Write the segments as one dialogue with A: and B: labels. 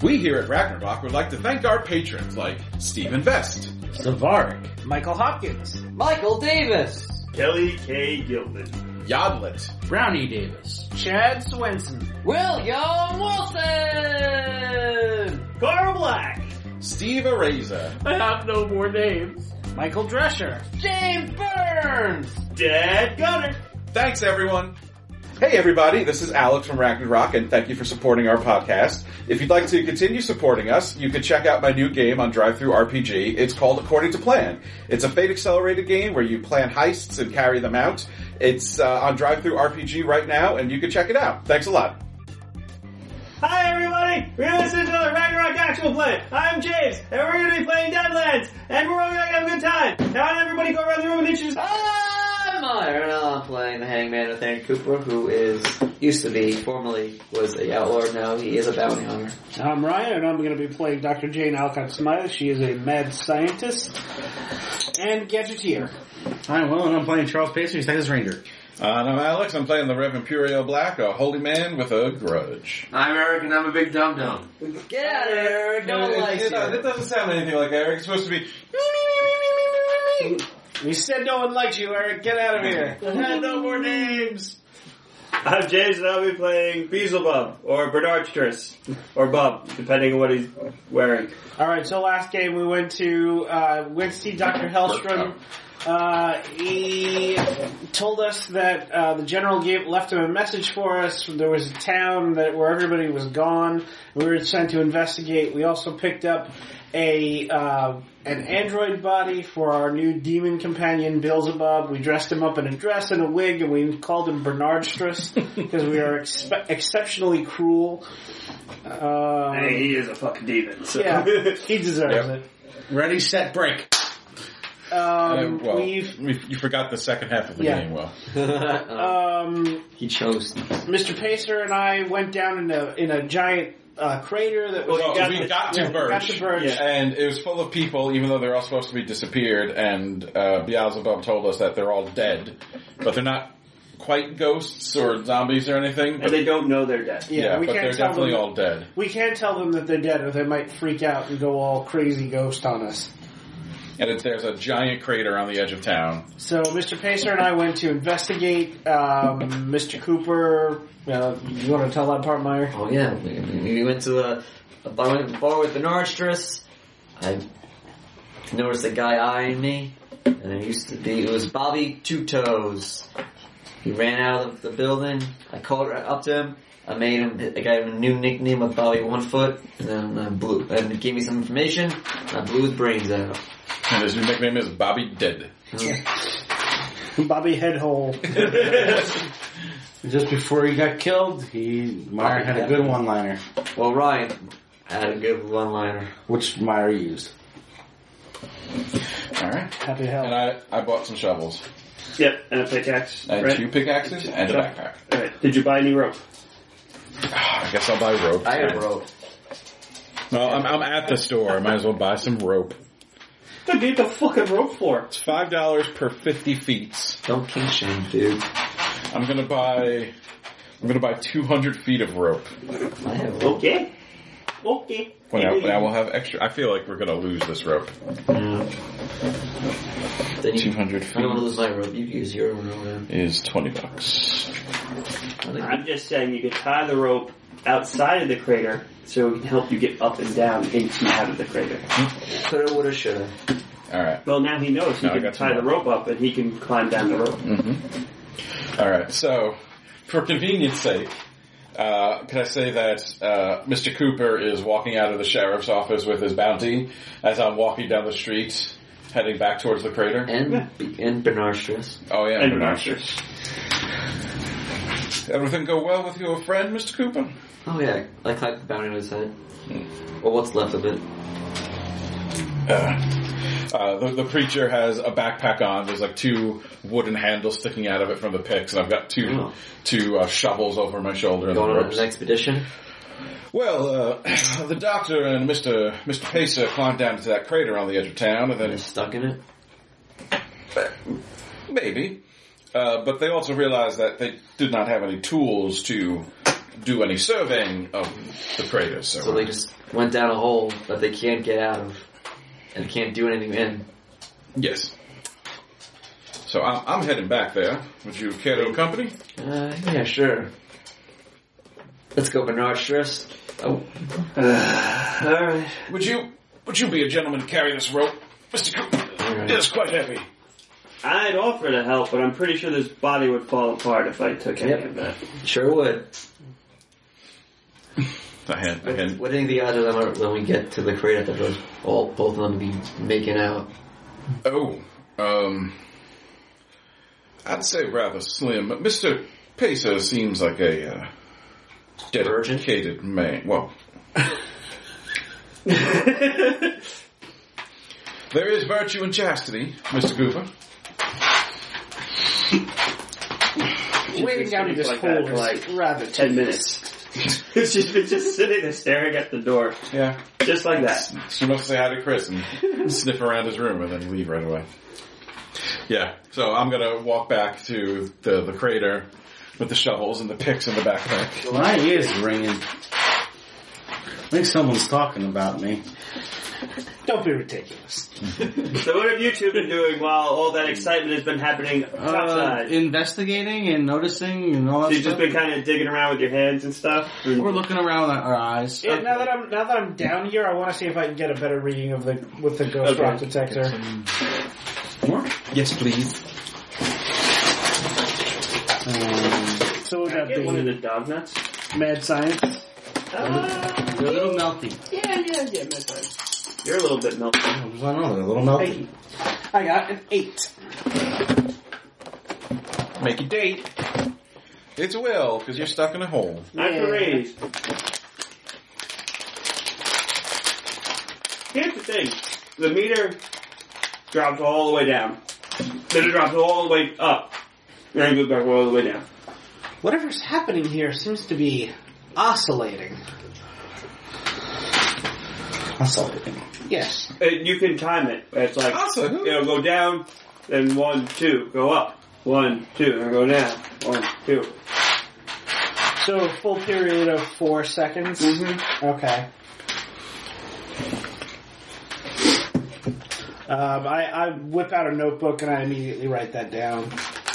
A: We here at Ragnarok would like to thank our patrons like Stephen Vest,
B: Savaric,
C: Michael Hopkins,
D: Michael Davis,
E: Kelly K. Gilman,
A: Yodlet,
B: Brownie Davis,
C: Chad Swenson,
D: William Wilson,
E: Carl Black,
A: Steve Areza,
B: I have no more names.
C: Michael Drescher,
D: James Burns,
E: Dad Gunner.
A: Thanks, everyone. Hey, everybody, this is Alex from Ragnarok, and thank you for supporting our podcast. If you'd like to continue supporting us, you can check out my new game on DriveThruRPG. It's called According to Plan. It's a fate-accelerated game where you plan heists and carry them out. It's on DriveThruRPG right now, and you can check it out. Thanks a lot.
E: Hi everybody, we're gonna listen to the Ragnarok actual play. I'm James, and we're gonna be playing Deadlands, and we're all gonna have a good time. Now everybody go around the room and introduce...
D: I'm Myron, and I'm playing the Hangman Nathaniel Cooper, who formerly was a outlaw, now he is a bounty hunter.
C: I'm Ryan, and I'm going to be playing Dr. Jane Alcott Smythe. She is a mad scientist and gadgeteer.
B: Hi, well, and I'm playing Charles Pacer, he's Texas Ranger.
A: And I'm Alex. I'm playing the Rev Imperial Black, a holy man with a grudge.
F: I'm Eric, and I'm a big dum-dum.
D: Get out of here, I don't like you.
A: It doesn't sound anything like Eric. It's supposed to be...
C: We said no one likes you, Eric. Get out of here.
B: No more names.
E: I'm James, and I'll be playing Beelzebub, or Bernardstress, or Bub, depending on what he's wearing.
C: Alright, so last game we went to see Dr. Hellstrom. He told us that the general left him a message for us. There was a town where everybody was gone. We were sent to investigate. We also picked up an android body for our new demon companion, Beelzebub. We dressed him up in a dress and a wig, and we called him Bernardstress because we are exceptionally cruel.
E: Hey, he is a fucking demon. So.
C: Yeah, he deserves it.
B: Ready, set, break.
A: You forgot the second half of the game,
D: He chose.
C: Mr. Pacer and I went down in a giant crater that was...
A: we got to Birch, and it was full of people, even though they're all supposed to be disappeared, and Beelzebub told us that they're all dead, but they're not quite ghosts or zombies or anything.
E: And they don't know they're dead.
C: Yeah,
A: but they're definitely all dead.
C: We can't tell them that they're dead, or they might freak out and go all crazy ghost on us.
A: And there's a giant crater on the edge of town.
C: So Mr. Pacer and I went to investigate. Mr. Cooper, you want to tell that part, Meyer?
D: Oh yeah, we went to a bar with Bernardstress. I noticed a guy eyeing me, and it was Bobby Two Toes. He ran out of the building. I called up to him. I got him a new nickname of Bobby One Foot, and then he gave me some information. I blew his brains out.
A: And his new nickname is Bobby Dead.
C: Bobby Headhole.
B: Just before he got killed, Meyer had a good one-liner.
D: Well, Ryan had a good one-liner.
B: Which Meyer used.
A: Alright.
C: Happy hell.
A: And I bought some shovels.
E: Yep, and a pickaxe.
A: I had 2 pickaxes and a backpack.
E: Alright, did you buy any rope?
A: I guess I'll buy rope.
D: I have rope.
A: Well, I'm at the store. I might as well buy some rope.
E: What do you need the fucking rope for?
A: It's $5 per 50 feet.
D: Don't king shame, dude.
A: I'm gonna buy 200 feet of rope.
D: I have rope.
E: Okay. Okay.
A: Now we'll have extra. I feel like we're gonna lose this rope.
D: Yeah.
A: 200 feet.
D: I don't want to lose my rope. You use your rope.
A: Is $20.
E: I'm just saying you could tie the rope outside of the crater so it can help you get up and down into out of the crater.
D: Coulda, woulda, shoulda.
A: Alright.
E: Well, now he knows he can tie the rope up and he can climb down the rope.
A: Mm-hmm. Alright, so, for convenience sake, can I say that Mr. Cooper is walking out of the sheriff's office with his bounty as I'm walking down the street, heading back towards the crater?
D: And Bernardstress.
A: Oh yeah,
E: and Bernardstress.
A: Everything go well with your friend, Mr. Cooper?
D: Oh yeah, I clapped the bounty on his head. Or what's left of it.
A: The preacher has a backpack on. There's like 2 wooden handles sticking out of it from the picks, and I've got two shovels over my shoulder. And
D: going on an expedition?
A: Well, the doctor and Mr. Pacer climbed down to that crater on the edge of town, and then
D: stuck in it.
A: Maybe, but they also realized that they did not have any tools to do any surveying of the crater, sir.
D: So they just went down a hole that they can't get out of and can't do anything in.
A: Yes. So I'm heading back there. Would you care to accompany?
D: Yeah, sure. Let's go, Bernard Stress. Oh.
E: Alright.
A: Would you be a gentleman to carry this rope, Mr. Cooper?
D: Right.
A: It's quite heavy.
E: I'd offer to help, but I'm pretty sure this body would fall apart if I took any of that.
D: Sure would.
A: I had.
D: What do you think the odds of them when we get to the crater that those both of them be making out?
A: Oh, I'd say rather slim. But Mr. Pacer seems like a dedicated man. Well, there is virtue in chastity, Mr. Cooper.
C: Waiting down in this
E: like
C: hole
E: that for
C: is
E: like
C: rather
E: 10 minutes. She's been just sitting there staring at the door.
A: Yeah.
E: Just like that.
A: She must say hi to Chris and sniff around his room and then leave right away. Yeah, so I'm gonna walk back to the crater with the shovels and the picks in the backpack.
B: My ears are ringing. I think someone's talking about me.
C: Don't be ridiculous.
E: So what have you two been doing while all that excitement has been happening outside?
B: Investigating and noticing and all
E: So
B: that
E: you've just
B: stuff.
E: been kind of digging around with your hands and stuff?
B: We're looking around with our eyes.
C: Yeah, now that I'm down here, I want to see if I can get a better reading of the ghost
E: Okay.
C: rock detector.
B: More?
A: Yes, please.
C: So would
E: Can I
C: that
E: get one of the
C: be
E: dog nuts?
C: mad science?
B: They're a little melty.
C: Yeah, mad science.
E: You're a little bit melty.
B: I don't know, they're a little melty.
C: I got an 8.
A: Make a date. It's Will, because you're stuck in a hole.
E: Not
C: Yeah.
E: for raise. Here's the thing. The meter drops all the way down. Then it drops all the way up. Then it goes back all the way down.
C: Whatever's happening here seems to be oscillating.
B: Oscillating.
C: Yes.
E: You can time it. It's like,
A: Awesome.
E: it'll go down, then 1, 2, go up. 1, 2, and go down. 1, 2.
C: So a full period of 4 seconds?
E: Mm-hmm.
C: Okay. I whip out a notebook and I immediately write that down.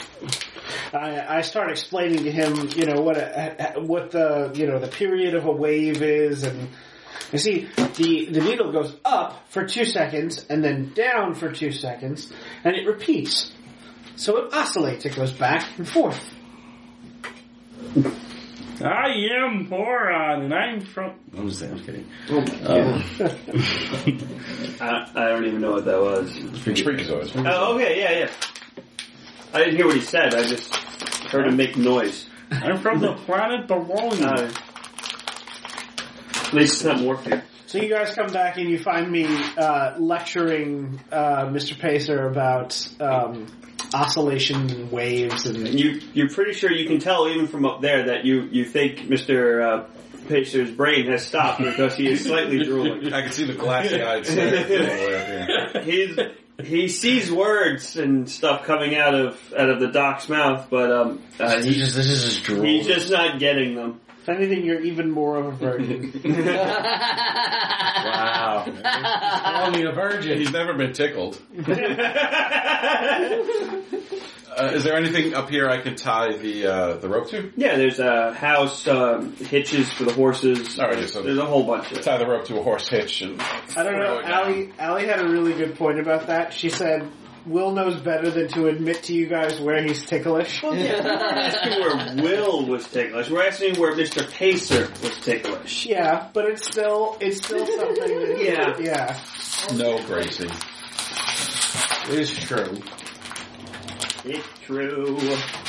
C: I start explaining to him, what the period of a wave is, and you see the needle goes up for 2 seconds and then down for 2 seconds, and it repeats. So it oscillates. It goes back and forth.
B: I am Boron, and I'm from... I'm kidding.
E: I don't even know what that was.
A: Freakazoids.
E: Oh, okay, yeah. I didn't hear what he said. I just heard him make noise.
B: I'm from the planet below you.
E: At least it's not Morpheus.
C: So you guys come back and you find me lecturing Mr. Pacer about oscillations and waves and
E: You're pretty sure you can tell even from up there that you think Mr. Pacer's brain has stopped because he is slightly drooling.
A: I can see the glassy-eyed Sam.
E: He sees words and stuff coming out of the doc's mouth, but
B: This is his drool.
E: he's just not getting them.
C: if anything, you're even more of a virgin.
B: Wow. Call me a virgin.
A: He's never been tickled. Is there anything up here I could tie the rope to?
E: Yeah, there's a house, hitches for the horses.
A: All right, so
E: there's a whole bunch of it.
A: tie the rope to a horse hitch. And
C: I don't know. Allie had a really good point about that. She said, Will knows better than to admit to you guys where he's ticklish.
E: Well, yeah, we're not asking where Will was ticklish. We're asking where Mr. Pacer was ticklish.
C: Yeah, but it's still something that yeah.
A: No, Gracie.
B: It is true.
E: It's true.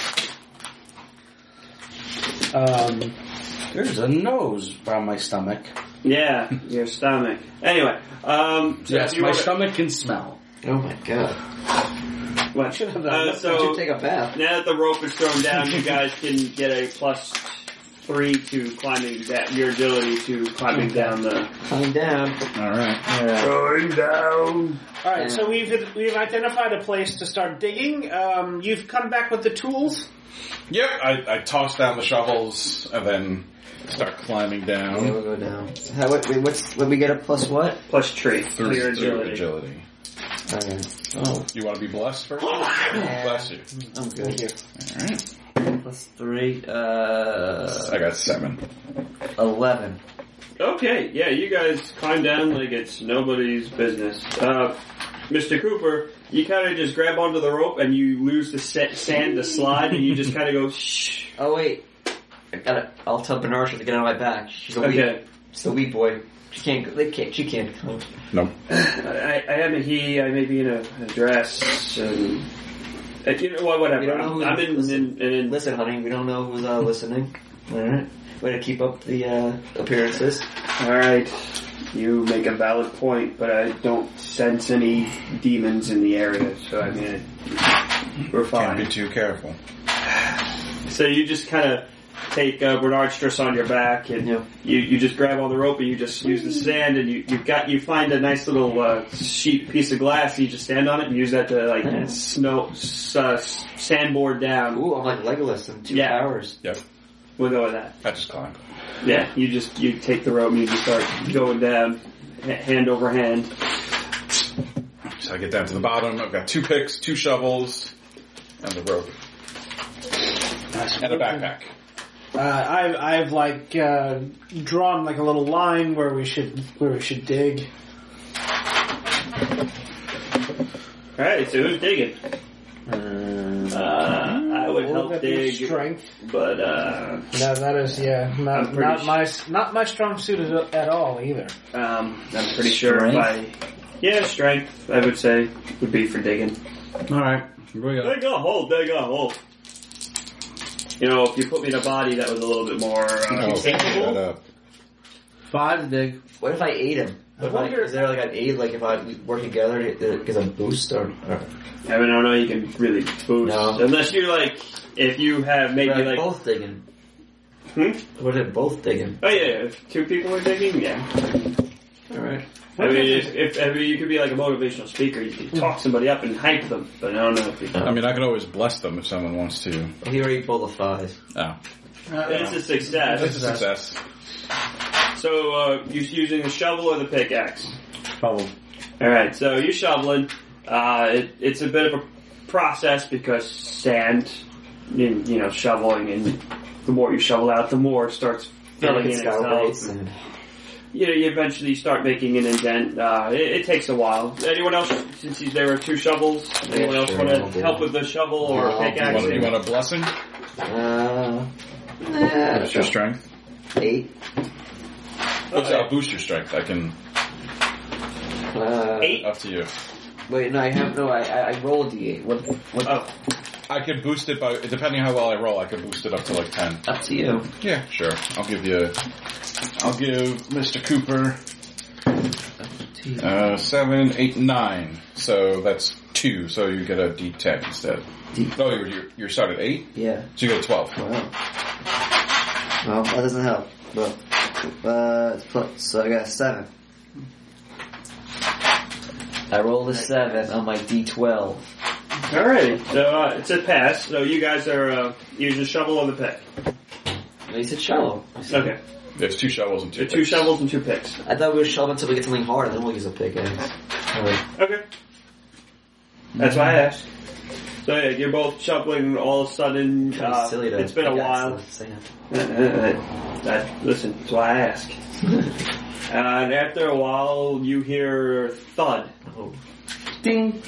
B: There's a nose around my stomach.
E: Yeah, your stomach. Anyway, so
B: Yes,
E: if you
B: my
E: wanna-
B: stomach can smell.
D: Oh my god.
E: What?
C: Should have done
D: I
E: So
D: should take a bath.
E: now that the rope is thrown down, you guys can get a +3 to climbing that your ability to climbing down the.
D: Coming down.
B: All right.
E: Going down.
C: All right, so we've identified a place to start digging. You've come back with the tools.
A: Yep, I tossed down the shovels and then Start climbing
D: Yeah,
A: down.
D: we'll go down. What we get a plus what?
E: Plus tree.
A: Through
E: Your agility.
A: agility.
D: Okay. Oh,
A: You want to be blessed first? Bless you.
D: I'm good.
A: Alright.
D: Plus 3,
A: I got 7.
D: 11.
E: Okay, yeah, you guys climb down like it's nobody's business. Mr. Cooper, you kind of just grab onto the rope and you lose the sand to slide and you just kind of go shh.
D: Oh wait, I'll tell Bernard to get on my back. She's a
E: Okay.
D: she's a weak boy. She can't come.
A: Nope.
E: I am a he. I may be in a dress. And, you know what? Whatever.
D: We don't know who's
E: I'm in.
D: Listen, honey, we don't know who's listening. Alright. Way to keep up the appearances.
E: All right. You make a valid point, but I don't sense any demons in the area, so I mean, we're fine.
A: Can't be too careful.
E: So you just kind of take Bernard Strauss on your back, and you just grab on the rope, and you just use the sand, and you find a nice little piece of glass, and you just stand on it and use that to sandboard down.
D: Ooh, I'm like Legolas in 2 hours.
A: Yep.
E: We'll go with that.
A: I just climb.
E: Yeah, you take the rope and you just start going down, hand over hand.
A: So I get down to the bottom. I've got 2 picks, 2 shovels, and the rope. And a backpack.
C: I've drawn like a little line where we should dig.
E: Alright, so who's digging? I would help dig,
C: strength,
E: but
C: that is not my strong suit at all either.
E: I'm pretty sure strength I would say would be for digging.
B: Alright, here we go.
E: Dig a hole. You know, if you put me in a body that was a little bit more capable.
A: Shut up.
B: 5 to dig.
D: What if I ate him? Is there like an aid, like if I work together, because a boost or?
E: I mean, I don't know. You can really boost unless you're like if you have maybe like
D: both digging. What if both digging?
E: Oh yeah, if 2 people are digging, yeah.
D: All right.
E: I mean, if you could be like a motivational speaker, you could talk somebody up and hype them. But I don't know if you can.
A: I mean, I could always bless them if someone wants to.
D: He already pulled a 5.
A: Oh.
E: It's a success.
A: It's a success.
E: So, you're using the shovel or the pickaxe?
B: Shovel.
E: Alright, so you're shoveling. It's a bit of a process because sand, shoveling, and the more you shovel out, the more it starts filling in itself. You eventually start making an indent. It takes a while. Anyone else, since there are 2 shovels, anyone else want to help with the shovel or pickaxe?
A: You want a blessing? What's your strength?
D: 8.
A: Okay. I'll boost your strength. I can.
E: 8?
A: Up to you.
D: Wait, no, I rolled D8. What?
E: Oh.
A: I could boost it by, depending how well I roll, I could boost it up to like 10.
D: Up to you.
A: Yeah, sure. I'll give Mr. Cooper 7, 8, 9. So that's 2. So you get a D10 instead. No, you're started at 8.
D: Yeah.
A: So you get a 12.
D: Wow. Well, that doesn't help. But so I got a 7. I rolled a 7 on my D12.
E: Alright, so it's a pass. So you guys are using a shovel or the pick?
D: You said shovel.
E: Okay.
A: There's 2 shovels and 2 picks.
E: 2 shovels and 2 picks.
D: I thought we were shoveling until we get something hard, and then we'll use a pickaxe.
E: Okay. That's why I asked. So yeah, you're both shoveling. All of a sudden, it's been a while. Listen, that's why I ask. And after a while, you hear thud.
D: Oh.
E: Ding.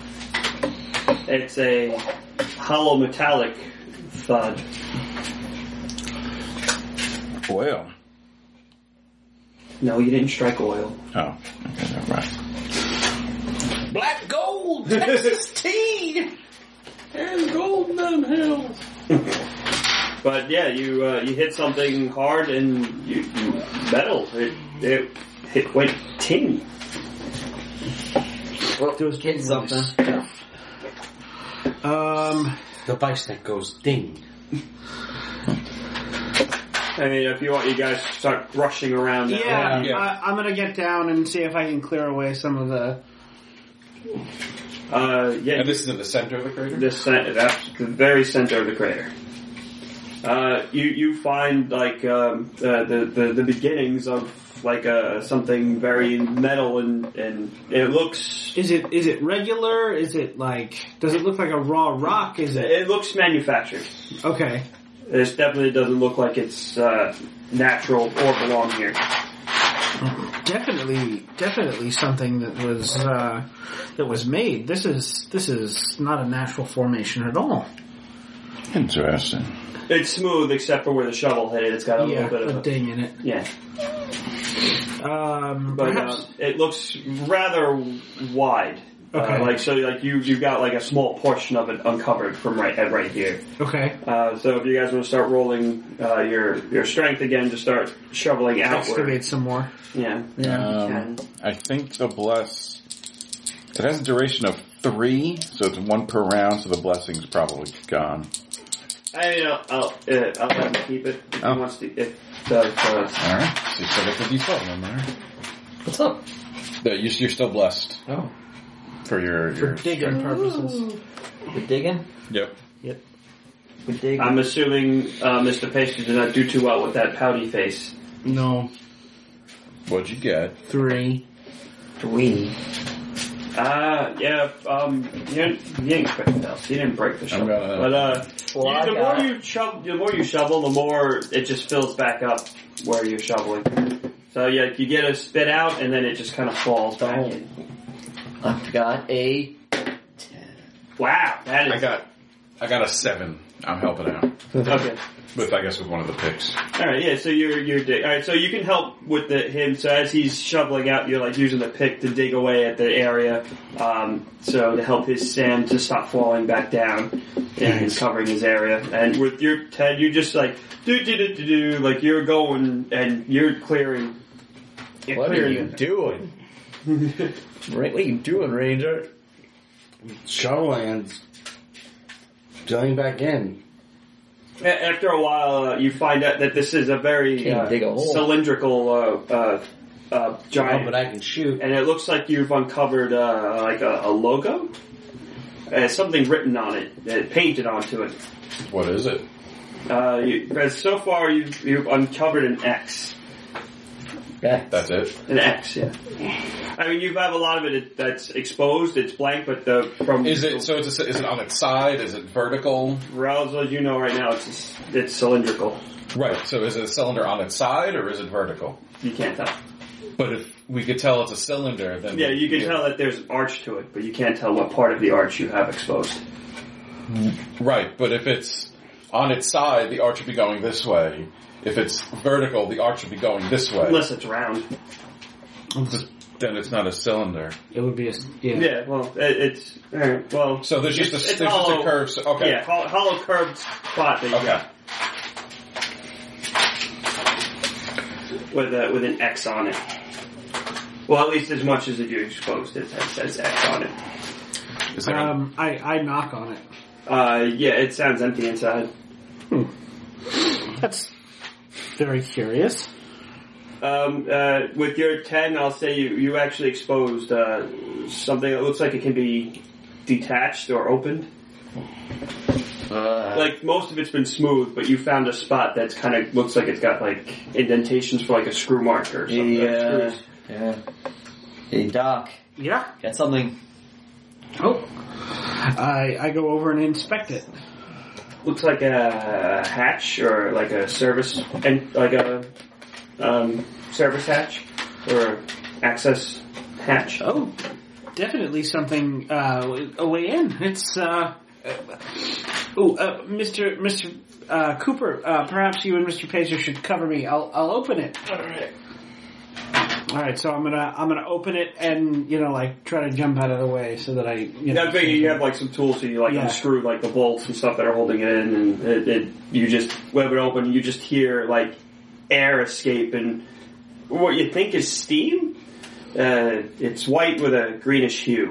E: It's a hollow metallic thud.
A: Oil.
E: No, you didn't strike oil.
A: Oh, okay, never mind.
C: Black gold, Texas tea, and gold in them hills.
E: But yeah, you hit something hard and you metal. It went ting.
D: Well, getting something.
B: The bicycle goes ding.
E: I mean, if you want, you guys start rushing around.
C: Yeah. I'm gonna get down and see if I can clear away some of the.
A: And this is in the center of the crater?
E: That's the very center of the crater. You find like the beginnings of like something very metal and it looks.
C: Is it regular? Is it like? Does it look like a raw rock? Is it?
E: It looks manufactured.
C: Okay.
E: It definitely doesn't look like it's natural or belong here.
C: Definitely something that was made. This is not a natural formation at all.
A: Interesting.
E: It's smooth except for where the shovel hit it. It's got a little bit of
C: a ding in it.
E: Yeah.
C: But
E: But it looks rather wide.
C: Okay.
E: You've got like a small portion of it uncovered from right here.
C: Okay.
E: So if you guys want to start rolling your strength again to start shoveling outward.
C: Excavate some more.
E: Yeah.
A: I think the bless. It has a duration of 3, so it's 1 per round. So the blessing's probably gone.
E: I'll let him keep it if he wants to.
A: All right. So you still get the D12 in there.
D: What's up?
A: You're still blessed.
D: Oh.
A: For your
C: digging purposes.
D: We're digging?
A: Yep.
D: We're digging.
E: I'm assuming Mr. Pastry did not do too well with that pouty face.
C: No.
A: What'd you get?
C: 3.
E: Yeah, you didn't break the house. You didn't break the shovel. The more you shovel, the more it just fills back up where you're shoveling. So yeah, you get a spit out, and then it just kind of falls back in.
D: I've got a 10.
E: Wow, that is...
A: I got a 7. I'm helping out.
E: Okay.
A: With one of the picks.
E: Alright, yeah, so alright, so you can help with him, so as he's shoveling out, you're like using the pick to dig away at the area, so to help his sand to stop falling back down and covering his area. And with your Ted, you just like, do, like you're going and you're clearing.
D: What are you doing? What are you doing, Ranger?
B: Shoveling and filling back in.
E: After a while, you find out that this is a very
D: dig a hole.
E: Cylindrical giant.
B: Oh, but I can shoot.
E: And it looks like you've uncovered like a logo. Something written on it, painted onto it.
A: What is it?
E: So far, you've uncovered an X.
A: That's it?
E: An X, yeah. I mean, you have a lot of it that's exposed, it's blank, but
A: Is it on its side? Is it vertical?
E: Well, as you know right now, it's cylindrical.
A: Right, so is it a cylinder on its side, or is it vertical?
E: You can't tell.
A: But if we could tell it's a cylinder, then...
E: Yeah, you can tell that there's an arch to it, but you can't tell what part of the arch you have exposed.
A: Right, but if it's on its side, the arch would be going this way. If it's vertical, the arch would be going this way.
E: Unless it's round.
A: Then it's not a cylinder.
C: It would be a...
E: Yeah, well, it's... Alright, well...
A: So there's just a
E: hollow,
A: curve... Okay.
E: Yeah, hollow curved spot that you got. With an X on it. Well, at least as much as you exposed it says X on it.
A: Is there
C: I knock on it.
E: Yeah, it sounds empty inside.
C: That's very curious.
E: With your 10, I'll say you actually exposed something that looks like it can be detached or opened. Like most of it's been smooth, but you found a spot that's kind of looks like it's got like indentations for like a screw marker or something.
D: Yeah. Hey, Doc.
C: Yeah.
D: Got something.
C: Oh. I go over and inspect it.
E: Looks like a hatch or like a service and like a service hatch or access hatch.
C: Oh, definitely something a way in. It's Mr. Cooper. Perhaps you and Mr. Pacer should cover me. I'll open it. All right. So I'm gonna open it and like try to jump out of the way so that I
E: I figure you have like some tools so you unscrew like the bolts and stuff that are holding it in, and you just web it open. You just hear like air escape and what you think is steam. It's white with a greenish hue.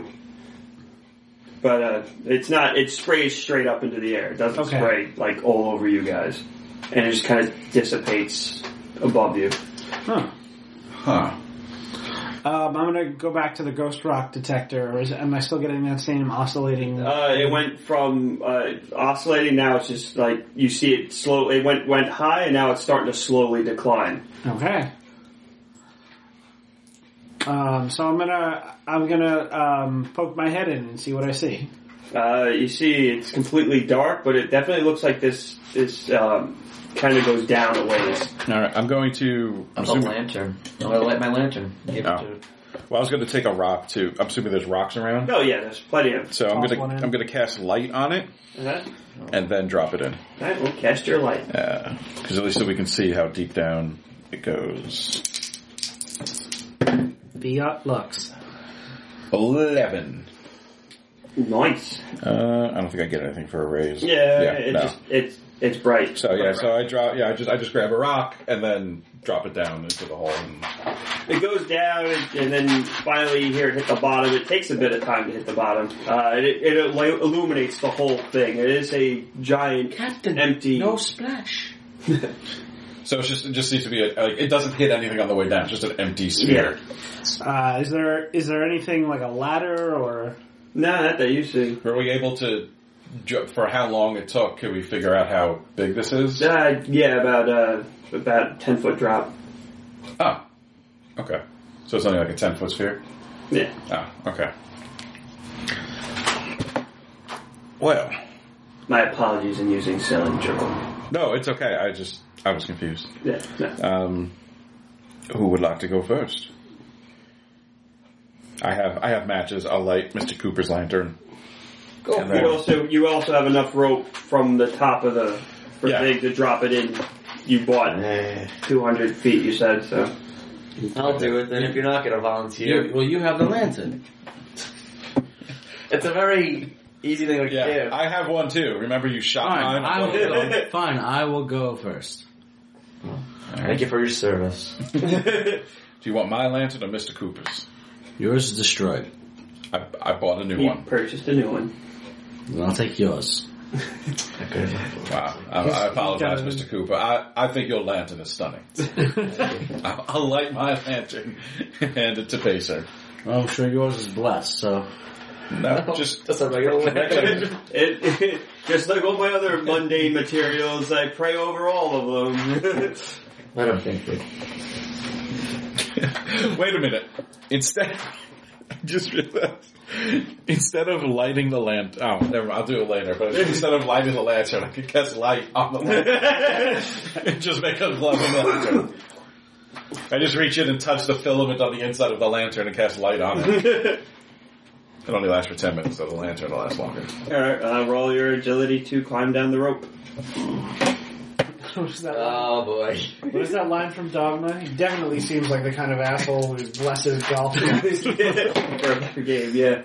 E: But it's not. It sprays straight up into the air. It doesn't spray like all over you guys, and it just kind of dissipates above you.
C: Huh. I'm going to go back to the ghost rock detector. Or am I still getting that same oscillating?
E: It went from oscillating. Now it's just like you see it slow. It went high, and now it's starting to slowly decline.
C: Okay. So I'm gonna poke my head in and see what I see.
E: You see, it's completely dark, but it definitely looks like this kind of goes down a ways.
A: All right, I'm going to.
D: A lantern. I'm going to light my lantern.
A: Well, I was going to take a rock too. I'm assuming there's rocks around.
E: Oh yeah, there's plenty of.
A: So I'm gonna cast light on it and then drop it in.
E: All right, we'll cast your light.
A: Because at least so we can see how deep down it goes.
C: Fiat Lux.
A: 11.
E: Nice.
A: I don't think I get anything for a raise.
E: It's bright.
A: So I drop. Yeah, I just grab a rock and then drop it down into the hole. And...
E: It goes down, and then finally you hear it hit the bottom. It takes a bit of time to hit the bottom. It illuminates the whole thing. It is a giant, empty.
B: No splash.
A: So it just seems to be it doesn't hit anything on the way down. It's just an empty sphere.
C: Yeah. Is there anything like a ladder or?
E: No, not that you see.
A: Were we able to, for how long it took, can we figure out how big this is?
E: About 10-foot drop.
A: Oh, okay. So it's only like a 10-foot sphere?
E: Yeah.
A: Oh, okay. Well.
E: My apologies in using cylindrical.
A: No, it's okay. I was confused.
E: Yeah. No.
A: Who would like to go first? I have matches. I'll light Mr. Cooper's lantern.
E: Go. You also have enough rope from the top of the thing to drop it in. You bought 200 feet. You said so.
D: I'll do it then. If you're not going to volunteer,
B: You have the lantern.
D: It's a very easy thing to do.
A: I have one too. Remember, you shot mine.
B: Fine, I will go first.
D: Thank you for your service.
A: Do you want my lantern or Mr. Cooper's?
B: Yours is destroyed.
A: I bought a new
E: You
A: one.
E: purchased a new one.
B: Then I'll take yours.
A: Wow. I apologize, Mr. Cooper. I think your lantern is stunning. I'll light my lantern and hand it to Pacer.
B: Well, I'm sure yours is blessed, so...
A: No, just
D: a regular lantern.
E: Just like all my other mundane materials, I pray over all of them.
D: I don't think it.
A: Wait a minute. Instead of lighting the lantern, never mind, I'll do it later, but instead of lighting the lantern, I could cast light on the lantern and just make a glowing lantern. I just reach in and touch the filament on the inside of the lantern and cast light on it. It only lasts for 10 minutes, so the lantern will last longer.
E: Alright, roll your agility to climb down the rope.
C: What is that?
D: Oh boy.
C: What is that line from Dogma? He definitely seems like the kind of asshole who blesses golf.
E: For a game, yeah.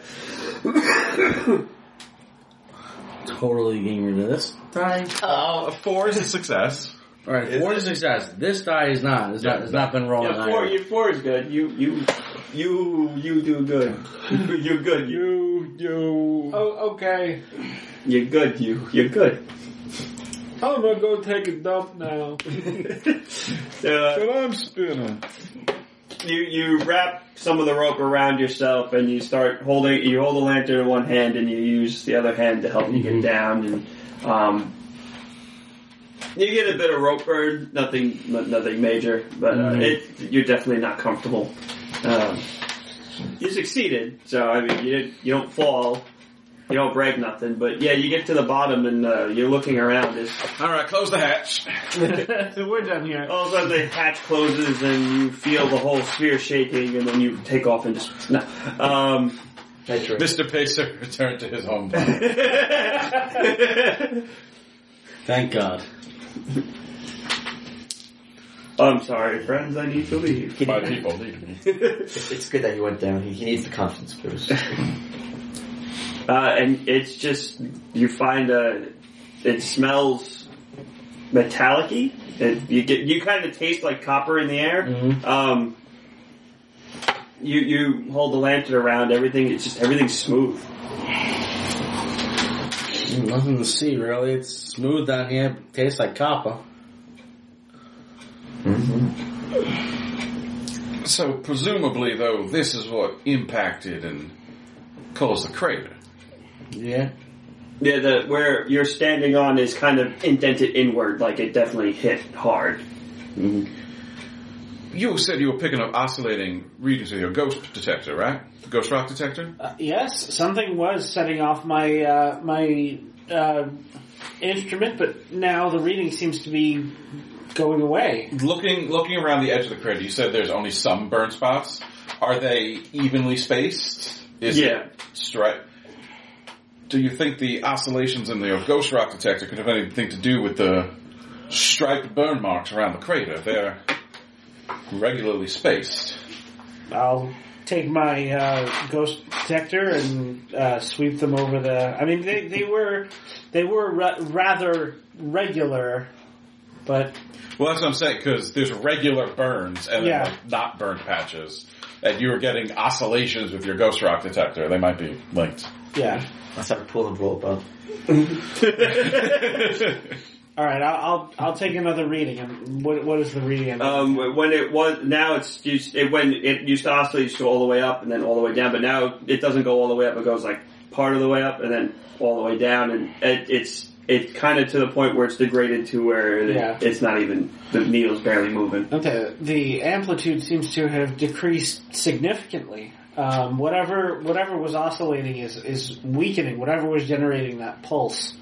B: Totally getting rid of this die.
A: 4 is a success.
B: Alright, 4 is a success. This die is not. It's not been rolling.
E: Yeah, your 4 is good. You do good. You're good.
C: Oh, okay.
E: You're good. You're good.
C: I'm gonna go take a dump now.
A: I'm spinning.
E: You wrap some of the rope around yourself and you start holding. You hold the lantern in one hand and you use the other hand to help you get down. And you get a bit of rope burn. Nothing major, but you're definitely not comfortable. You succeeded, so I mean you don't fall. You don't break nothing, but yeah, you get to the bottom and you're looking around.
A: Alright, close the hatch.
C: We're done here.
E: All of a sudden the hatch closes and you feel the whole sphere shaking and then you take off and just... No.
A: Mr. Pacer returned to his home.
B: Thank God.
E: I'm sorry, friends, I need to leave.
A: My people need me.
D: It's good that you went down. He needs the confidence boost.
E: And it's just, you find it smells metallic-y. You kind of taste like copper in the air.
B: Mm-hmm.
E: You hold the lantern around, everything's smooth.
B: Nothing to see, really. It's smooth down here. Tastes like copper.
D: Mm-hmm.
A: So presumably, though, this is what impacted and caused the crater.
B: Yeah.
E: Yeah, where you're standing on is kind of indented inward, like it definitely hit hard.
A: You said you were picking up oscillating readings with your ghost detector, right? The ghost rock detector?
C: Yes, something was setting off my my instrument, but now the reading seems to be going away.
A: Looking around the edge of the crater, you said there's only some burn spots. Are they evenly spaced? Is
E: Yeah.
A: it straight? Do you think the oscillations in the ghost rock detector could have anything to do with the striped burn marks around the crater? They're regularly spaced.
C: I'll take my ghost detector and sweep them over the. I mean, they were rather regular, but
A: Well, that's what I'm saying, because there's regular burns and then
C: Yeah.
A: like not burned patches. And you were getting oscillations with your ghost rock detector. They might be linked.
C: yeah.
D: Let's have to pull the rope up.
C: All right, I'll take another reading. And what is the reading?
E: When it was now it's used, when it used to oscillate, it used to go all the way up and then all the way down. But now it doesn't go all the way up; it goes like part of the way up and then all the way down. And it's kind of to the point where it's degraded to where it's not even the needle's barely moving.
C: Okay, the amplitude seems to have decreased significantly. Whatever was oscillating is weakening. Whatever was generating that pulse.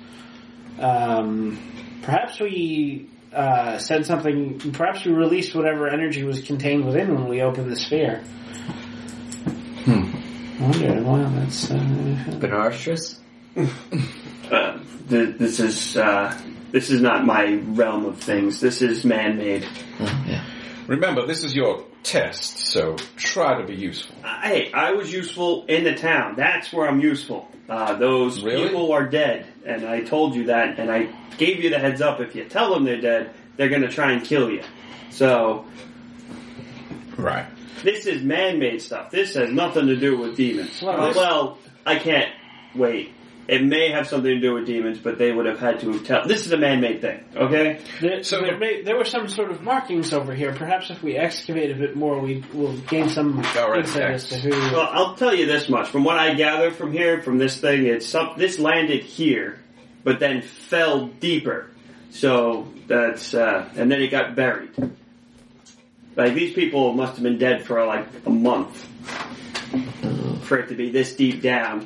C: Perhaps we said something. Perhaps we released whatever energy was contained within when we opened the sphere. I wonder. Well, that's
D: Banastrous?
E: This is not my realm of things. This is man-made.
D: Oh, yeah.
A: Remember, this is your test, so try to be useful.
E: Hey, I was useful in the town. That's where I'm useful. Those
A: Really?
E: people are dead, and I told you that, and I gave you the heads up. If you tell them they're dead, they're going to try and kill you. So,
A: Right.
E: this is man-made stuff. This has nothing to do with demons.
C: Well,
E: I can't wait. It may have something to do with demons, but they would have had to tell. This is a man-made thing, okay?
C: there were some sort of markings over here. Perhaps if we excavate a bit more, we'll gain some
A: Alright,
C: insight as to who.
E: Well, I'll tell you this much. From what I gather from here, from this thing, this landed here, but then fell deeper. So that's and then it got buried. Like these people must have been dead for like a month for it to be this deep down.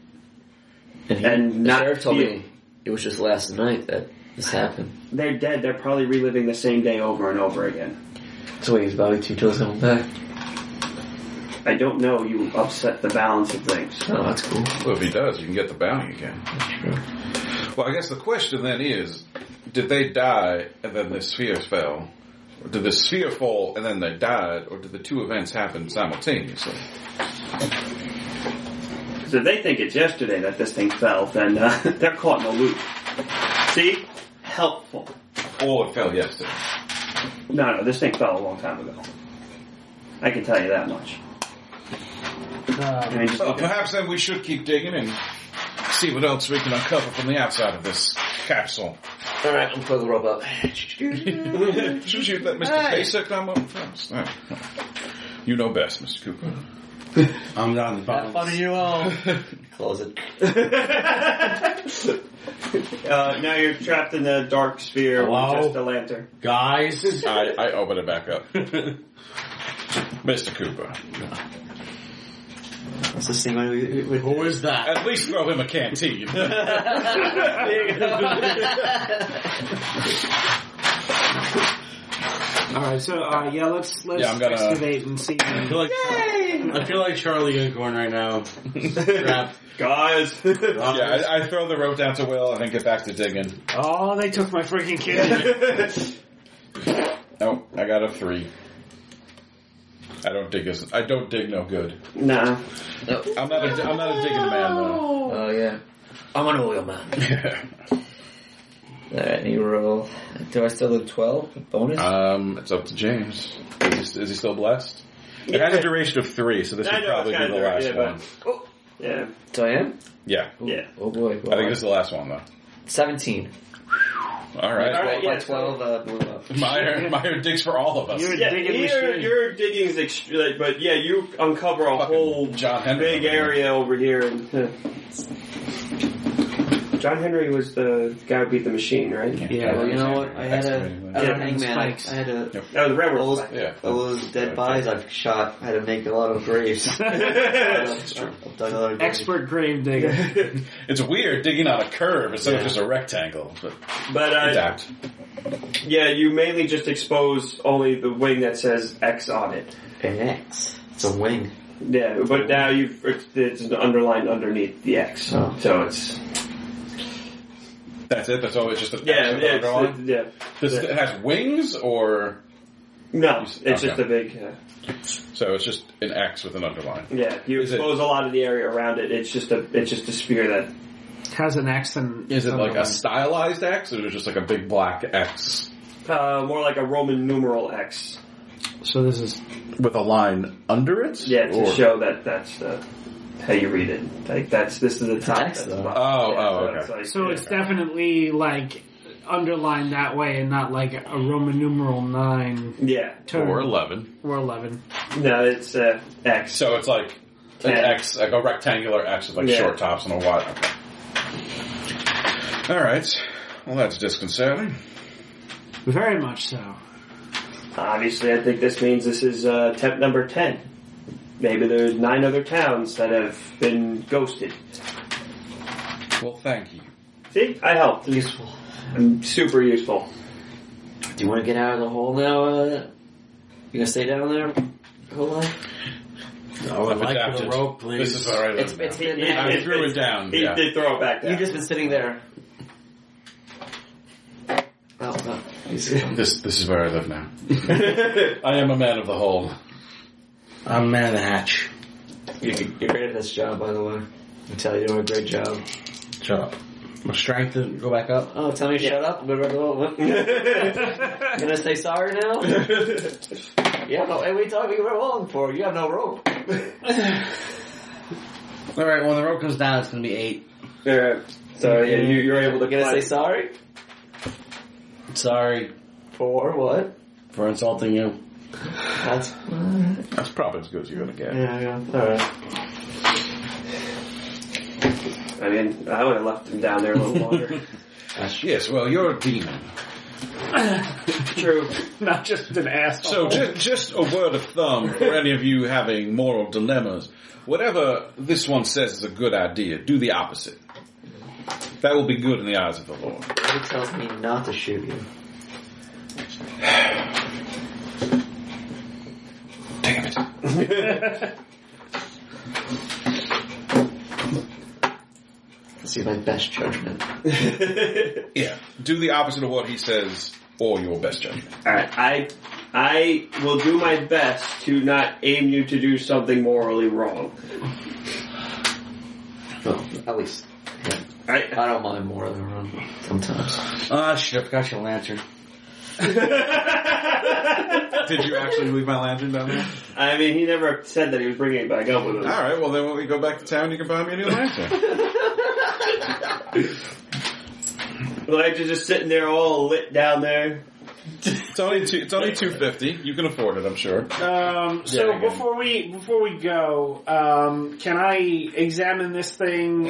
E: And
D: the
E: not
D: sheriff told
E: feel-
D: me it was just last night that this happened.
E: They're dead. They're probably reliving the same day over and over again.
D: So wait, is Bobby Two Toes coming back?
E: I don't know. You upset the balance of things.
D: Oh, that's cool.
A: Well, if he does, you can get the bounty again.
D: That's true.
A: Well, I guess the question then is, did they die and then the sphere fell? Or did the sphere fall and then they died? Or did the two events happen simultaneously?
E: So if they think it's yesterday that this thing fell, then they're caught in a loop. See? Helpful.
A: Or it fell yesterday?
E: No, this thing fell a long time ago. I can tell you that much. I mean, just
A: Well,
E: look at-
A: perhaps then we should keep digging and see what else we can uncover from the outside of this capsule.
D: Alright, I'm pulling the rope up.
A: Should you let Mr. Pacer come up first? All right. You know best, Mr. Cooper.
B: I'm down the bottom.
C: Funny you all.
D: Close it.
E: now you're trapped in the dark sphere
B: Hello?
E: with just a lantern.
B: Guys.
A: I open it back up. Mr. Cooper.
D: That's the same way
B: Who is that?
A: At least throw him a canteen.
C: Alright, so let's
A: I'm gonna-
C: excavate and see.
B: I feel like Charlie Unicorn right now. Strapped.
E: Guys!
A: Yeah, I throw the rope down to Will and then get back to digging.
C: Oh, they took my freaking kid.
A: Oh, I got a 3. I don't dig no good.
E: Nah.
A: I'm not a digging man though.
D: Oh, yeah. I'm an oil man. Alright, you roll. Do I still do 12? Bonus?
A: It's up to James. Is he still blessed? It has a duration of 3, so this
E: I
A: would
E: know,
A: probably
E: it's
A: be the
E: kinda
A: last
E: dirty,
A: one.
E: Yeah.
D: So I am?
A: Yeah.
E: Yeah.
D: Oh boy.
A: I think this is the last one though.
D: 17.
A: All right.
E: All right,
D: My
E: yeah,
D: 12 blew up.
A: Meyer digs for all of us.
C: You're
E: Yeah,
C: digging
E: here
C: machine.
E: your digging is but yeah, you uncover a
A: Fucking
E: whole
A: John Henry
E: big
A: over here.
E: area over here. And, John Henry was the guy who beat the machine, right?
C: Yeah.
D: Well, you know what? I had a
C: Yeah,
D: hangman.
C: spikes.
D: I had a
E: That was the railroad
D: those,
E: spike.
A: Yeah.
D: those dead bodies I've shot. I had to make a lot of graves. I've done a lot of graves.
C: Expert grave digger.
A: It's weird digging on a curve instead of just a rectangle. But adapt.
E: Yeah, you mainly just expose only the wing that says X on it.
D: An X. It's a wing.
E: Yeah, but now it's underlined underneath the X.
D: Oh.
E: So it's
A: That's it. That's all. It's just a
E: yeah.
A: It has wings, or
E: No, it's just
A: Okay.
E: a big.
A: so it's just an X with an underline.
E: Yeah, you
A: Is it-
E: expose a lot of the area around it. It's just a sphere that.
C: Has an X and
A: Is it like a stylized X, or is it just like a big black X
E: More like a Roman numeral X.
C: So this is
A: with a line under it?
E: Yeah, to
A: Or-
E: show that that's how you read it. Like this is the top.
D: X,
E: that's the
D: though.
E: bottom.
A: Oh,
E: it's
A: okay.
E: like-
C: so it's definitely like underlined that way and not like a Roman numeral 9
E: yeah.
C: term
A: Or 11.
C: or 11.
E: No, it's X.
A: So it's like an
E: 10.
A: X, like a rectangular X with like
E: Yeah.
A: short tops and a wide. Okay. All right. Well, that's disconcerting.
C: Very much so.
E: Obviously, I think this means this is temp number 10. Maybe there's 9 other towns that have been ghosted.
A: Well, thank you.
E: See, I helped.
D: Useful.
E: I'm super useful.
D: Do you want to get out of the hole now? You gonna stay down there your whole life?
B: I would
A: I've
B: like
A: adapted.
B: the rope, please.
A: This is where I live
D: It's
A: now.
D: been
A: I threw it down.
E: He
A: Yeah.
E: did throw it back down.
D: You've just been sitting there. Oh, no.
A: This is where I live now. I am a man of the hole.
B: I'm man of the hatch.
D: You're great at this job, by the way. I tell you, you're doing a great job.
B: Shut up. My strength to go back up.
D: Oh, tell me to shut up. I'm gonna say sorry now? Yeah, no, hey, what are you talking about long for? You have no rope.
B: Alright, when the rope comes down, it's gonna be 8.
E: Yeah. So yeah, you're able to
D: You're gonna say sorry?
B: Sorry
D: For what?
B: for insulting you.
D: That's...
A: That's probably as good as you're going to get.
D: Yeah. Alright.
E: I mean, I would have left him down there a little longer.
A: Yes, well, you're a demon.
E: True.
C: Not just an asshole.
A: So just a word of thumb for any of you having moral dilemmas. Whatever this one says is a good idea, do the opposite. That will be good in the eyes of the Lord.
D: It tells me not to shoot you.
A: Damn it.
D: Let's see my best judgment.
A: Yeah, do the opposite of what he says or your best judgment.
E: Alright, I will do my best to not aim you to do something morally wrong.
D: Well, at least. Yeah.
E: Alright?
D: I don't mind more than wrong sometimes.
B: Ah, shit, I forgot your lantern.
A: Did you actually leave my lantern down there?
E: I mean, he never said that he was bringing it back up with him.
A: Alright, well then when we go back to town, you can buy me a new lantern.
E: Like, you're just sitting there all lit down there.
A: It's only $250. You can afford it, I'm sure.
C: So
A: Yeah,
C: before we go, can I examine this thing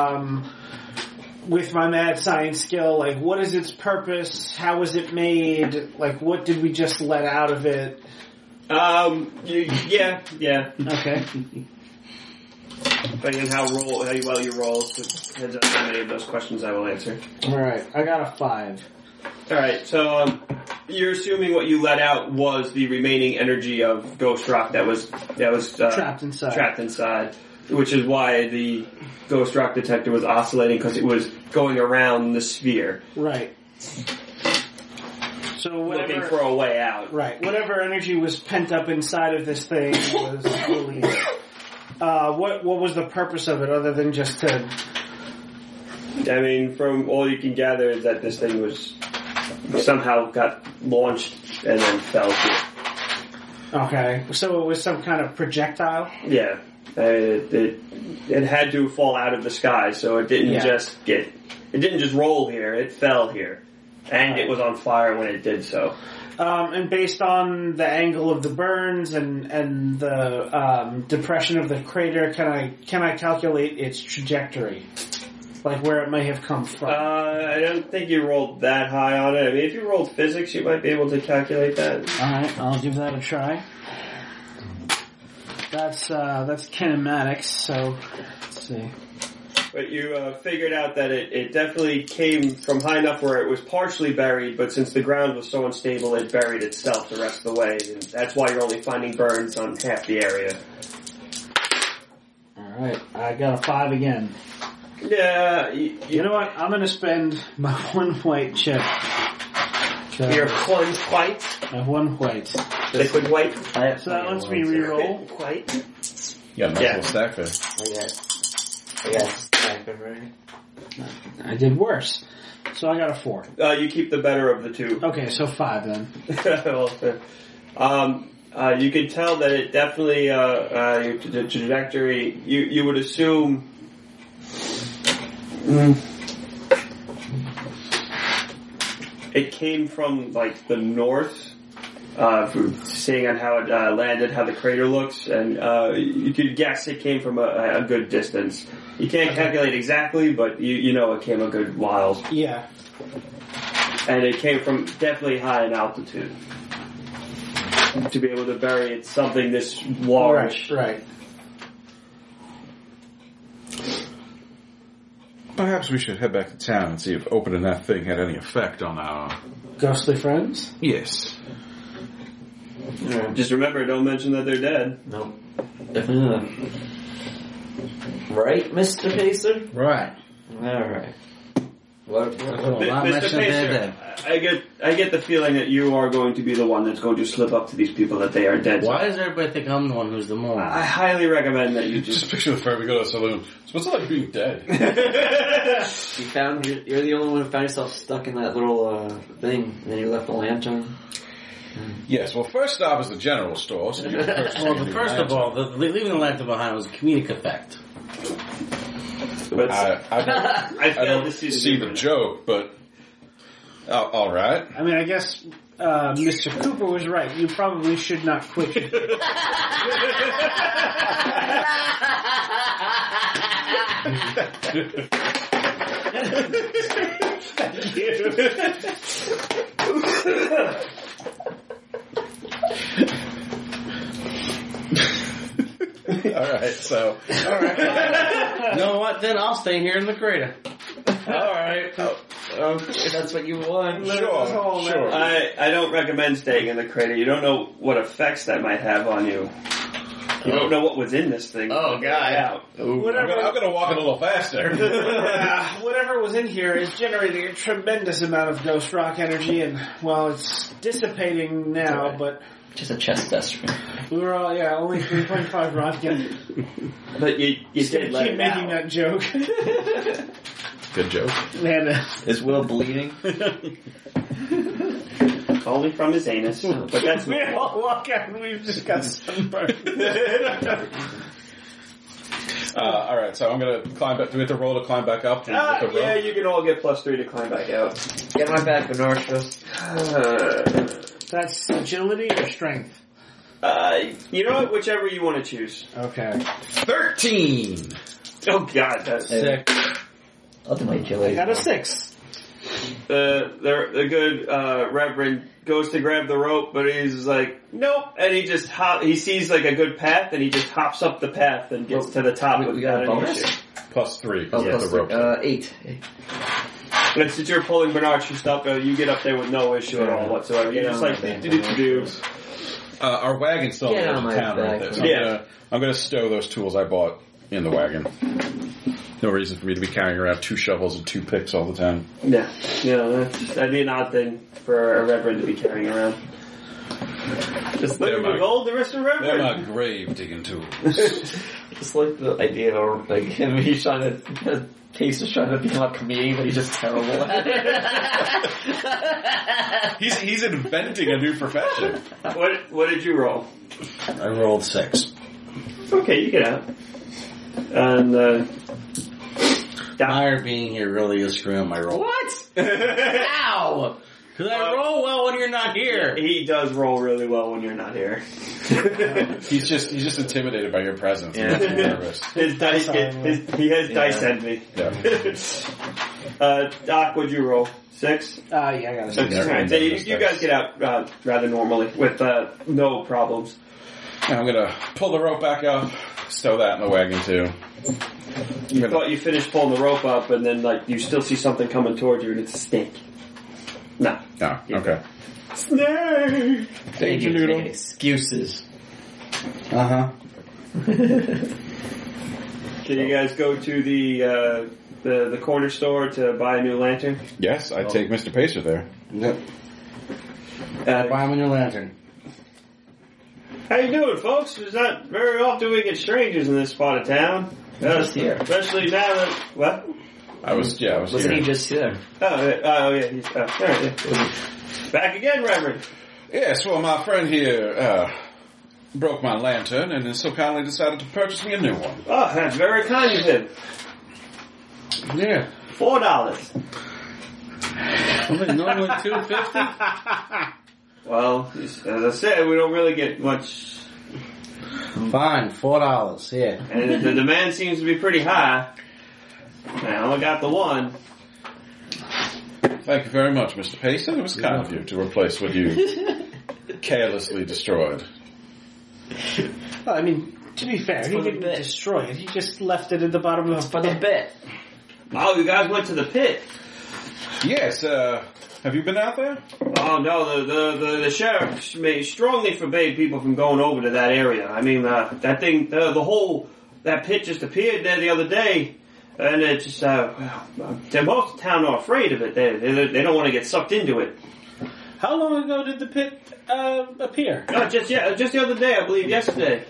C: with my mad science skill? Like, what is its purpose? How was it made? Like, what did we just let out of it?
E: Yeah.
C: Okay.
E: Depending on how well you roll, depends on how many of those questions I will answer.
C: All right. I got a 5.
E: Alright, so you're assuming what you let out was the remaining energy of Ghost Rock that was
C: Trapped inside.
E: which is why the Ghost Rock detector was oscillating, because it was going around the sphere,
C: Right. So whatever.
E: looking for a way out.
C: Right. Whatever energy was pent up inside of this thing was released. What was the purpose of it other than just to...
E: I mean, from all you can gather is that this thing was somehow got launched and then fell here.
C: Okay. So it was some kind of projectile?
E: Yeah. It had to fall out of the sky, so it didn't
C: Yeah.
E: just roll here, it fell here. And it was on fire when it did so.
C: And based on the angle of the burns and the depression of the crater, can I calculate its trajectory, like where it may have come from?
E: I don't think you rolled that high on it. I mean, if you rolled physics, you might be able to calculate that.
C: All right, I'll give that a try. That's kinematics. So let's see.
E: But you figured out that it definitely came from high enough where it was partially buried, but since the ground was so unstable, it buried itself the rest of the way. And that's why you're only finding burns on half the area.
C: All right, I got a 5 again.
E: Yeah.
C: You know what? I'm going to spend my 1 white chip. So,
E: Your coin's white.
C: my 1 white.
E: Liquid white.
C: So that lets me reroll.
E: White.
A: You got a nice little stack there.
D: I got stack of right.
C: I did worse. So I got a 4.
E: You keep the better of the two.
C: Okay, so 5 then.
E: You can tell that it definitely, your trajectory, you would assume... It came from, like, the north, seeing on how it landed, how the crater looks, and you could guess it came from a good distance. You can't calculate exactly, but you know it came a good while.
C: Yeah.
E: And it came from definitely high in altitude. To be able to bury something this large.
C: Right.
A: Perhaps we should head back to town and see if opening that thing had any effect on our...
C: Ghostly friends?
A: Yes.
E: Just remember, don't mention that they're dead.
D: Nope. Definitely not. Right, Mr. Pacer?
B: Right.
D: Alright. What?
B: Well, not
E: Mr.
B: mention they're
E: Pacer,
B: dead.
E: I get the feeling that you are going to be the one that's going to slip up to these people that they are dead.
B: Why does everybody think I'm the one who's the moron?
E: I highly recommend that you
A: Just
E: just...
A: picture the fair we go to the saloon. So what's it like being dead?
D: You're the only one who found yourself stuck in that little thing, and then you left the lantern.
A: Yes, well, first stop is the general store. So you
B: Well, first of all, leaving the lantern behind was a comedic effect.
E: But
A: I
E: I failed
A: don't
E: to see
A: the joke, but... all right.
C: I mean, I guess Mr. Cooper was right. You probably should not quit.
A: Alright, so...
B: Alright. You know what, then I'll stay here in the crater.
D: Alright. Okay, that's what you want.
A: Sure.
E: I don't recommend staying in the crater. You don't know what effects that might have on you. You don't know what was in this thing.
D: Oh, God.
E: Out.
A: I'm gonna walk a little faster.
C: Whatever was in here is generating a tremendous amount of ghost rock energy, and, well, it's dissipating now, but...
D: Just a chest test.
C: We were all, only 3.5 rock again.
E: But you did let
C: Keep
E: it
C: making
E: out.
C: that joke.
A: Good joke.
C: Man,
D: Is Will bleeding?
E: Only from his anus. But that's
C: we all walk out and we've just got sunburned.
A: Alright, so I'm gonna climb back. Do we have to roll to climb back up? With the rope?
E: yeah, you can all get +3 to climb back out.
D: Get my back, Bernardo.
C: That's agility or strength?
E: You know what? Whichever you want to choose.
C: Okay.
A: 13!
E: Oh God, that's
B: Sick.
D: I'll do my agility.
C: I got a 6.
E: the good Reverend goes to grab the rope, but he's like, nope, and he just he sees like a good path, and he just hops up the path and gets to the top
D: we
E: without
D: got a
E: any
D: bonus?
E: issue.
A: +3,
D: Oh,
A: because the rope.
D: 8.
E: And since you're pulling Bernard's stuff, you get up there with no issue at all whatsoever. You're just like, do.
A: Our wagon's still in
D: Get
A: the
D: on my
A: town right
D: back.
A: there. So I'm gonna stow those tools I bought in the wagon. No reason for me to be carrying around 2 shovels and 2 picks all the time.
E: Yeah, that'd be an odd thing for a Reverend to be carrying around. Just look at the gold, the rest of
A: They're
E: Reverend.
A: my grave digging tools.
D: It's like the idea of like him, he's trying to, Pacer's trying to become a comedian, but he's just terrible at it.
A: He's inventing a new profession.
E: What did you roll?
B: I rolled 6.
E: Okay, you get out. And
B: Meyer being here really is screwing my roll.
E: what?
B: Ow! Because I roll well when you're not here.
E: He does roll really well when you're not here.
A: He's just intimidated by your presence.
D: Yeah.
A: He's nervous.
E: His dice, he has dice envy.
A: Yeah.
E: Doc, what'd you roll? 6?
C: Yeah, I got a
E: So you guys get out rather normally with no problems.
A: I'm gonna pull the rope back up, stow that in the wagon too.
E: You thought you finished pulling the rope up, and then you still see something coming towards you, and it's a snake. No.
A: Oh, okay.
E: Snake!
A: Danger Noodle.
D: Excuses.
B: Uh-huh.
E: Can you guys go to the corner store to buy a new lantern?
A: Yes, I take Mr. Pacer there.
B: Yep. Buy him in your lantern.
E: How you doing, folks? It's not very often we get strangers in this part of town.
D: Just here.
E: Especially now that... What?
A: I was
D: Wasn't
A: here.
D: he just here?
E: Yeah. He's, all right, yeah. Back again, Reverend.
A: Yes, well, my friend here broke my lantern and so kindly decided to purchase me a new one.
E: Oh, that's very kind of him.
B: Yeah.
E: $4.
B: Normally $2.50.
E: Well, as I said, we don't really get much,
B: Fine, $4. Yeah.
E: and the demand seems to be pretty high. I only got the one.
A: Thank you very much, Mr. Payson. It was kind of you to replace what you carelessly destroyed.
C: Well, I mean, to be fair, he
D: for the
C: didn't
D: bit.
C: destroy it. He just left it at the bottom of
D: For the bit.
E: Oh, you guys went to the pit.
A: Yes, have you been out there?
E: Oh no, the sheriff strongly forbade people from going over to that area. I mean, that thing, that pit just appeared there the other day, and it just, most of the town are afraid of it. They don't want to get sucked into it.
C: How long ago did the pit appear?
E: Just the other day, I believe, yesterday.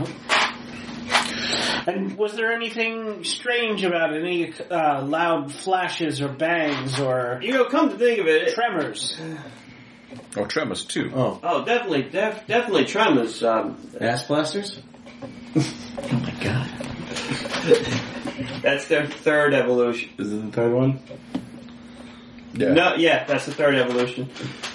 C: And was there anything strange about it? Any loud flashes or bangs or
E: Come to think of it,
C: tremors?
A: Or tremors, too.
B: Oh.
E: definitely tremors.
B: Ass blasters?
D: Oh my god.
E: That's their third evolution.
B: Is it the third one?
A: Yeah.
E: No, yeah, that's the third evolution.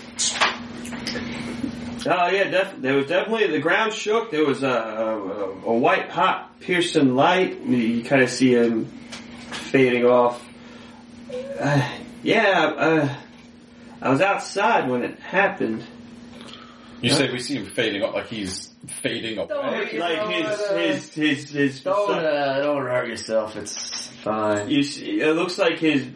E: Oh yeah, there was definitely, the ground shook. There was a white hot piercing light. You kind of see him fading off. I was outside when it happened.
A: You say we see him fading up like he's fading away?
E: Like his
D: Don't hurt yourself. It's fine.
E: You see, it looks like he's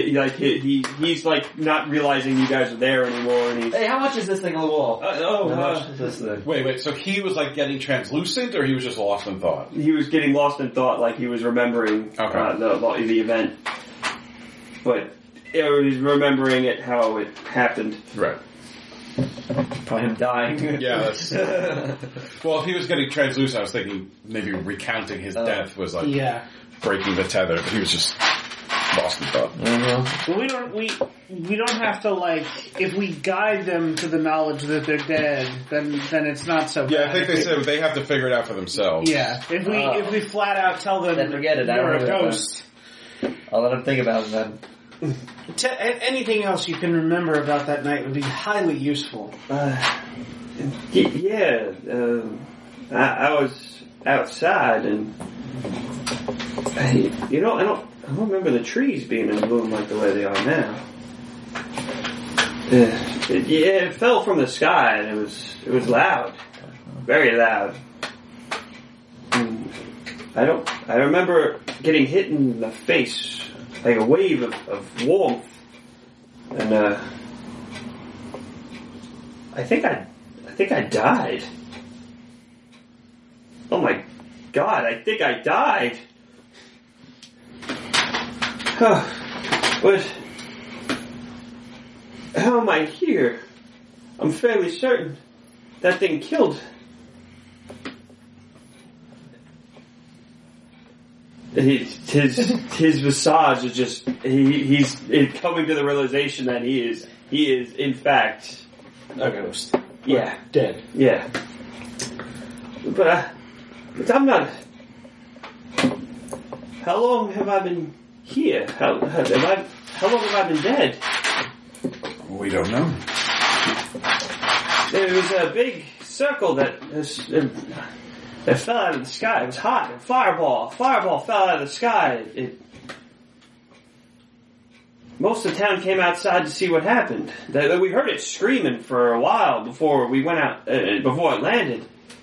E: like not realizing you guys are there anymore, and he's
D: Hey, how much is this thing on the wall?
E: how
D: much is this thing?
A: Wait, so he was like getting translucent or he was just lost in thought?
E: he was getting lost in thought, like he was remembering the event, but he was remembering it how it happened.
A: Right.
D: Probably him dying.
A: Yeah, that's... Well, if he was getting translucent, I was thinking maybe recounting his death was like breaking the tether, but he was just lost in thought.
C: Well, we don't have to, like, if we guide them to the knowledge that they're dead, then it's not so bad.
A: Yeah, I think they said they have to figure it out for themselves.
C: Yeah, if we flat out tell them
D: Then forget it, I
C: you're
D: don't
C: a
D: know that.
C: ghost.
D: I'll let him think about it then.
C: Anything else you can remember about that night would be highly useful.
E: I was outside, and I don't remember the trees being in bloom like the way they are now. It fell from the sky, and it was loud, very loud. And I remember getting hit in the face, like a wave of warmth, and I think I died. Oh my god, I think I died. But how am I here? I'm fairly certain that thing killed. His visage is just he's coming to the realization that he is in fact
C: A ghost.
E: yeah,
C: Dead.
E: yeah. But I'm not. How long have I been here? How How long have I been dead?
A: We don't know.
E: There was a big circle that fell out of the sky. It was hot. A fireball fell out of the sky. Most of the town came outside to see what happened. We heard it screaming for a while before we went out, before it landed.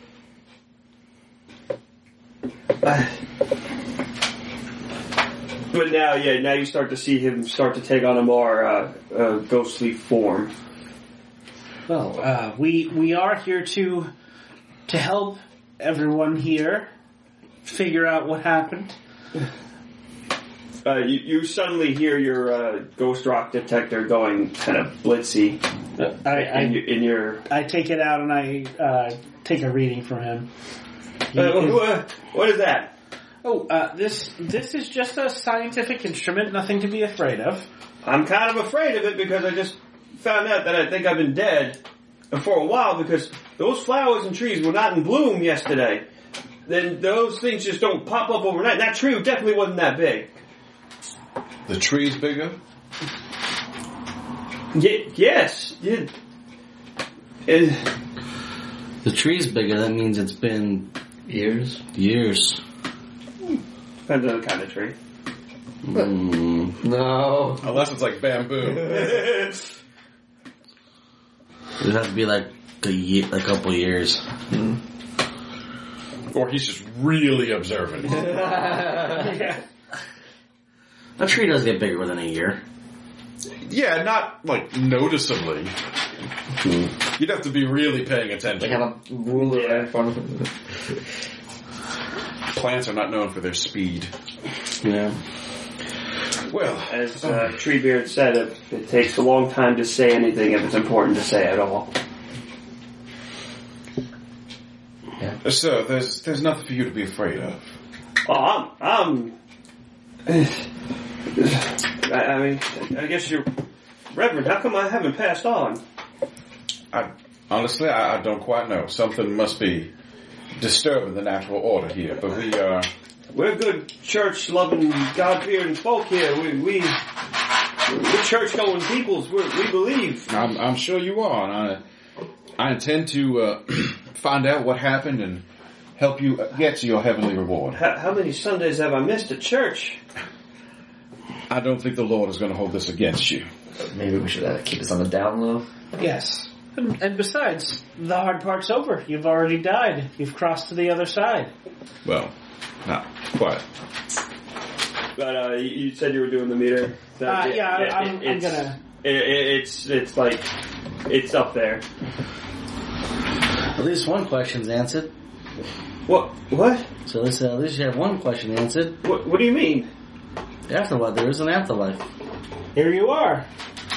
E: But now you start to see him start to take on a more ghostly form.
C: Well, we are here to help everyone here figure out what happened.
E: You suddenly hear your ghost rock detector going kind of blitzy.
C: I take it out and I take a reading from him.
E: What is that?
C: This is just a scientific instrument, nothing to be afraid of.
E: I'm kind of afraid of it because I just found out that I think I've been dead for a while because those flowers and trees were not in bloom yesterday. Then those things just don't pop up overnight. That tree definitely wasn't that big.
A: The tree's bigger?
E: Yes. Yeah.
B: The tree's bigger, that means it's been...
D: Years?
B: Years.
E: Depends on the kind of tree.
D: No.
A: Unless it's like bamboo.
B: It would have to be like a couple years.
A: Or he's just really observant.
C: Yeah.
B: A tree does get bigger within a year.
A: Yeah, not like noticeably. You'd have to be really paying attention.
D: Like have a ruler in front of him.
A: Plants are not known for their speed.
B: Yeah.
A: Well,
E: As Treebeard said, it takes a long time to say anything if it's important to say at all.
A: so there's nothing for you to be afraid of.
E: Oh, I mean, I guess you're Reverend. How come I haven't passed on?
A: Honestly, I don't quite know. Something must be disturbing the natural order here. But
E: we're good church-loving, God-fearing folk here. We're church-going peoples. We believe.
A: I'm sure you are. And I intend to find out what happened and help you get to your heavenly reward.
E: How many Sundays have I missed at church?
A: I don't think the Lord is going to hold this against you.
D: Maybe we should keep this on the down low.
C: Yes. And besides, the hard part's over. You've already died. You've crossed to the other side.
A: Well, not quite.
E: But you said you were doing the meter. So
C: I'm gonna...
E: It's like, it's up there.
B: At least one question's answered.
E: What?
B: So at least you have one question answered.
E: What do you mean?
B: Afterlife, there is an afterlife.
C: Here you are.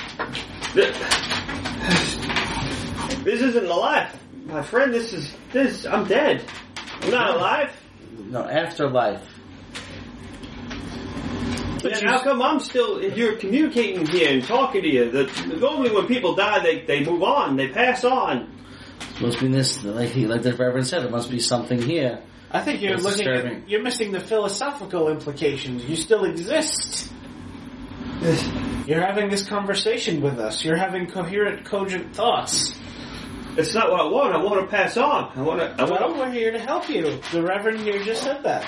E: This isn't alive. My friend, I'm dead. I'm not alive.
B: No, afterlife.
E: But how come I'm still, if you're communicating here and talking to you, normally when people die, they move on, they pass on.
B: Must be this, like the Reverend said, there must be something here.
C: I think you're you're missing the philosophical implications. You still exist. You're having this conversation with us. You're having coherent, cogent thoughts.
E: It's not what I want. I want to pass on.
C: Well, we're here to help you. The Reverend here just said that.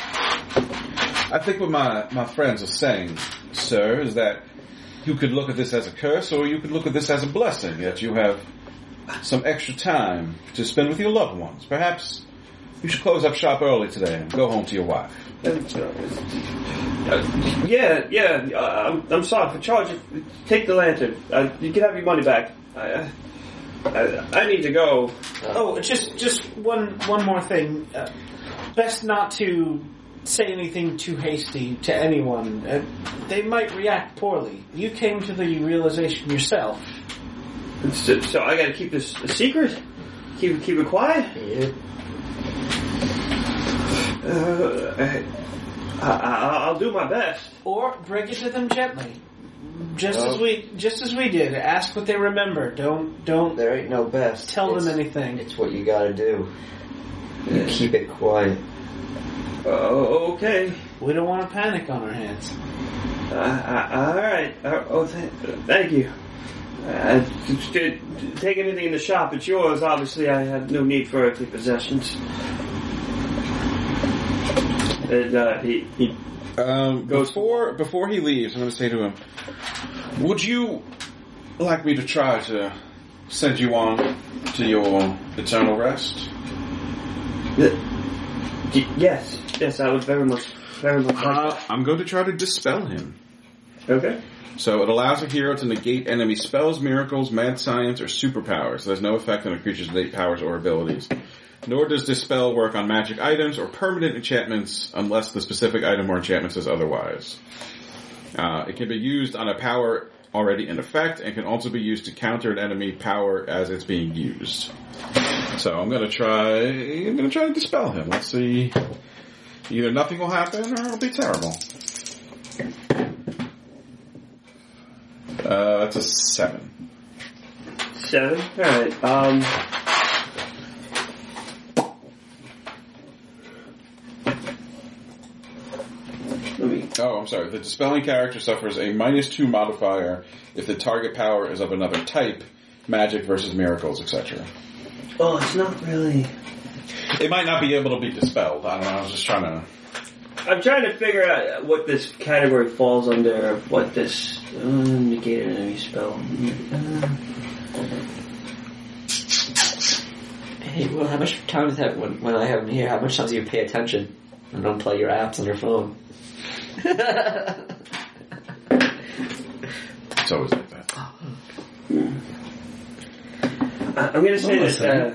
A: I think what my friends are saying, sir, is that you could look at this as a curse or you could look at this as a blessing, that you have some extra time to spend with your loved ones. Perhaps you should close up shop early today and go home to your wife.
E: I'm sorry for charging. Take the lantern. You can have your money back. I need to go.
C: Just one more thing. Best not to say anything too hasty to anyone. They might react poorly. You came to the realization yourself.
E: So I got to keep this a secret? Keep it quiet?
D: Yeah.
E: I'll do my best.
C: Or break it to them gently. Just as we did. Ask what they remember. Don't
D: There ain't no best.
C: tell them anything.
D: It's what you gotta do. You keep it quiet.
E: Okay.
C: We don't want to panic on our hands.
E: All right. Thank you. Take anything in the shop. It's yours. Obviously, I have no need for earthly possessions. And he
A: before he leaves, I'm going to say to him, would you like me to try to send you on to your eternal rest?
E: Yes, I would very much like that.
A: I'm going to try to dispel him.
E: Okay.
A: So it allows a hero to negate enemy spells, miracles, mad science, or superpowers. There's no effect on a creature's innate powers or abilities. Nor does dispel work on magic items or permanent enchantments unless the specific item or enchantment says otherwise. It can be used on a power already in effect and can also be used to counter an enemy power as it's being used. So I'm going to try to dispel him. Let's see. Either nothing will happen or it'll be terrible. It's a 7.
E: 7? Alright,
A: I'm sorry. The dispelling character suffers a -2 modifier if the target power is of another type, magic versus miracles, etc.
E: Oh, it's not really...
A: It might not be able to be dispelled. I don't know. I was just trying to...
E: I'm trying to figure out what this category falls under, what this negated enemy spell.
D: Hey, well, how much time does that when I have him here? How much time do you pay attention and don't play your apps on your phone?
A: It's always like that.
E: I'm going to say that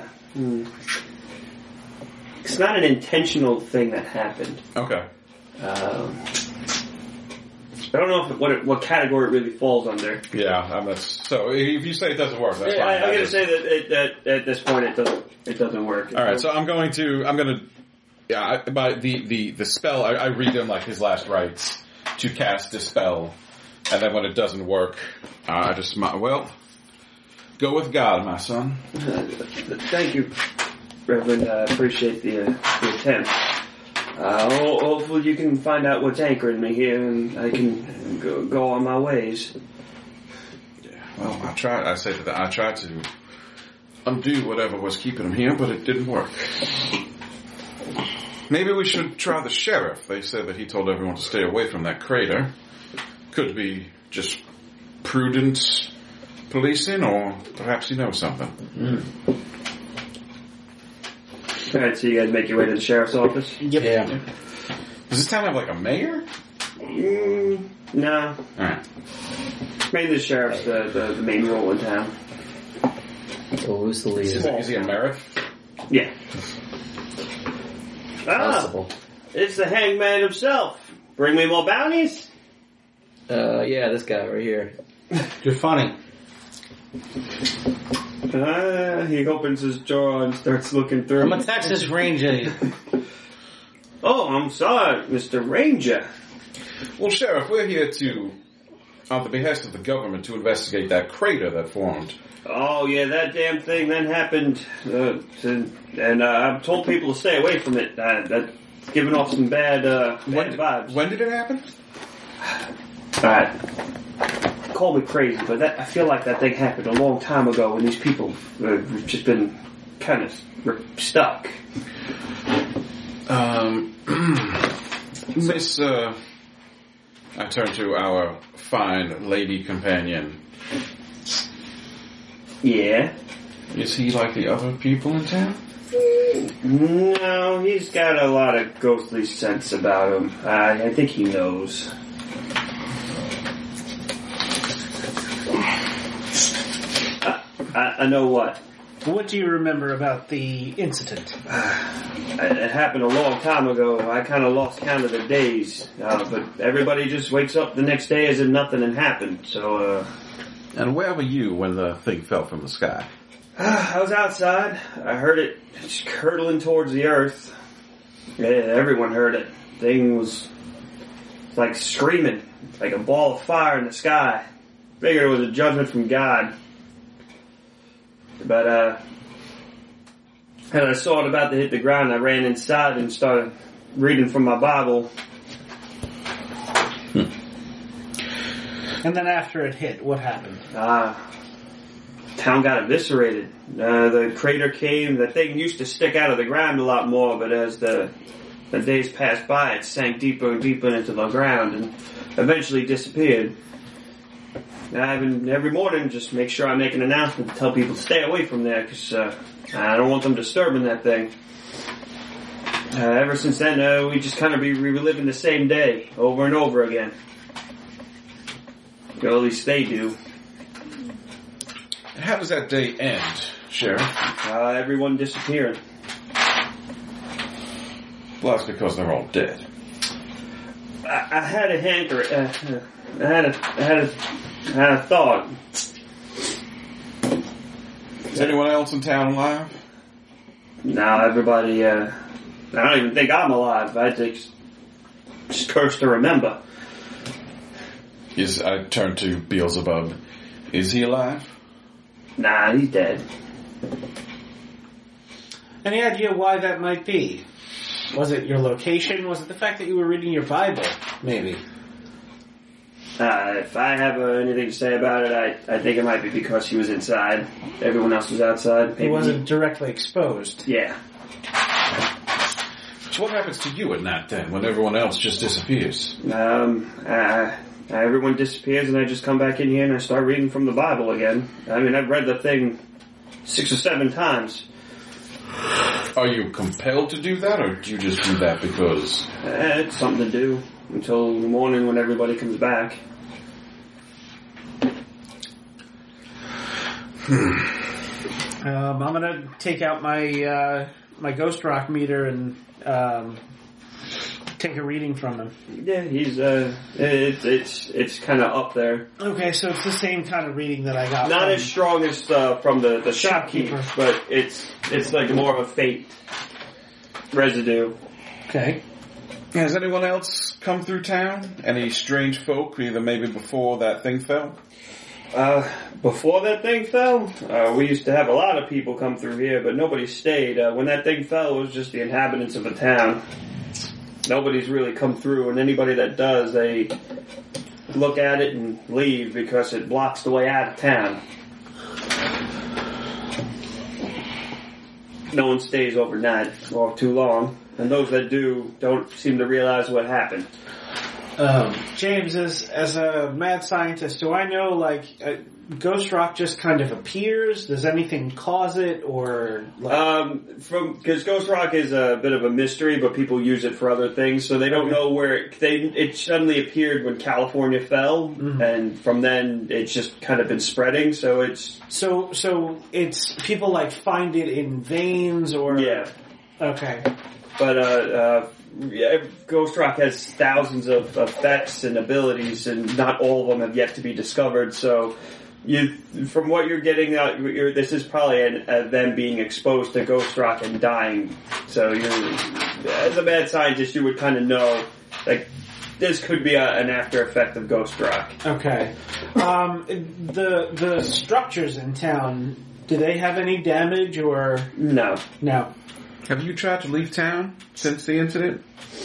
E: it's not an intentional thing that happened.
A: Okay.
E: I don't know what category it really falls under.
A: Yeah, so if you say it doesn't work, that's fine.
E: I'm going to say that at this point it doesn't work.
A: All right, so I'm going to by the spell, I read him like his last rites to cast Dispel, and then when it doesn't work, I just smile. Well, go with God, my son.
E: Thank you, Reverend. I appreciate the attempt. Hopefully you can find out what's anchoring me here, and I can go on my ways.
A: Yeah, well, I tried to undo whatever was keeping him here, but it didn't work. Maybe we should try the sheriff. They said that he told everyone to stay away from that crater. Could be just prudent policing, or perhaps he knows something.
E: Alright, so you guys make your way to the sheriff's office?
C: Yep.
B: Yeah.
A: Does this town have like a mayor?
E: No.
A: Alright.
E: Mainly the sheriff's the main role in town.
D: So who's the leader?
A: Is he a Merrick?
E: Yeah.
D: Possible.
E: It's the hangman himself. Bring me more bounties?
D: Yeah, this guy right here.
B: You're funny.
E: He opens his jaw and starts looking through.
B: I'm a Texas Ranger.
E: Oh, I'm sorry, Mr. Ranger.
A: Well, Sheriff, we're here on the behest of the government, to investigate that crater that formed.
E: Oh, yeah, that damn thing then happened, and I've told people to stay away from it. That's giving off some bad vibes.
A: When did it happen?
E: Call me crazy, but I feel like that thing happened a long time ago when these people have just been kind of stuck.
A: Miss, I turn to our fine lady companion.
E: Yeah?
A: Is he like the other people in town?
E: No, he's got a lot of ghostly sense about him. I think he knows. I know what.
C: What do you remember about the incident?
E: It happened a long time ago. I kind of lost count of the days. But everybody just wakes up the next day as if nothing had happened. So,
A: And where were you when the thing fell from the sky?
E: I was outside. I heard it just curdling towards the earth. Yeah, everyone heard it. Thing was like screaming, like a ball of fire in the sky. Figured it was a judgment from God. But, and I saw it about to hit the ground, I ran inside and started reading from my Bible.
C: And then after it hit, what happened?
E: Town got eviscerated. The crater came. The thing used to stick out of the ground a lot more, but as the days passed by, it sank deeper and deeper into the ground and eventually disappeared. Every morning, just make sure I make an announcement to tell people to stay away from there, because I don't want them disturbing that thing. Ever since then, we just kind of be reliving the same day over and over again. Or at least they do.
A: How does that day end, Sheriff?
E: Everyone disappearing.
A: Well, that's because they're all dead.
E: I had a hanker. I had a thought.
A: Is anyone else in town alive?
E: No, everybody. I don't even think I'm alive. I just curse to remember.
A: I turn to Beelzebub. Is he alive?
E: Nah, he's dead.
C: Any idea why that might be? Was it your location? Was it the fact that you were reading your Bible? Maybe.
E: If I have anything to say about it, I think it might be because he was inside. Everyone else was outside. Maybe
C: He wasn't directly exposed.
E: Yeah.
A: So what happens to you at night then, when everyone else just disappears?
E: Everyone disappears and I just come back in here and I start reading from the Bible again. I mean, I've read the thing 6 or 7 times.
A: Are you compelled to do that, or do you just do that because...
E: It's something to do until the morning when everybody comes back.
C: I'm gonna take out my my Ghost Rock meter and take a reading from him.
E: Yeah, he's it's kind of up there.
C: Okay, so it's the same kind of reading that I got.
E: Not
C: from
E: as strong as from the shopkeeper, but it's like more of a fate residue.
C: Okay.
A: Has anyone else come through town? Any strange folk, either maybe before that thing fell?
E: Before that thing fell, we used to have a lot of people come through here, but nobody stayed. When that thing fell, it was just the inhabitants of the town. Nobody's really come through, and anybody that does, they look at it and leave because it blocks the way out of town. No one stays overnight or too long, and those that do don't seem to realize what happened.
C: James, as a mad scientist, do I know, like, Ghost Rock just kind of appears? Does anything cause it, or... Like...
E: Because Ghost Rock is a bit of a mystery, but people use it for other things, so they don't know where it suddenly appeared when California fell, and from then it's just kind of been spreading, so it's...
C: So it's, people, like, find it in veins, or...
E: Yeah.
C: Okay.
E: But, Ghost Rock has thousands of effects and abilities, and not all of them have yet to be discovered. So, from what you're getting, this is probably them being exposed to Ghost Rock and dying. So, as a mad scientist, you would kind of know, like, this could be an after effect of Ghost Rock.
C: Okay. The structures in town, do they have any damage, or...
E: No.
C: No.
A: Have you tried to leave town since the incident?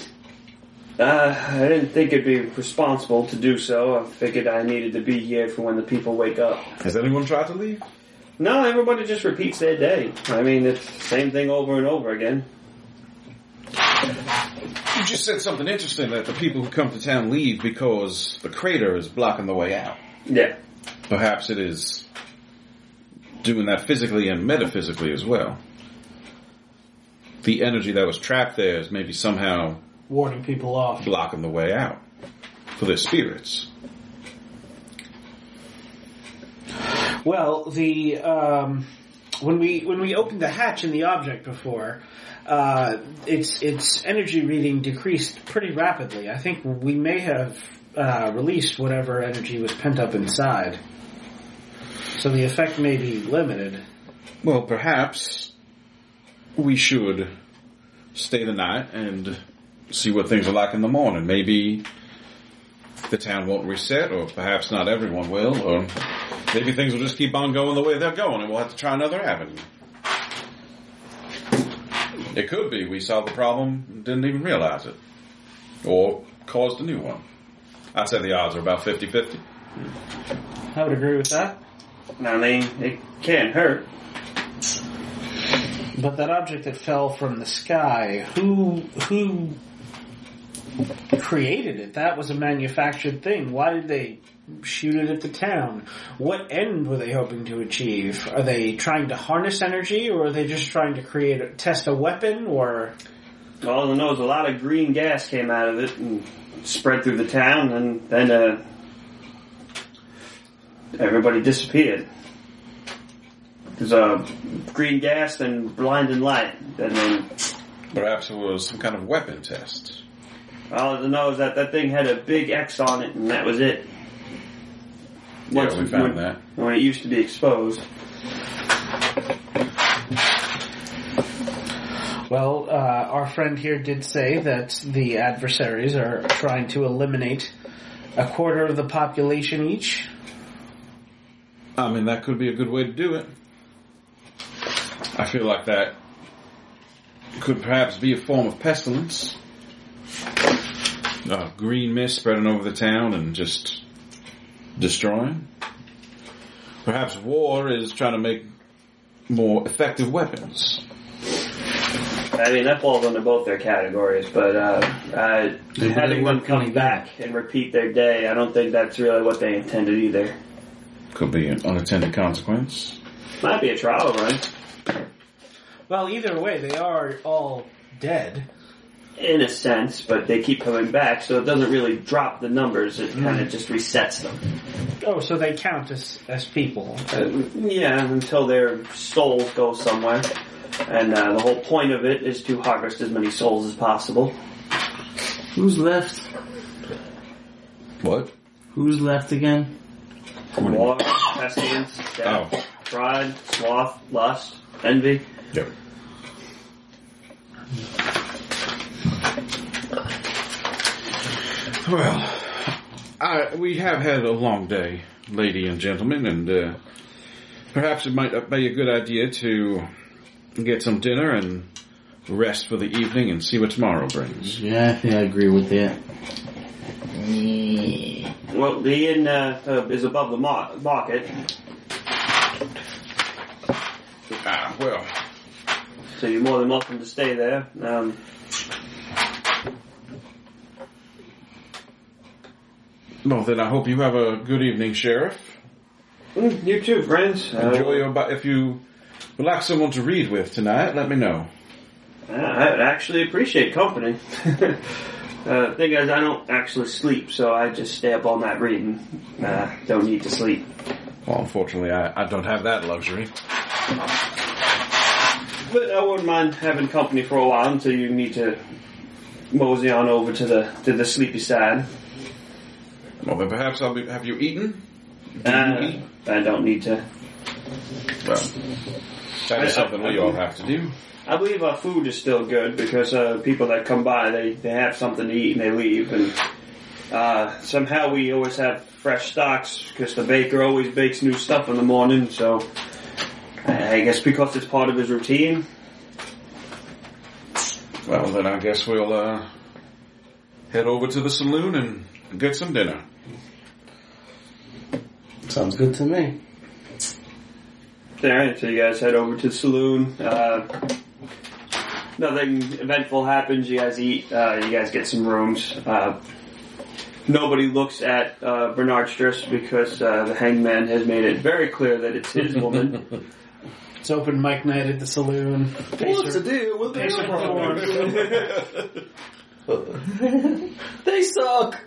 E: I didn't think it'd be responsible to do so. I figured I needed to be here for when the people wake up.
A: Has anyone tried to leave?
E: No, everybody just repeats their day. I mean, it's the same thing over and over again.
A: You just said something interesting, that the people who come to town leave because the crater is blocking the way out.
E: Yeah.
A: Perhaps it is doing that physically and metaphysically as well. The energy that was trapped there is maybe somehow
C: warning people off,
A: blocking the way out for their spirits.
C: Well, the when we opened the hatch in the object before, its energy reading decreased pretty rapidly. I think we may have released whatever energy was pent up inside, so the effect may be limited.
A: Well, perhaps we should stay the night and see what things are like in the morning. Maybe the town won't reset, or perhaps not everyone will, or maybe things will just keep on going the way they're going and we'll have to try another avenue. It could be we solved the problem and didn't even realize it, or caused a new one. I'd say the odds are about 50-50.
C: I would agree with that.
E: I mean, it can't hurt.
C: But that object that fell from the sky, who created it? That was a manufactured thing. Why did they shoot it at the town? What end were they hoping to achieve? Are they trying to harness energy, or are they just trying to test a weapon, or...
E: All I know is a lot of green gas came out of it and spread through the town, and then everybody disappeared. There's green gas and blinding light, and then...
A: Perhaps it was some kind of weapon test.
E: All I know is that thing had a big X on it, and that was it.
A: Yeah, we found that.
E: When it used to be exposed.
C: Well, our friend here did say that the adversaries are trying to eliminate a quarter of the population each.
A: I mean, that could be a good way to do it. I feel like that could perhaps be a form of pestilence. Green mist spreading over the town and just destroying. Perhaps war is trying to make more effective weapons.
E: I mean, that falls under both their categories, but having them come back and repeat their day, I don't think that's really what they intended either.
A: Could be an unintended consequence.
E: Might be a trial run.
C: Well, either way, they are all dead.
E: In a sense, but they keep coming back, so it doesn't really drop the numbers. It kind of just resets them.
C: Oh, so they count as people.
E: Yeah, until their souls go somewhere. And the whole point of it is to harvest as many souls as possible.
B: Who's left?
A: What?
B: Who's left again?
E: War, pestilence, death, pride, sloth, lust, envy.
A: Yep. Well, we have had a long day, lady and gentlemen, and perhaps it might be a good idea to get some dinner and rest for the evening and see what tomorrow brings.
B: Yeah, I think I agree with that.
E: Well, the inn is above the market.
A: Well.
E: So you're more than welcome to stay there.
A: Well, then I hope you have a good evening, Sheriff.
E: You too, friends.
A: Enjoy your... If you would like someone to read with tonight, let me know.
E: I actually appreciate company. Thing is, I don't actually sleep, so I just stay up all night reading. Don't need to sleep.
A: Well, unfortunately, I don't have that luxury.
E: But I wouldn't mind having company for a while until you need to mosey on over to the sleepy side.
A: Well, then perhaps have you eaten?
E: I don't need to.
A: Well, that is something we all have to do.
E: I believe our food is still good because people that come by, they have something to eat and they leave. And somehow we always have fresh stocks because the baker always bakes new stuff in the morning. So I guess because it's part of his routine.
A: Well, then I guess we'll head over to the saloon and get some dinner.
B: Sounds good to me.
E: Alright, so you guys head over to the saloon. Nothing eventful happens. You guys eat. You guys get some rooms. Nobody looks at Bernard Striss because the hangman has made it very clear that it's his woman.
C: It's open mic night at the saloon.
B: What's the deal with
C: Pacer performs.
D: They suck.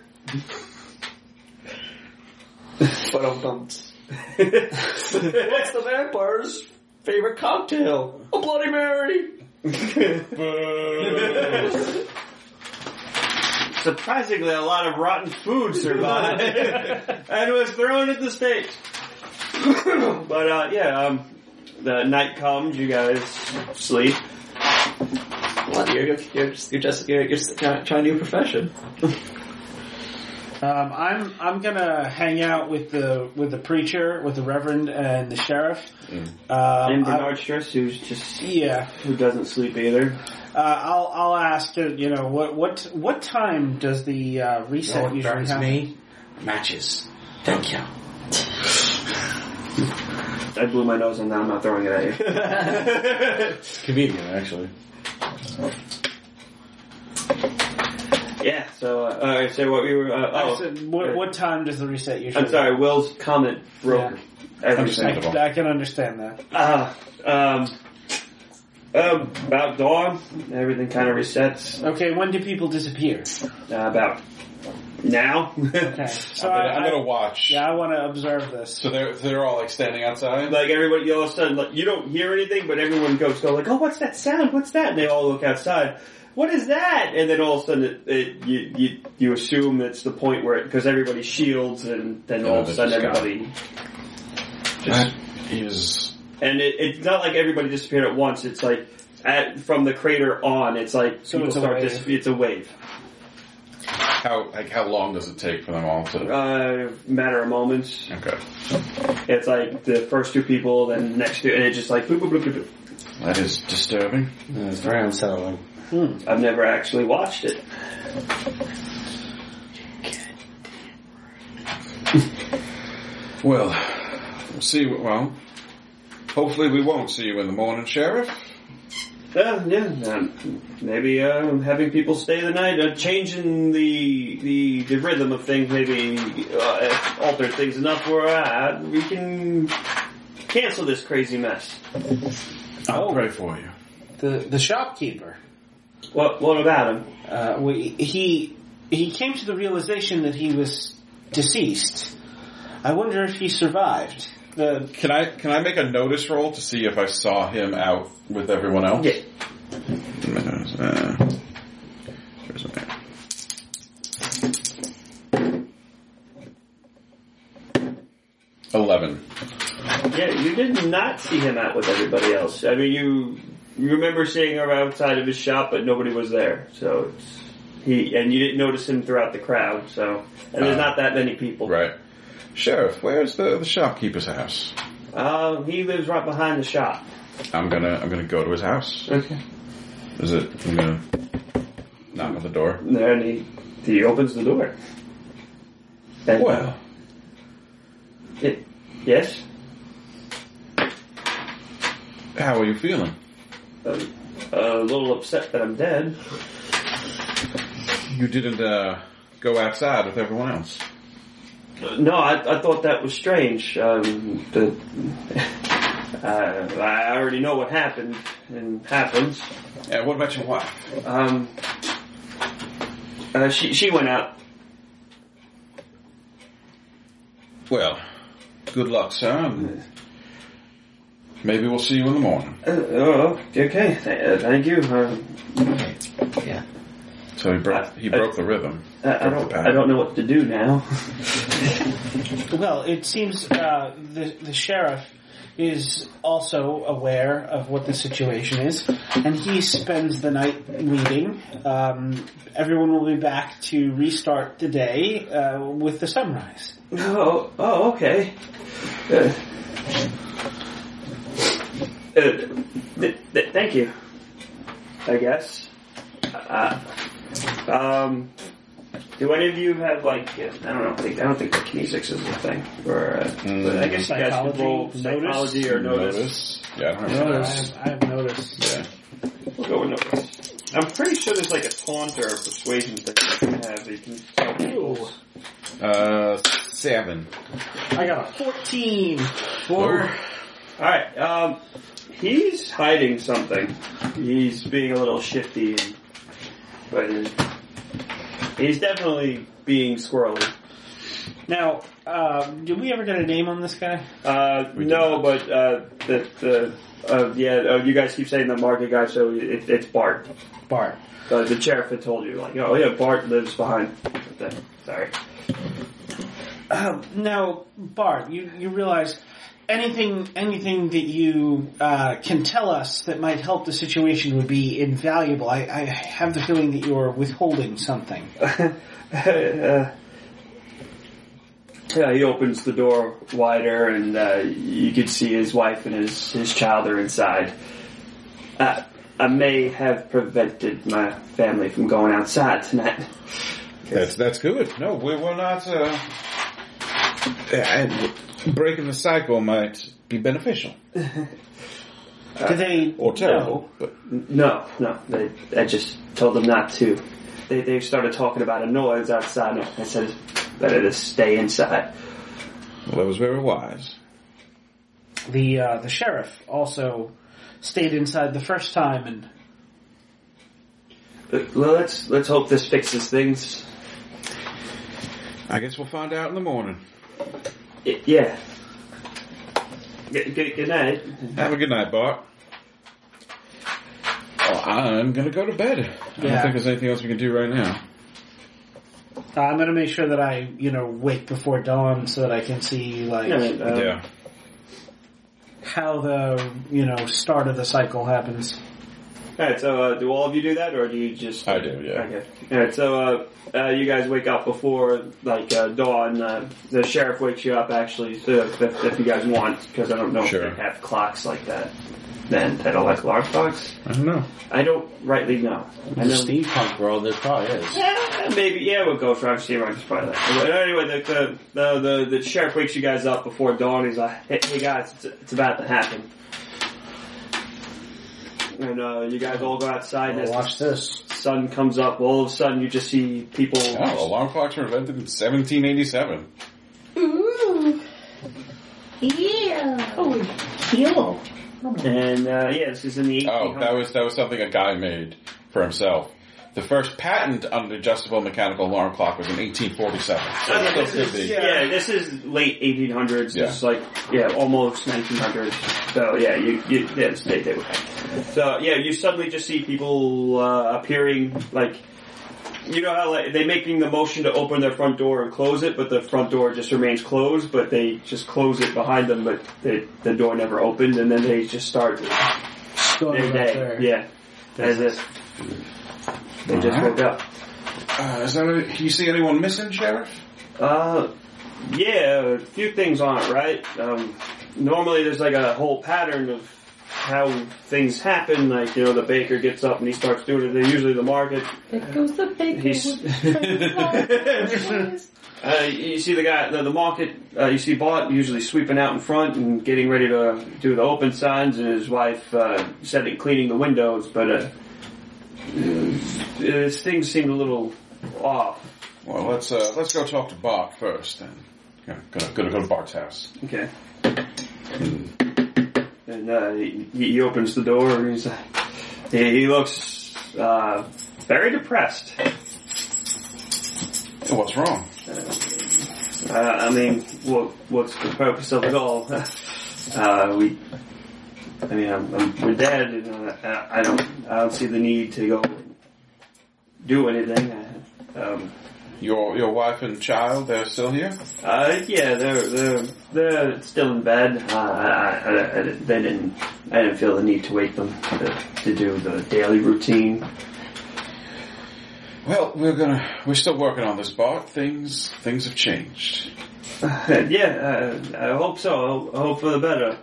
D: But
B: What's the vampire's favorite cocktail? A Bloody Mary.
E: Surprisingly, a lot of rotten food survived and was thrown at the stage. But the night comes. You guys sleep.
D: what? You're just trying a new profession.
C: I'm gonna hang out with the preacher, with the reverend, and the sheriff.
E: And Bernard Striss, who doesn't sleep either.
C: I'll ask what time does the reset usually happen?
B: Me matches.
D: Thank you.
E: I blew my nose and now I'm not throwing it at you.
B: It's convenient, actually.
E: Yeah, so, so what we were,
C: I said, what time does the reset usually?
E: I'm sorry, Will's comment broke everything.
C: I can understand that.
E: About dawn, everything kind of resets.
C: Okay, when do people disappear?
E: About now.
C: Okay, so
A: I'm gonna watch.
C: Yeah, I want to observe this.
A: So they're all like standing outside.
E: Like everybody, all of a sudden, like, you don't hear anything, but everyone goes like, "Oh, what's that sound? What's that?" And they all look outside. What is that? And then all of a sudden, you assume it's the point where because everybody shields, and then all of a sudden everybody
A: That is.
E: And it's not like everybody disappeared at once. It's like from the crater on. It's like
C: So
E: people
C: it's a
E: start
C: wave.
E: It's a wave.
A: How long does it take for them all to?
E: Matter of moments.
A: Okay.
E: It's like the first two people, then the next two, and it's just like boop, boop, boop, boop, boop.
A: That is disturbing.
B: Yeah, it's very unsettling.
E: I've never actually watched it.
A: Well, see. Well, hopefully we won't see you in the morning, Sheriff.
E: Maybe having people stay the night, changing the rhythm of things, maybe altered things enough where we can cancel this crazy mess.
A: I'll pray for you.
C: The shopkeeper.
E: What about him?
C: He came to the realization that he was deceased. I wonder if he survived.
A: Can I make a notice roll to see if I saw him out with everyone else?
E: Yeah.
A: Here's a man. 11.
E: Yeah, you did not see him out with everybody else. I mean, you remember seeing him outside of his shop, but nobody was there. So you didn't notice him throughout the crowd. So, and there's not that many people.
A: Right. Sheriff, where's the shopkeeper's house?
E: He lives right behind the shop.
A: I'm gonna go to his house.
E: Okay.
A: I'm gonna knock on the door.
E: And he opens the door. And,
A: Well,
E: yes?
A: how are you feeling?
E: A little upset that I'm dead.
A: You didn't go outside with everyone else.
E: No, I thought that was strange. I already know what happened and happens.
A: And what about your wife?
E: She went out.
A: Well, good luck, sir. And maybe we'll see you in the morning.
E: Okay. Thank you.
D: Yeah.
A: So he broke the rhythm.
E: I don't know what to do now.
C: Well, it seems the sheriff is also aware of what the situation is, and he spends the night reading. Everyone will be back to restart the day with the sunrise.
E: Oh, okay. Thank you. I guess. Do any of you have I don't think kinesics is a thing. Or but I guess you guys could roll psychology or notice.
A: Yeah, I don't know.
C: Notice. I have noticed.
A: Yeah.
E: We'll go with notice. I'm pretty sure there's like a taunt or a persuasion thing you can have. You can
A: 7.
C: I got a 14.
E: Alright, he's hiding something. He's being a little shifty, but he's definitely being squirrely.
C: Now, did we ever get a name on this guy?
E: No, but you guys keep saying the market guy, so it's Bart.
C: Bart.
E: The sheriff had told you, Bart lives behind. Sorry.
C: Now, Bart, you realize anything that you can tell us that might help the situation would be invaluable. I have the feeling that you're withholding something.
E: He opens the door wider, and you can see his wife and his child are inside. I may have prevented my family from going outside tonight.
A: That's good. No, we're not. breaking the cycle might be beneficial.
C: Did they
A: Or terrible. But
E: No. I just told them not to. They started talking about a noise outside. And I said, better to stay inside.
A: well, that was very wise.
C: The sheriff also stayed inside the first time, and
E: Well, let's hope this fixes things.
A: I guess we'll find out in the morning.
E: Yeah. Good night.
A: Have a good night, Bart. Oh, I'm gonna go to bed. I don't
C: Yeah.
A: think there's anything else we can do right now.
C: I'm going to make sure that I, wake before dawn so that I can see,
A: Yeah.
C: how the, start of the cycle happens.
E: Alright, so do all of you do that, or do you just...
A: I do, yeah.
E: Okay. Alright, so you guys wake up before, dawn. The sheriff wakes you up, actually, so if you guys want, because I don't know
A: Sure.
E: if they have clocks like that. Then, that are like alarm clocks.
A: I don't know.
E: I don't rightly know. I
B: In
E: know.
B: the steampunk world, there probably is.
E: Yeah, maybe. Yeah, we'll go for Steampunk. It's probably that. But anyway, the sheriff wakes you guys up before dawn. He's like, "Hey guys, it's about to happen." And you guys all go outside. And as
B: Watch this.
E: the sun comes up, all of a sudden you just see people.
A: Oh, alarm clocks were invented in 1787.
G: Ooh. Yeah. Oh, yo.
E: And this is in the 1800s.
A: Oh, that was something a guy made for himself. The first patent on an adjustable mechanical alarm clock was in 1847. So it still could be.
E: This is late 1800s.
A: Yeah.
E: It's almost 1900s. So they were. So you suddenly just see people appearing you know how they making the motion to open their front door and close it, but the front door just remains closed, but they just close it behind them, but the door never opened, and then they just start
C: Going
E: their
C: up
E: day.
C: there.
E: Yeah, as if they just
A: Alright.
E: woke up.
A: You see anyone missing, Sheriff?
E: Yeah, a few things on it, right? Normally there's a whole pattern of how things happen, the baker gets up and he starts doing it. They're usually the market.
G: There goes the baker
E: He's-
G: with
E: You see the guy, the market, you see Bart usually sweeping out in front and getting ready to do the open signs, and his wife cleaning the windows, but things seemed a little off.
A: Well, let's go talk to Bart first, then. Gonna go to Bart's house.
E: Okay. And he opens the door and he looks very depressed.
A: What's wrong?
E: What's the purpose of it all? We're dead, and I don't see the need to go do anything.
A: Your wife and child, they're still here?
E: Yeah, they're still in bed. I didn't feel the need to wake them to do the daily routine.
A: Well, we're still working on this, Bart. Things have changed.
E: I hope so. I hope for the better.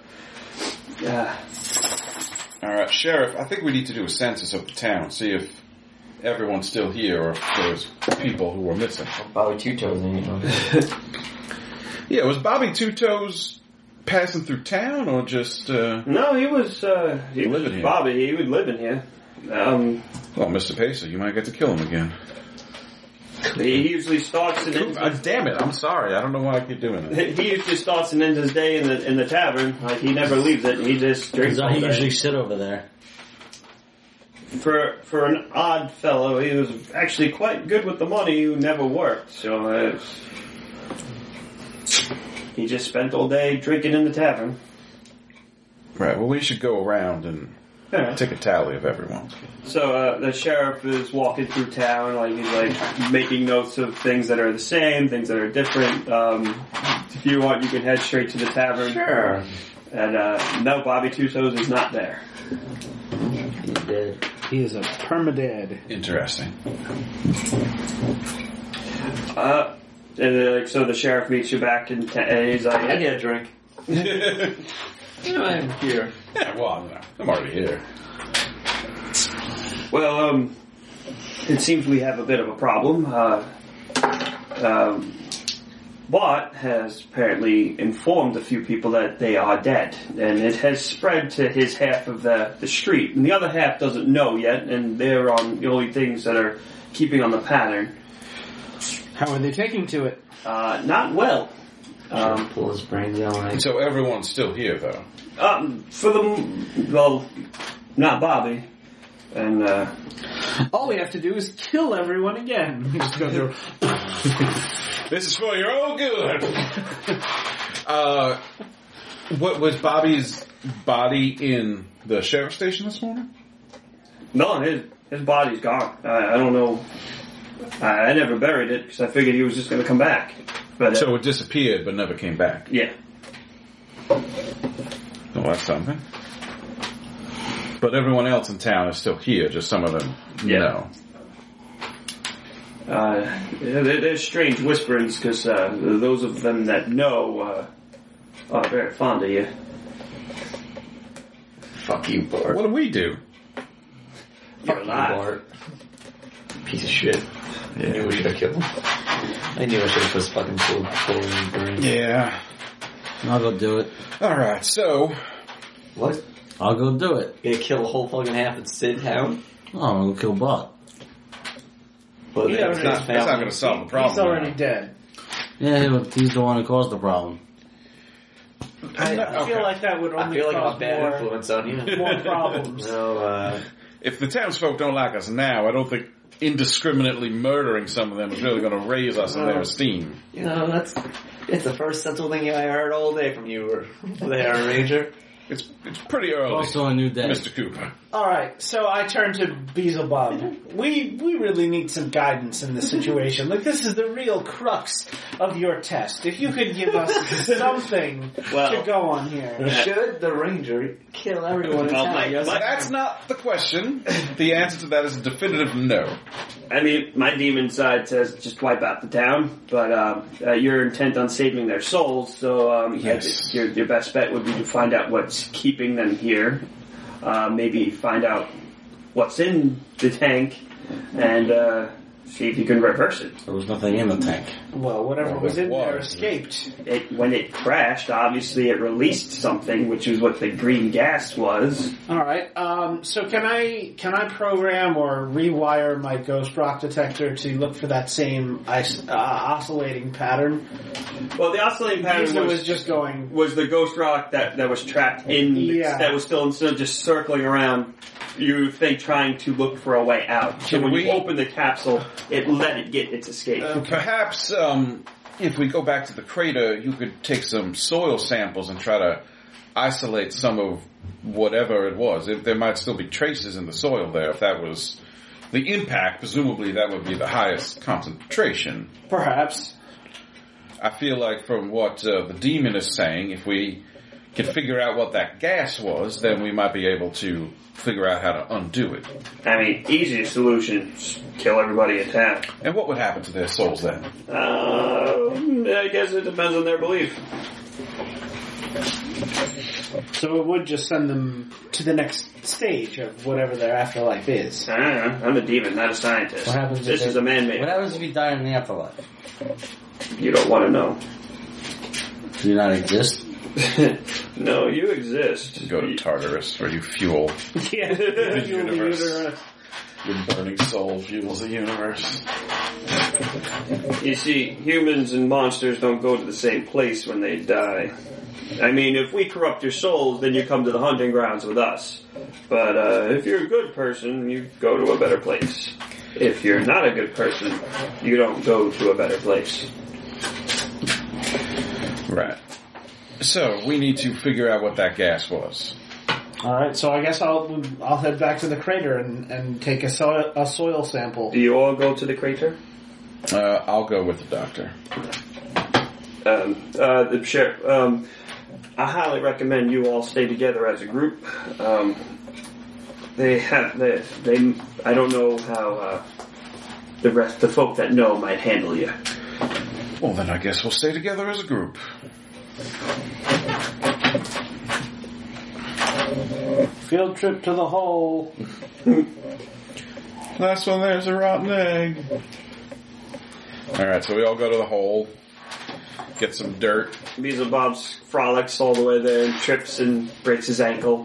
A: Alright, Sheriff, I think we need to do a census of the town, see if everyone's still here or if there's people who were missing.
D: Bobby Two Toes,
A: Yeah, was Bobby Two Toes passing through town or just,
E: No, he was
A: living here?
E: Bobby, he was living here.
A: Well, Mr. Pacer, you might get to kill him again.
E: He usually starts and ends
A: Damn it, I'm sorry. I don't know why I keep doing it.
E: he usually starts and ends his day in the tavern. He never leaves it. He just drinks all
B: I
E: day.
B: usually sit over there.
E: For an odd fellow, he was actually quite good with the money. Who never worked, so he just spent all day drinking in the tavern.
A: Right, well, we should go around and take a tally of everyone.
E: So the sheriff is walking through town, he's making notes of things that are the same, things that are different. If you want, you can head straight to the tavern.
D: Sure.
E: And no, Bobby Two Toes is not there.
D: He's dead.
C: He is a permadead.
A: Interesting.
E: So the sheriff meets you back and he's like,
D: I get a drink.
A: I'm here. Yeah, well, I'm already here.
E: well, it seems we have a bit of a problem. but has apparently informed a few people that they are dead. And it has spread to his half of the street. And the other half doesn't know yet, and they're on the only things that are keeping on the pattern.
C: How are they taking to it?
E: Not well.
D: Pull his brains out. Right?
A: So everyone's still here, though.
E: Not Bobby. And,
C: All we have to do is kill everyone again. Just go through.
A: This is for your own good. What was Bobby's body in the sheriff's station this morning?
E: no, his body's gone. I don't know. I never buried it because I figured he was just going to come back. But
A: So it disappeared but never came back.
E: yeah.
A: Well, that's something. But everyone else in town is still here, just some of them know.
E: There's strange whisperings because those of them that know are very fond of you.
D: Fuck you, Bart.
A: What do we do?
E: You're
D: Fuck you,
E: alive.
D: Bart. Piece of shit. I knew we should have killed him. I knew I should have put his fucking pull in his brain.
A: Yeah.
B: I'll go do it.
A: Alright, so...
D: What?
B: I'll go do it.
D: You gonna kill a whole fucking half of Sid Town?
B: Oh, I'm gonna kill Bart.
D: But
C: Yeah,
D: it's
C: that's
A: That's not going to solve the problem.
C: He's already dead.
B: Yeah, he's the one who caused the problem.
C: I feel like that would
D: I
C: only
D: feel like I'm
C: cause
D: a bad
C: more,
D: influence on you.
C: more problems.
D: No,
A: If the townsfolk don't like us now, I don't think indiscriminately murdering some of them is really going to raise us in their esteem.
D: you know, it's the first sensible thing I heard all day from you, there, Ranger.
A: It's pretty early,
B: Also a new day.
A: Mr. Cooper.
C: Alright, so I turn to Beelzebub. We really need some guidance in this situation. Like, this is the real crux of your test. If you could give us something to go on here.
D: Should the Ranger kill everyone in
E: Well,
D: town?
A: That's not the question. The answer to that is a definitive no.
E: I mean, my demon side says just wipe out the town, but you're intent on saving their souls, so
A: Yes.
E: your best bet would be to find out what's keeping them here. Maybe find out what's in the tank and see if you can reverse it.
B: There was nothing in the tank.
C: Well, whatever
A: Well,
C: was in there
A: was.
C: escaped.
E: When it crashed, obviously it released something, which is what the green gas was.
C: Alright, so can I program or rewire my ghost rock detector to look for that same oscillating pattern?
E: Well, the oscillating
C: Because
E: pattern
C: it was just going...
E: was the ghost rock that was trapped in,
C: Yeah.
E: that was still instead of just circling around, you think trying to look for a way out. So
A: Can
E: when
A: we-
E: you open the capsule, it let it get its escape.
A: Perhaps, if we go back to the crater, you could take some soil samples and try to isolate some of whatever it was. If there might still be traces in the soil there, if that was the impact, presumably that would be the highest concentration.
C: Perhaps.
A: I feel like from what the demon is saying, if we can figure out what that gas was, then we might be able to figure out how to undo it.
E: I mean, easiest solution, just kill everybody in town.
A: And what would happen to their souls then?
E: I guess it depends on their belief.
C: So it would just send them to the next stage of whatever their afterlife is.
E: I don't know. I'm a demon, not a scientist.
C: What happens if
E: This
C: they-
E: is a man-made.
B: What happens if you die in the afterlife?
E: You don't want to know.
B: Do you not exist?
E: No, you exist.
A: Go to Tartarus, where you fuel.
C: Yeah,
A: The
C: fuel the
A: universe.
C: uterus.
A: Your burning soul fuels the universe.
E: You see, humans and monsters don't go to the same place when they die. I mean, if we corrupt your souls, then you come to the hunting grounds with us. But if you're a good person, you go to a better place. If you're not a good person, you don't go to a better place.
A: Right. So, we need to figure out what that gas was.
C: Alright, so I guess I'll head back to the crater and take a soil sample.
E: Do you all go to the crater?
A: I'll go with the doctor.
E: The sheriff. I highly recommend you all stay together as a group. They I don't know how the folk that know might handle you.
A: Well, then I guess we'll stay together as a group.
C: Field trip to the hole.
A: That's when there's a rotten egg. Alright, so we all go to the hole. Get some dirt.
E: Beelzebub's frolics all the way there and trips and breaks his ankle.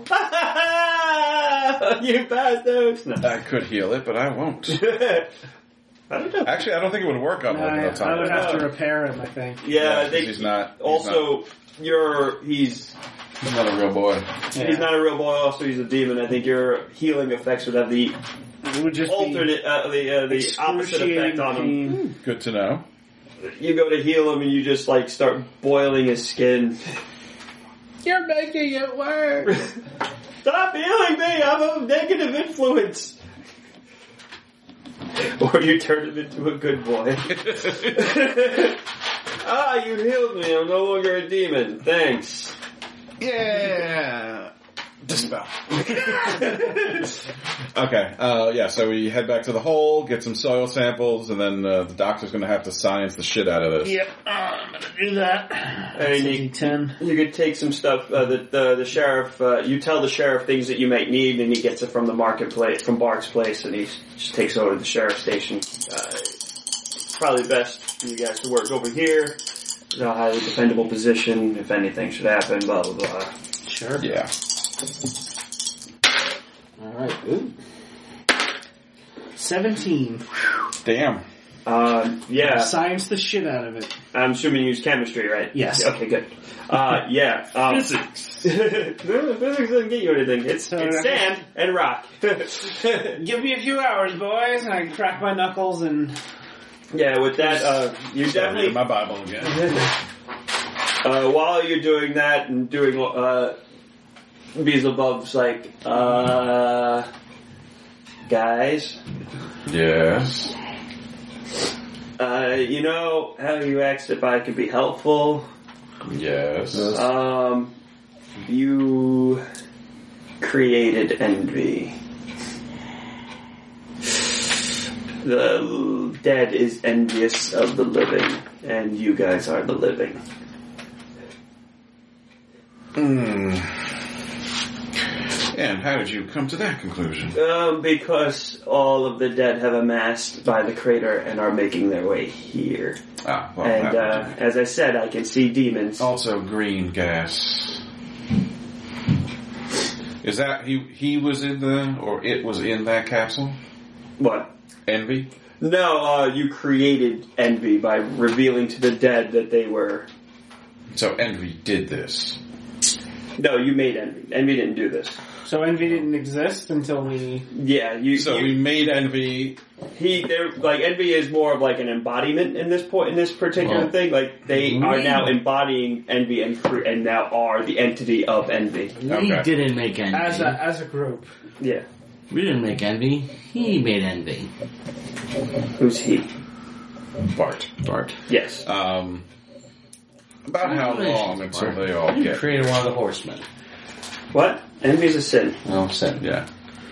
E: You bastards! No.
A: I could heal it, but I won't.
E: I don't know.
A: Actually, I don't think it would work on
C: I
A: Otama.
C: would have to repair him, I think.
E: Yeah,
A: 'cause he's not.
E: He's
A: not a real boy.
E: He's not a real boy. Also, he's a demon. I think your healing effects would have the
C: It would just
E: alternate, the opposite effect on him.
C: pain.
A: Good to know.
E: You go to heal him, and you just like start boiling his skin.
C: You're making it worse.
E: Stop healing me! I'm a negative influence. Or you turn him into a good boy. You healed me. I'm no longer a demon. Thanks.
A: Yeah. Dispel. Okay. So we head back to the hole, get some soil samples, and then the doctor's going to have to science the shit out of this.
C: Yep, I'm gonna do that.
E: And
C: 10.
E: you could take some stuff. The sheriff. You tell the sheriff things that you might need, and he gets it from the marketplace, from Bark's place, and he just takes over to the sheriff's station. It's probably best for you guys to work over here. It's a highly dependable position. If anything should happen, blah blah blah.
C: Sure.
A: Yeah.
C: Alright, ooh. 17.
A: Damn.
E: Yeah.
C: Science the shit out of it.
E: I'm assuming you use chemistry, right?
C: Yes.
E: Okay, good. Yeah.
B: Physics.
E: Physics doesn't get you anything. It's
C: So
E: sand and rock.
C: Give me a few hours, boys, and I can crack my knuckles and...
E: Yeah, with that, you definitely...
A: my Bible again.
E: While you're doing that and doing, Beelzebub's like, guys,
A: Yes.
E: you know how you asked if I could be helpful?
A: Yes.
E: You created envy. The dead is envious of the living, and you guys are the living.
A: And how did you come to that conclusion?
E: Because all of the dead have amassed by the crater and are making their way here. And as I said, I can see demons.
A: Also green gas. Is that he was in it was in that capsule?
E: What?
A: Envy?
E: No, you created envy by revealing to the dead that they were...
A: So Envy did this.
E: No, you made envy. Envy didn't do this.
C: So envy didn't exist until we...
E: Yeah,
A: we made Envy...
E: Envy is more of like an embodiment in this particular thing. Like, they are now embodying envy and now are the entity of envy.
B: We didn't make envy.
C: As a group.
E: Yeah.
B: We didn't make envy. He made envy.
E: Who's he?
A: Bart.
E: Yes.
A: About how long until they all
B: You
A: get...
B: created one of the horsemen.
E: What? Envy's a sin.
B: Oh, sin.
A: Yeah.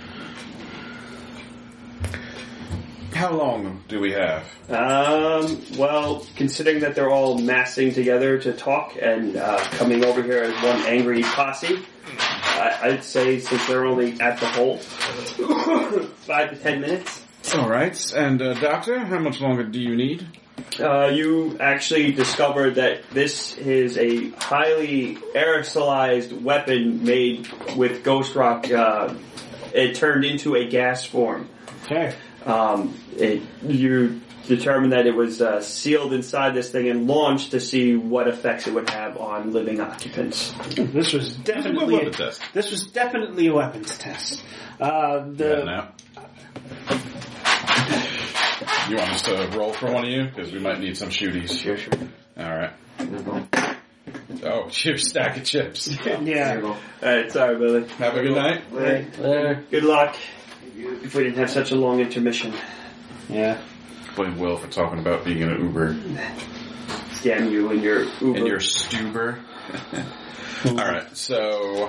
A: How long do we have?
E: Well, considering that they're all massing together to talk and coming over here as one angry posse, I'd say since they're only at the hole, 5 to 10 minutes.
A: Alright, and Doctor, how much longer do you need?
E: You actually discovered that this is a highly aerosolized weapon made with ghost rock. It turned into a gas form.
C: Okay.
E: You determined that it was sealed inside this thing and launched to see what effects it would have on living occupants.
C: This was definitely
A: weapon test.
C: This was definitely a weapons test.
A: Now. You want us to roll for one of you? Because we might need some shooties.
E: Sure.
A: Alright. Oh, your stack of chips.
C: Yeah.
E: Alright, sorry, Billy.
A: Have a good night.
B: There.
E: Good luck. If we didn't have such a long intermission.
C: Yeah.
A: Blame Will for talking about being in an Uber.
E: Damn you and your Uber.
A: And your stuber. Alright, so...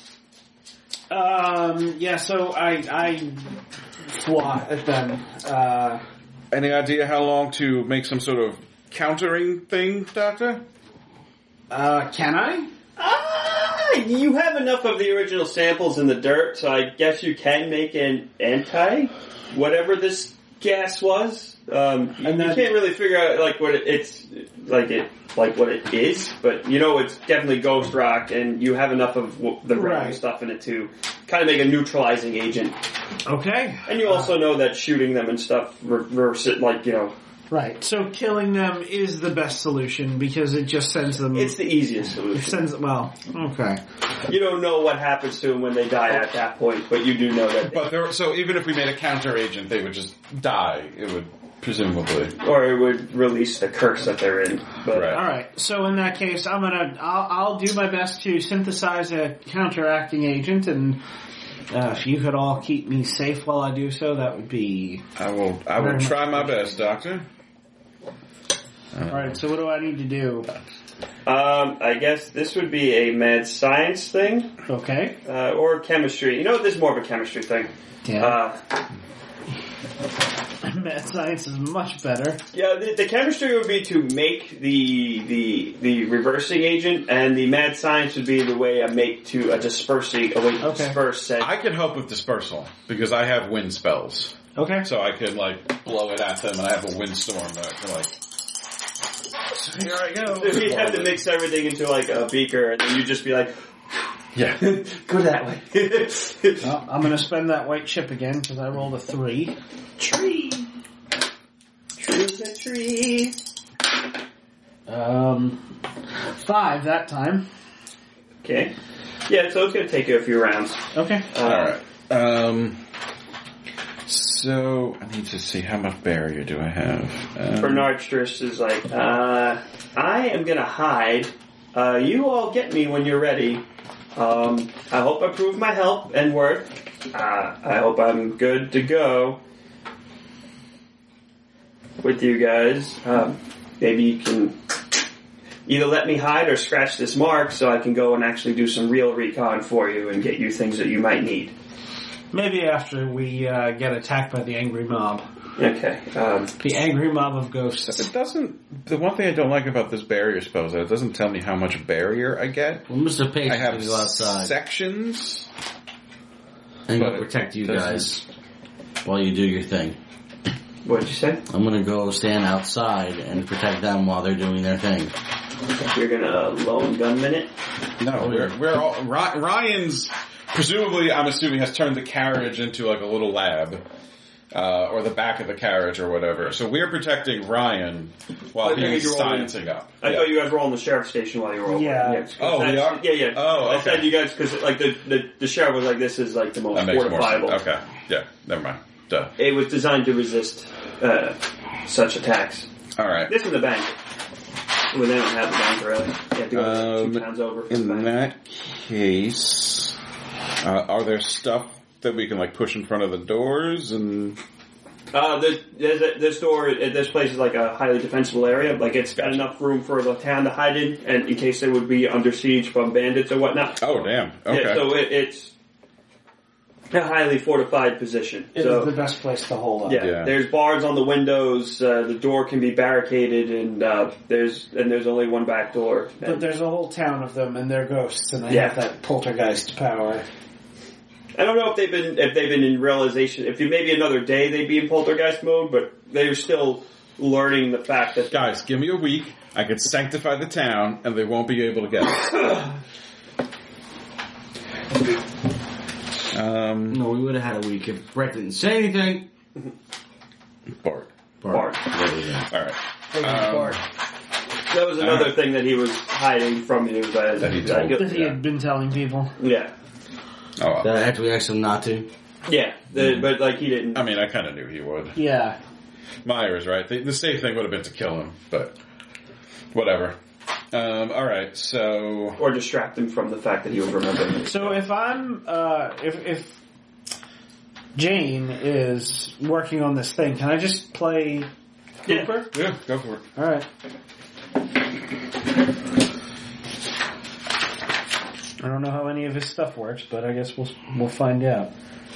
C: So I fly at them.
A: Any idea how long to make some sort of countering thing, Doctor?
C: Can I?
E: You have enough of the original samples in the dirt, so I guess you can make an whatever this gas was. You can't really figure out like what it's like. It like what it is, but you know it's definitely Ghost Rock, and you have enough of the random stuff in it to kind of make a neutralizing agent.
C: Okay.
E: And you also know that shooting them and stuff reverse it, like, you know.
C: Right. So killing them is the best solution because it just sends them.
E: It's the easiest solution.
C: It sends okay.
E: You don't know what happens to them when they die at that point, but you do know that.
A: But so even if we made a counter agent, they would just die. It would presumably,
E: or it would release the curse that they're in. But,
A: right.
C: All right. So in that case, I'll do my best to synthesize a counteracting agent, and if you could all keep me safe while I do so, that would be.
A: I will try my best, Doctor.
C: All right. So what do I need to do?
E: I guess this would be a mad science thing.
C: Okay.
E: Or chemistry. You know, this is more of a chemistry thing.
C: Yeah. Mad science is much better.
E: Yeah, the chemistry would be to make the reversing agent, and the mad science would be the way I make to a dispersing, a way to disperse.
A: I can help with dispersal because I have wind spells.
C: Okay.
A: So I could like blow it at them, and I have a windstorm that I can like. So here I go.
E: So you'd have to mix everything into like a beaker, and then you'd just be like,
A: yeah,
E: go that way.
C: Well, I'm going to spend that white chip again because I rolled a 3.
E: Tree. True the tree.
C: 5 that time.
E: Okay. Yeah, so it's going to take you a few rounds.
C: Okay.
A: Alright. So, I need to see how much barrier do I have.
E: Bernard Striss is like, I am going to hide. You all get me when you're ready. I hope I prove my help and worth. I hope I'm good to go with you guys. Maybe you can either let me hide or scratch this mark so I can go and actually do some real recon for you and get you things that you might need.
C: Maybe after we get attacked by the angry mob.
E: Okay.
C: The angry mob of ghosts.
A: It doesn't. The one thing I don't like about this barrier spell is that it doesn't tell me how much barrier I get.
B: Well, Mr. Page
A: I have
B: is outside.
A: sections.
B: I'm going to protect you guys while you do your thing.
E: What did you say?
B: I'm going to go stand outside and protect them while they're doing their thing.
E: You're going to lone gunman it?
A: No, we're all Ryan's. Presumably, I'm assuming has turned the carriage into like a little lab. Or the back of the carriage or whatever. So we're protecting Ryan while he's sciencing up.
E: I thought you guys were on the sheriff's station while you were over.
C: Yeah.
A: Oh, we are?
E: Yeah.
A: Oh, okay.
E: I said you guys, because like the sheriff was like, this is like the most
A: That makes more sense.
E: fortifiable.
A: Okay. Yeah, never mind. Duh.
E: It was designed to resist such attacks.
A: Alright.
E: This is the bank. Well, they don't have the bank really. You have to go 2 towns over.
A: In that case, are there stuff that we can like push in front of the doors and?
E: This door, this place is like a highly defensible area. Like it's got enough room for the town to hide in, and in case they would be under siege from bandits or whatnot.
A: Oh, damn. Okay.
E: Yeah, so it's a highly fortified position.
C: It
E: so,
C: is the best place to hold up.
E: Yeah, there's bars on the windows. The door can be barricaded, and there's only one back door.
C: But there's a whole town of them, and they're ghosts, and they
E: Yeah.
C: have that poltergeist power.
E: I don't know if they've been in realization. If maybe another day they'd be in poltergeist mode, but they're still learning the fact that
A: Guys, give me a week. I could sanctify the town, and they won't be able to get it.
B: No, we would have had a week if Brett didn't say anything.
A: Bart.
E: Bart.
B: There we go.
A: All right.
E: That was another thing that he was hiding from you.
A: That he told.
C: That he had been telling people.
E: Yeah.
A: Oh, well.
B: That after we asked him not to.
E: Yeah, but like he didn't.
A: I mean, I kind of knew he would.
C: Yeah.
A: Myers, right? The safe thing would have been to kill him, but whatever. All right, so
E: Or distract him from the fact that he would remember.
C: So if I'm, if Jane is working on this thing, can I just play Cooper?
A: yeah, go for it.
C: All right. I don't know how any of his stuff works, but I guess we'll find out.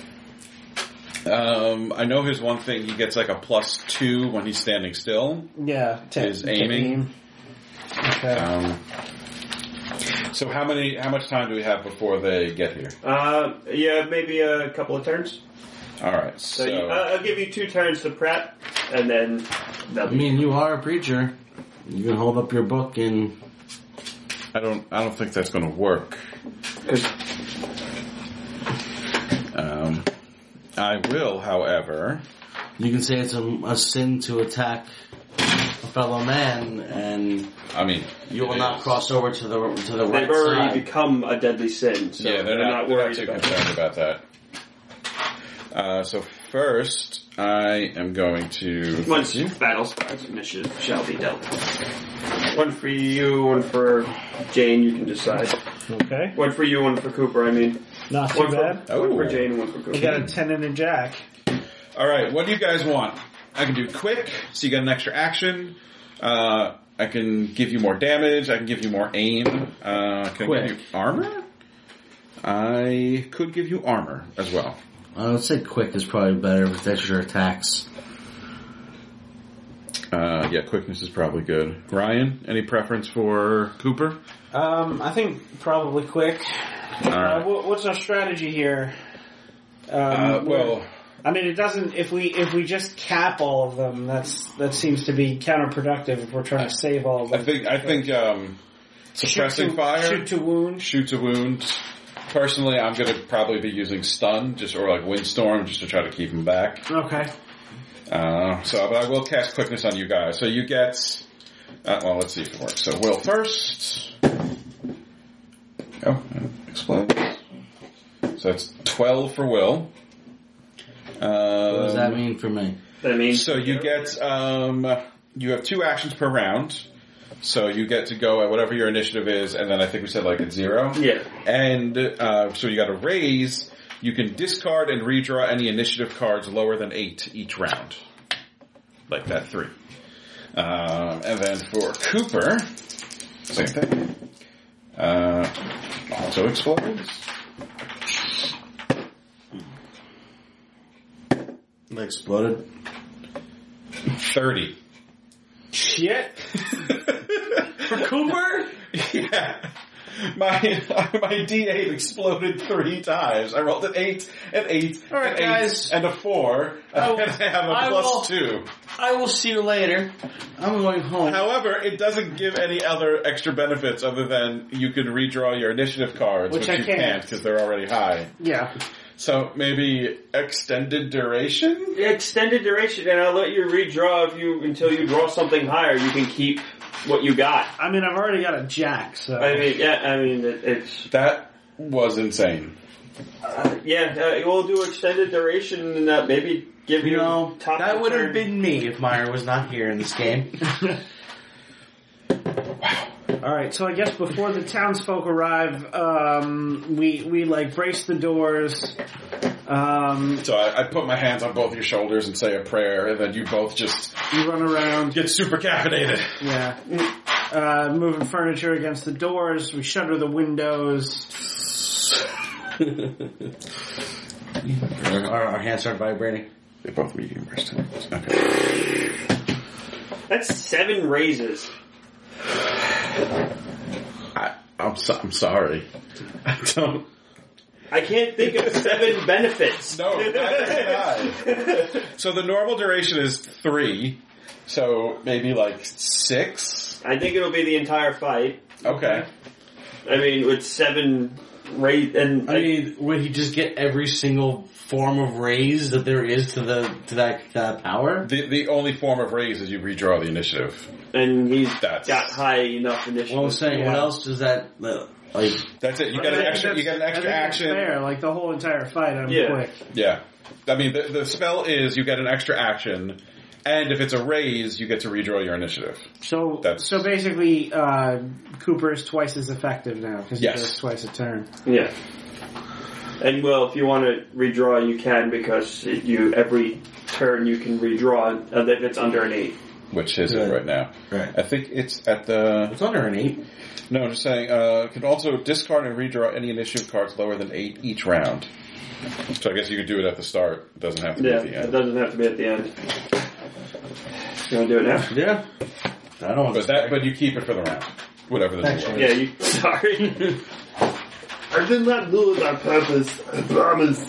A: I know his one thing. He gets like a +2 when he's standing still.
C: Yeah,
A: His aiming.
C: Okay.
A: So how much time do we have before they get here?
E: Yeah, maybe a couple of turns.
A: All right,
E: So
A: so
E: I'll give you 2 turns to prep, and then
B: I mean, you are a preacher. You can hold up your book and...
A: I don't think that's going to work. I will, however.
B: You can say it's a sin to attack a fellow man, and
A: I mean,
B: you will not cross over to the right
E: They've already
B: side.
E: become a deadly sin, so
A: yeah, they're not
E: worried
A: too
E: about
A: concerned about that. So first, I am going to.
E: Once battle starts, initiative shall be dealt. One for you, one for Jane. You can decide.
C: Okay.
E: One for you, one for Cooper. I mean,
C: Not too
E: one
C: bad.
E: for, one for Jane, and one for Cooper.
C: We got a 10 and a jack.
A: All right, what do you guys want? I can do quick, so you get an extra action. I can give you more damage. I can give you more aim. Can I
B: Quick.
A: give you armor? I could give you armor as well.
B: I would say quick is probably better with extra attacks.
A: Yeah, quickness is probably good. Ryan, any preference for Cooper?
C: I think probably quick.
A: All right.
C: What's our strategy here?
A: Well,
C: I mean, it doesn't. If we just cap all of them, that seems to be counterproductive. If we're trying to save all of them,
A: I think suppressing fire,
C: shoot to wound.
A: shoot to wound. Personally, I'm going to probably be using stun, or like windstorm, just to try to keep him back.
C: Okay.
A: But I will cast quickness on you guys. So you get. Well, let's see if it works. So Will first. Oh, explodes. So that's 12 for Will.
B: What does that mean for me?
E: That means
A: So you get, you have 2 actions per round. So you get to go at whatever your initiative is, and then I think we said like at 0.
E: Yeah.
A: And, so you got to raise. You can discard and redraw any initiative cards lower than 8 each round. Like that 3. And then for Cooper, same thing. Also explodes.
B: It exploded.
A: 30.
C: Shit.
A: For Cooper? Yeah. My D8 exploded 3 times. I rolled an 8, an 8,
B: All right,
A: an 8,
B: guys.
A: and a 4. And I have a plus 2.
B: I will see you later. I'm going home.
A: However, it doesn't give any other extra benefits other than you can redraw your initiative cards,
C: Which
A: which
C: I
A: you
C: can't.
A: can't because they're already high.
C: Yeah.
A: So maybe extended duration?
E: extended duration, and I'll let you redraw until you draw something higher. You can keep what you got.
C: I mean, I've already got a jack, so.
E: It's
A: That was insane.
E: we'll do extended duration and maybe give you top
B: that
E: of
B: would have
E: turn.
B: been me if Meyer was not here in this game.
C: Alright, so I guess before the townsfolk arrive, we like brace the doors.
A: So I put my hands on both your shoulders and say a prayer, and then you both just
C: You run around.
A: get super caffeinated.
C: Yeah. Moving furniture against the doors. We shutter the windows.
B: Our hands start vibrating.
A: They both medium breast. Okay.
E: That's 7 raises.
A: I'm sorry. I don't.
E: I can't think of 7 benefits.
A: No, not. So the normal duration is 3. So maybe like 6.
E: I think it'll be the entire fight.
A: Okay.
E: I mean, with 7 raise and
B: I mean, would he just get every single form of raise that there is to that power?
A: The only form of raise is you redraw the initiative.
E: and he's
A: That's-
E: got high enough initiative.
B: Well, I'm saying, what else does that like?
A: That's it. You get an extra. You get an extra action.
C: Fair, like the whole entire fight. I'm
E: Yeah.
C: quick.
A: Yeah. I mean, the spell is you get an extra action, and if it's a raise, you get to redraw your initiative.
C: So,
A: That's-
C: so basically, Cooper is twice as effective now because
A: Yes.
C: he does twice a turn.
E: Yeah. And well, if you want to redraw, you can because every turn you can redraw if it's under an 8.
A: Which is it
B: Good.
A: right now?
B: Right.
A: I think it's at the...
B: It's under an 8.
A: No, I'm just saying, can also discard and redraw any initiative cards lower than 8 each round. So I guess you could do it at the start. It doesn't have to be
E: Yeah,
A: at the
E: it
A: end.
E: doesn't have to be at the end. You want to do it now?
B: Yeah. I don't.
A: But you keep it for the round. Whatever the
B: Actually,
A: rule
E: Yeah,
A: is.
E: you. Sorry.
F: I did not do it on purpose. I promise.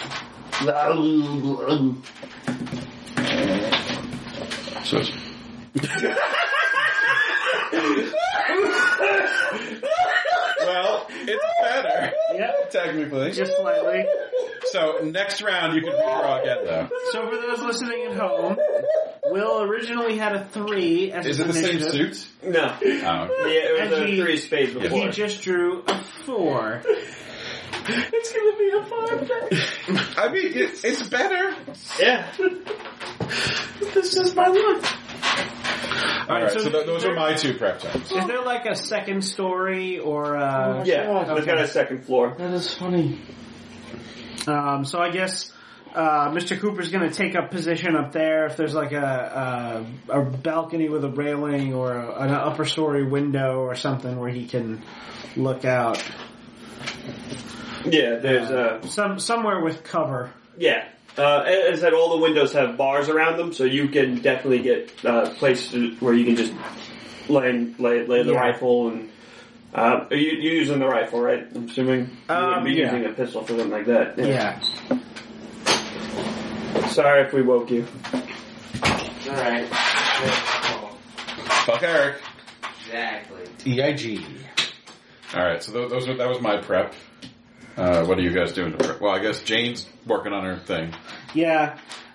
A: So it's- Well, it's better.
C: Yep,
A: Technically.
C: just slightly.
A: So, next round you can redraw again, though.
C: So for those listening at home, Will originally had a 3 as
A: Is
C: his
A: it the same
C: initiative.
A: suit?
E: No.
A: Oh, okay.
E: Yeah, it was
C: And
E: a
C: he-
E: 3 spades
C: He
E: before.
C: just drew a 4.
F: It's gonna be a fun day.
A: I mean, it's better.
E: Yeah.
C: This is my luck.
A: Alright, so
C: so
A: those
C: there-
A: are my 2 prep turns.
C: Is there like a second story or
E: Yeah,
C: Okay.
E: it's got a second floor.
B: That is funny.
C: so I guess Mr. Cooper's going to take up position up there. If there's like a balcony with a railing or an upper story window or something where he can look out.
E: Yeah, there's
C: Somewhere with cover.
E: yeah. As I said, all the windows have bars around them, so you can definitely get places where you can just lay the
C: Yeah.
E: rifle and. You're using the rifle, right? I'm assuming you wouldn't be
C: yeah.
E: using a pistol for something like that.
C: Yeah.
E: Sorry if we woke you.
B: Alright.
A: Fuck Eric.
B: Exactly.
A: EIG. Alright, so that was my prep. What are you guys doing to prep? Well, I guess Jane's working on her thing.
C: Yeah.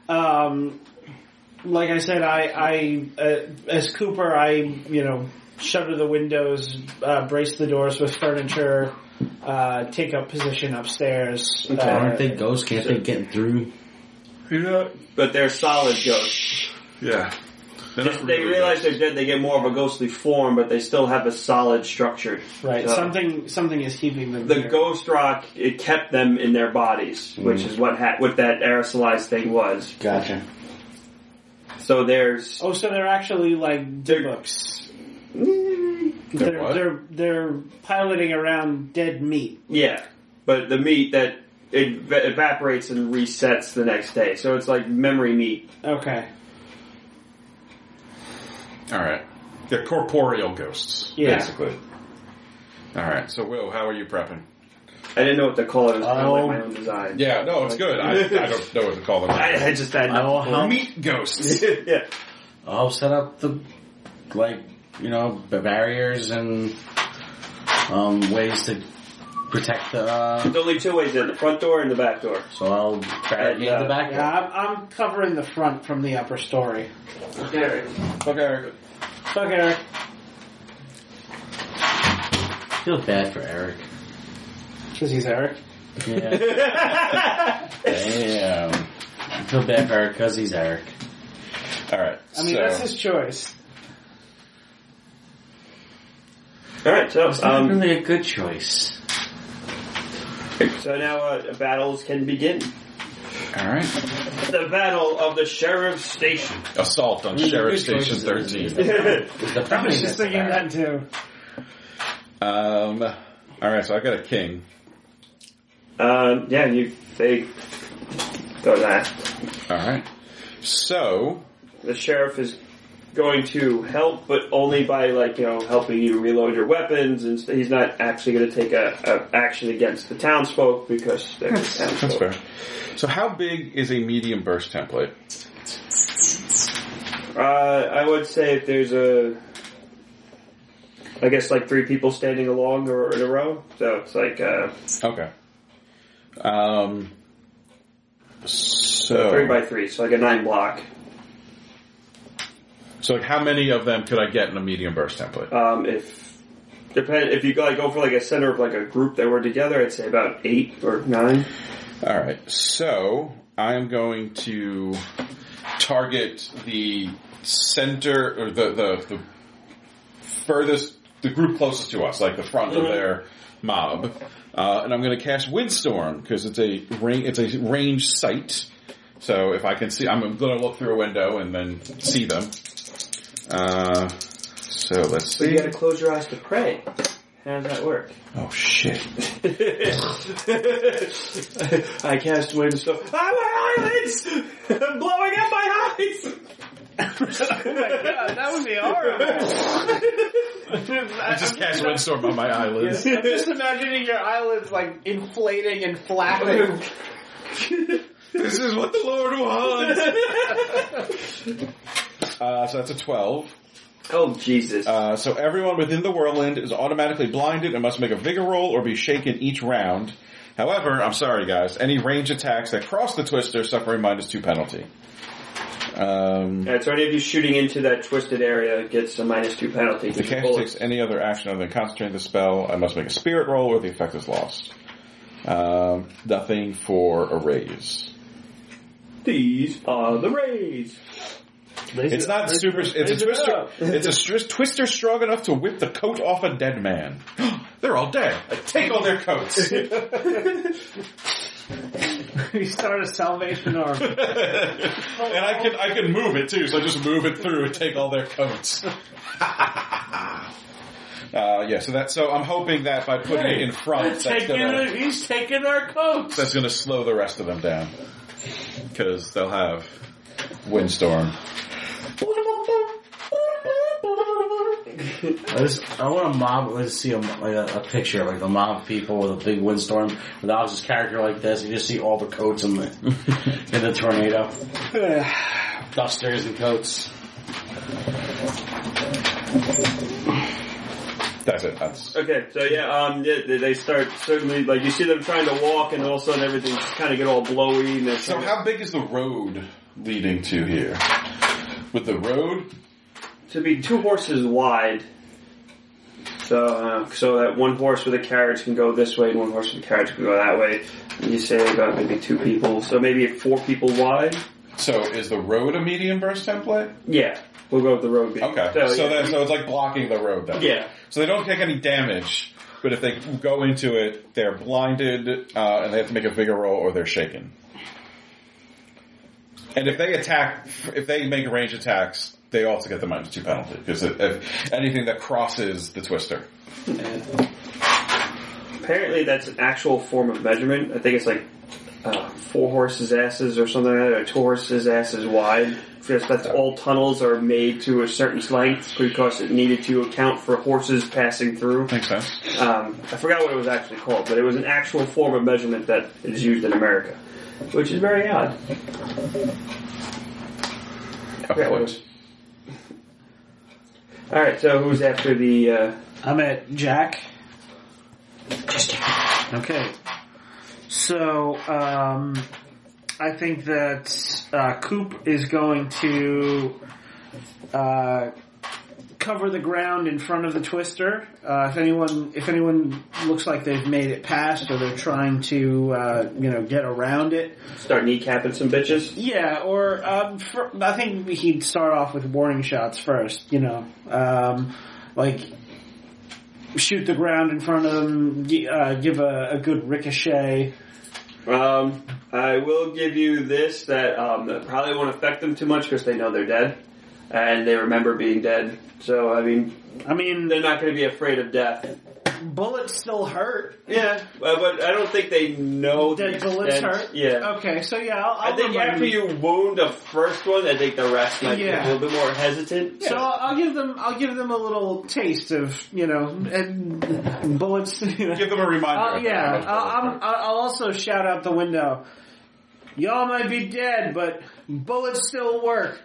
C: Like I said, I as Cooper, I shutter the windows, brace the doors with furniture, take up position upstairs.
B: Aren't they ghosts? Can't they get through?
A: Yeah.
E: But they're solid ghosts.
A: Yeah.
E: Just, they realize they're dead, they get more of a ghostly form, but they still have a solid structure.
C: Right.
E: So
C: Something is keeping them
E: the
C: here.
E: ghost rock, it kept them in their bodies, which is what that aerosolized thing was.
B: Gotcha.
E: So there's...
C: Oh, so they're actually like books.
A: They're what?
C: They're piloting around dead meat.
E: Yeah, but the meat that it evaporates and resets the next day. So it's like memory meat.
C: Okay.
A: Alright. They're corporeal ghosts,
C: Yeah.
A: basically. Alright, so Will, how are you prepping?
E: I didn't know what to call it. It was kind of like
B: Oh.
E: my own design.
A: Yeah, no, it's good. I don't know what to call them.
E: I just had
B: Oh, how
A: Meat ghosts.
E: yeah.
B: I'll set up the, barriers and ways to protect the.
E: There's only 2 ways in, the front door and the back door.
B: So I'll barricade the back.
C: Yeah, I'm covering the front from the upper story.
E: Okay.
A: Fuck Eric.
C: Fuck Eric.
B: I feel bad for Eric.
C: Because he's Eric.
B: Yeah. Damn. I feel bad for Eric because he's Eric.
A: Alright,
C: I mean, that's his choice.
E: Alright, so,
B: It's not really a good choice.
E: so now battles can begin.
A: Alright.
E: The battle of the Sheriff's Station.
A: Assault on
B: Good
A: Sheriff Station
B: choices.
A: 13.
B: The
C: I was just thinking that too.
A: Alright, so I got a king.
E: Yeah, they go that.
A: Alright. So,
E: The sheriff is going to help, but only by helping you reload your weapons, and he's not actually going to take a action against the townsfolk because they're townsfolk.
A: that's fair. So how big is a medium burst template?
E: I would say if there's I guess 3 people standing along or in a row, so it's
A: Okay. So
E: 3 by 3, so a 9 block.
A: So how many of them could I get in a medium burst template?
E: If you go for a center of a group that were together, I'd say about 8 or 9.
A: Alright, so I am going to target the center, or the furthest, the group closest to us, like the front of their mob. And I'm going to cast Windstorm, because it's a ranged sight. So if I can see, I'm going to look through a window and then see them. So let's
E: So you
A: see.
E: gotta close your eyes to pray. How does that work?
A: Oh shit.
E: I cast Windstorm. Ah, my eyelids! I'm blowing up my eyes!
C: Oh my god, that would be horrible.
A: I just cast Windstorm on my eyelids.
C: I'm just imagining your eyelids inflating and flapping.
A: This is what the Lord wants! So that's a 12.
E: Oh, Jesus.
A: So everyone within the whirlwind is automatically blinded and must make a vigor roll or be shaken each round. However, I'm sorry guys, any range attacks that cross the twister suffer a -2 penalty.
E: So any of you shooting into that twisted area gets a -2 penalty.
A: If the caster takes any other action other than concentrating the spell, I must make a spirit roll or the effect is lost. Nothing for a raise.
E: These are the rays.
A: It's not super. It's a twister. It's a twister strong enough to whip the coat off a dead man. They're all dead. Take all their coats.
C: We start a Salvation Army.
A: And I can move it too, so I just move it through and take all their coats. So I'm hoping that by putting it in front,
B: He's taking our coats.
A: that's gonna slow the rest of them down. Because they'll have windstorm.
B: I want a mob. Let's see a picture of like the mob people with a big windstorm with Alex's character like this. You just see all the coats in the tornado, dusters and coats.
A: That's it. That's
E: Okay, so they start certainly like you see them trying to walk, and all of a sudden everything just kind of get all blowy. And
A: so. How big is the road leading to here? With the road
E: to be 2 horses wide, so that 1 horse with a carriage can go this way, and 1 horse with a carriage can go that way. And you say about maybe 2 people, so maybe 4 people wide.
A: So is the road a medium burst template?
E: Yeah, we'll go with the road.
A: Okay, so it's like blocking the road then.
E: Yeah.
A: So they don't take any damage, but if they go into it, they're blinded, and they have to make a vigor roll or they're shaken. And if they make range attacks, they also get the -2 penalty, because if anything that crosses the twister.
E: Apparently that's an actual form of measurement. I think it's like 4 horses' asses or something like that, or 2 horses' asses wide. Because that's all tunnels are made to a certain length because it needed to account for horses passing through.
A: Makes sense.
E: I forgot what it was actually called, but it was an actual form of measurement that is used in America, which is very odd. Alright, so who's after the...
C: I'm at Jack. Okay. So, I think that Coop is going to cover the ground in front of the twister. If anyone looks like they've made it past or they're trying to get around it,
E: start kneecapping some bitches.
C: Yeah, or I think he'd start off with warning shots first. Like shoot the ground in front of them, give a good ricochet.
E: I will give you this that probably won't affect them too much because they know they're dead and they remember being dead. So I mean, they're not going to be afraid of death.
C: Bullets still hurt.
E: Yeah, but I don't think they know
C: that bullets hurt.
E: Yeah.
C: Okay, so yeah,
E: I think after you wound the first one, I think the rest might be a little bit more hesitant.
C: Yeah. So I'll give them a little taste of and bullets.
A: Give them a reminder.
C: I'll also shout out the window. Y'all might be dead, but bullets still work.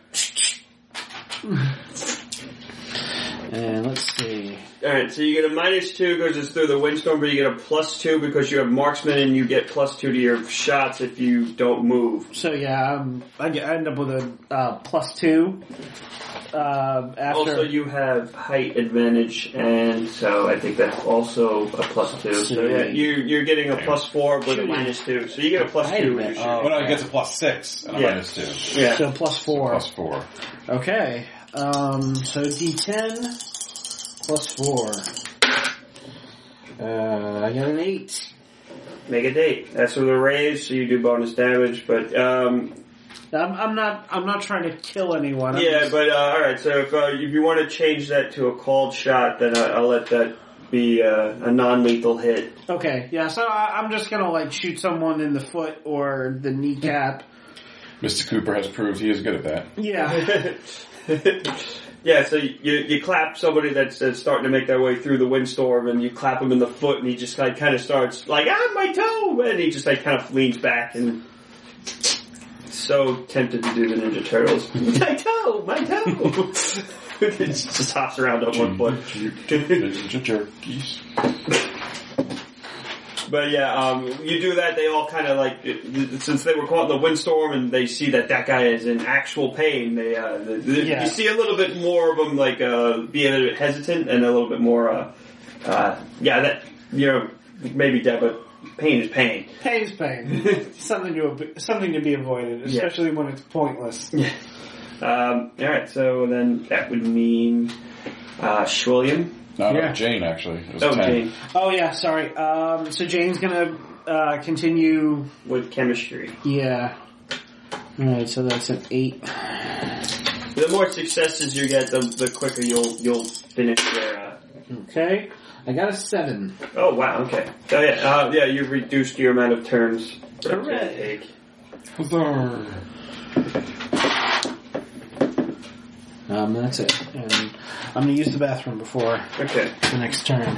C: And let's see.
E: Alright, so you get a -2 because it's through the windstorm, but you get a +2 because you have marksman and you get +2 to your shots if you don't move.
C: So yeah, I end up with a +2. After.
E: Also, you have height advantage, and so I think that's also a +2. So yeah, you're getting a +4 with a -2. So you get a +2 when you shoot.
A: Well, no, it gets a +6 and a -2.
E: Yeah.
C: So +4.
A: +4.
C: Okay. So D10 +4. I got an 8.
E: Make a date. That's with a raise, so you do bonus damage, but
C: I'm not trying to kill anyone.
E: Alright, so if you want to change that to a called shot, then I'll let that be a non-lethal hit.
C: Okay, yeah, so I'm just gonna shoot someone in the foot or the kneecap.
A: Mr. Cooper has proved he is good at that.
C: Yeah.
E: Yeah, so you clap somebody that's starting to make their way through the windstorm, and you clap him in the foot, and he just kind of starts my toe, and he just kind of leans back and so tempted to do the Ninja Turtles. My toe! My toe! It just hops around on one foot.
A: Ninja jerkies.
E: But yeah, you do that, they all kind of like, since they were caught in the windstorm and they see that guy is in actual pain, you see a little bit more of them like, be a little bit hesitant and a little bit more, maybe dead, but pain is pain.
C: Pain is pain. something to be avoided, especially when it's pointless.
E: Yeah. Alright, so then that would mean, Schwilliam.
A: No, Jane, actually. It was 10.
E: Jane.
C: Oh, yeah, sorry. So Jane's gonna continue...
E: With chemistry.
C: Yeah. Alright, so that's an 8.
E: The more successes you get, the quicker you'll finish your...
C: Okay. I got a 7.
E: Oh, wow, okay. So yeah, you've reduced your amount of turns.
C: Hooray. That's it. And I'm going to use the bathroom before the next turn.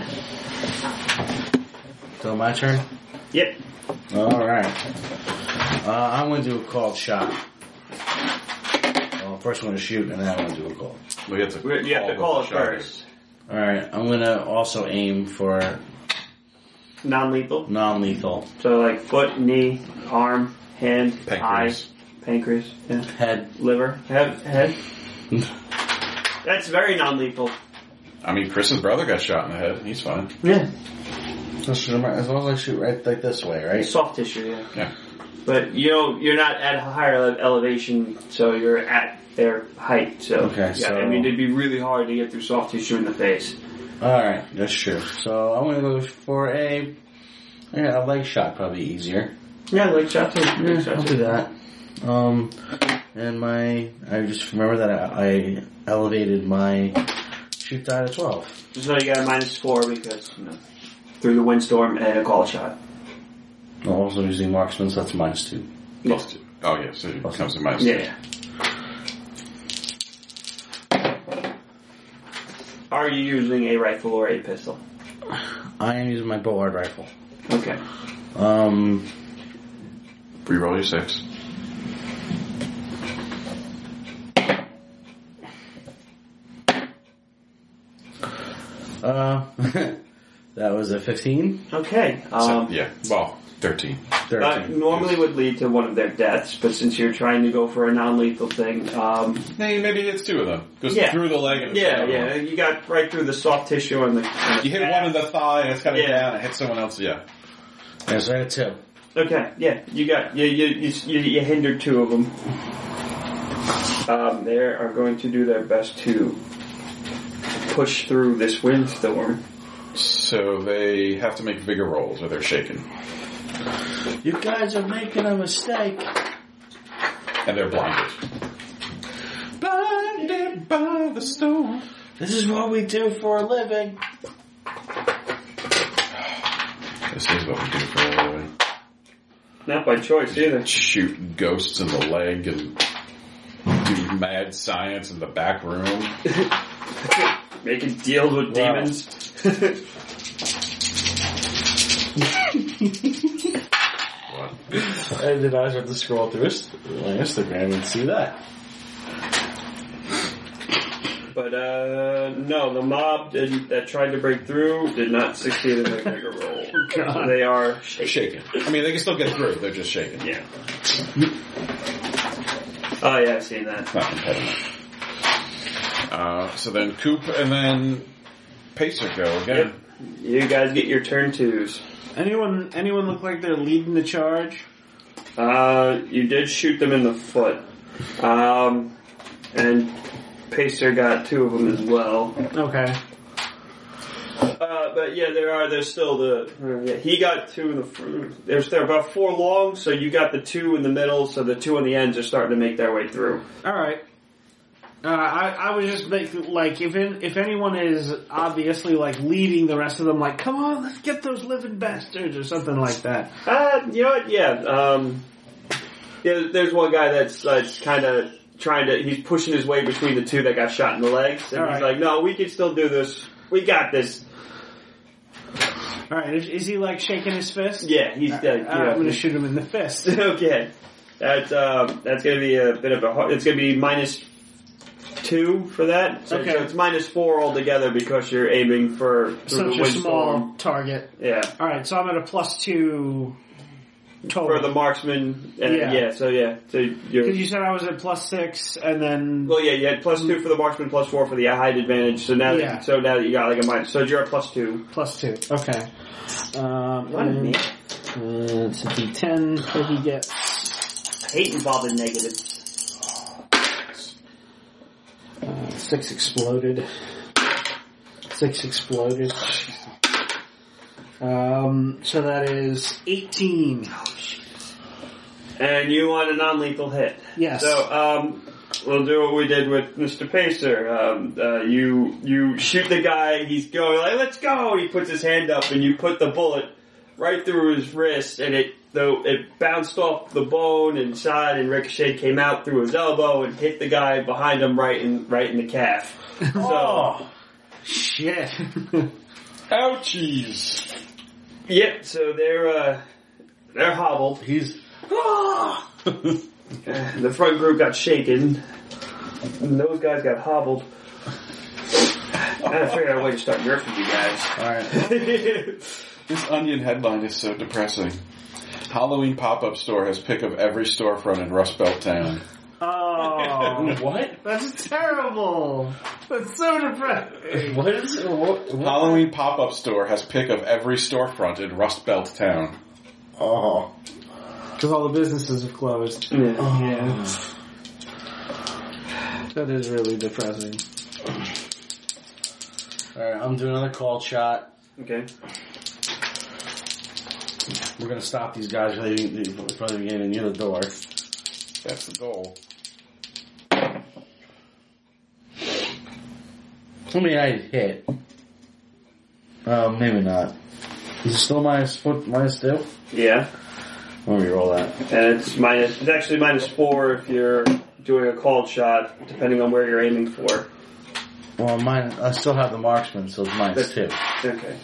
B: So my turn?
E: Yep.
B: Alright. I'm going to do a called shot. Well, first I'm going to shoot, and then I'm going to do a call.
E: You have to call it first.
B: Alright, I'm going to also aim for...
E: Non-lethal?
B: Non-lethal.
E: So like foot, knee, arm, hand,
A: Pancreas.
E: eye, pancreas,
B: head.
E: liver, head. That's very non-lethal.
A: I mean, Chris's brother got shot in the head. He's fine.
E: Yeah.
B: As long as I shoot right like this way, right?
E: Soft tissue, yeah.
A: Yeah.
E: But you're not at a higher elevation, so you're at their height. So I mean, it'd be really hard to get through soft tissue in the face.
B: Alright, that's true. So I'm going to go for a leg shot, probably easier.
E: Yeah, leg shot too.
B: I'll do that. And I just remember that I elevated my shoot die to 12.
E: So you got a -4 because, through the windstorm and a call shot.
B: I'm also using marksman, so that's -2.
A: +2. Oh, yeah, so it comes to -2.
E: Yeah. Are you using a rifle or a pistol?
B: I am using my Bollard rifle.
E: Okay.
A: Reroll your 6.
B: That was a 15.
E: Okay.
A: So, 13.
B: 13.
E: Normally would lead to one of their deaths, but since you're trying to go for a non-lethal thing,
A: Maybe it's 2 of them. Goes through the leg and
E: you got right through the soft tissue and the
A: you hit one in the thigh and it's coming down, and hit someone else,
B: Yeah, so I got 2.
E: Okay, you got you hindered 2 of them. They are going to do their best to push through this windstorm.
A: So they have to make vigor rolls or they're shaken.
B: You guys are making a mistake.
A: And they're blinded. Blinded by the storm.
B: This is what we do for a living.
A: This is what we do for a living.
E: Not by choice either.
A: Shoot ghosts in the leg and do mad science in the back room.
E: Making deals with demons.
B: And then I have to scroll through my Instagram and see that.
E: But no, the mob that tried to break through did not succeed in their vigor roll. So they are
A: shaken. I mean, they can still get through. They're just shaken.
E: Yeah. Oh yeah, I've seen that.
A: Not impediment. So then Coop and then Pacer go again.
E: Yep. You guys get your turn 2s.
C: Anyone look like they're leading the charge?
E: You did shoot them in the foot. And Pacer got 2 of them as well.
C: Okay.
E: But yeah, there's still he got 2 in the front. They're about 4 long, so you got the 2 in the middle, so the 2 on the ends are starting to make their way through.
C: Alright. I was just like, if anyone is obviously like leading the rest of them, like, come on, let's get those living bastards or something like that.
E: You know what? Yeah. There's one guy that's kind of trying to. He's pushing his way between the 2 that got shot in the legs, and he's like, "No, we can still do this. We got this."
C: All right. Is he like shaking his fist?
E: Yeah, he's dead.
C: I'm going to shoot him in the fist.
E: Okay. That's going to be a bit of a. It's going to be -2 for that. So,
C: Okay.
E: so it's -4 altogether because you're aiming for
C: Such a
E: windstorm.
C: small target.
E: Yeah.
C: Alright, so I'm at a +2 total.
E: For the marksman.
C: Yeah.
E: So you're.
C: Because you said I was at +6, and then...
E: Well, yeah, you had +2 for the marksman, +4 for the height advantage. So now,
C: Yeah.
E: that you got like a minus, so you're at +2.
C: +2, okay.
E: What
C: And,
E: me?
C: it's a D10 that he gets.
E: I hate involving negatives.
C: 6 exploded. 6 exploded. So that is 18.
E: And you want a non-lethal hit.
C: Yes.
E: So, we'll do what we did with Mr. Pacer. You shoot the guy, he's going like, let's go! He puts his hand up and you put the bullet right through his wrist and it bounced off the bone inside and ricocheted, came out through his elbow and hit the guy behind him right in the calf. So,
C: Shit.
A: Ouchies.
E: yep, so they're hobbled.
B: He's...
E: The front group got shaken, and those guys got hobbled. I gotta figure out a way to start nerfing you guys.
B: Alright.
A: This Onion headline is so depressing. Halloween pop-up store has pick of every storefront in Rust Belt Town.
C: Oh.
B: What?
C: That's terrible. That's so depressing.
B: What is it? What?
A: Halloween pop-up store has pick of every storefront in Rust Belt Town.
B: Oh.
C: Because all the businesses have closed.
E: Yeah.
C: That is really depressing.
B: Alright, I'm doing another call shot.
E: Okay.
B: We're gonna stop these guys from getting near the door.
A: That's the goal.
B: How many I hit? Maybe not. Is it still -2?
E: Yeah.
B: Let me roll that.
E: And it's actually -4 if you're doing a called shot, depending on where you're aiming for.
B: Well, I still have the marksman, so it's -2.
E: Okay.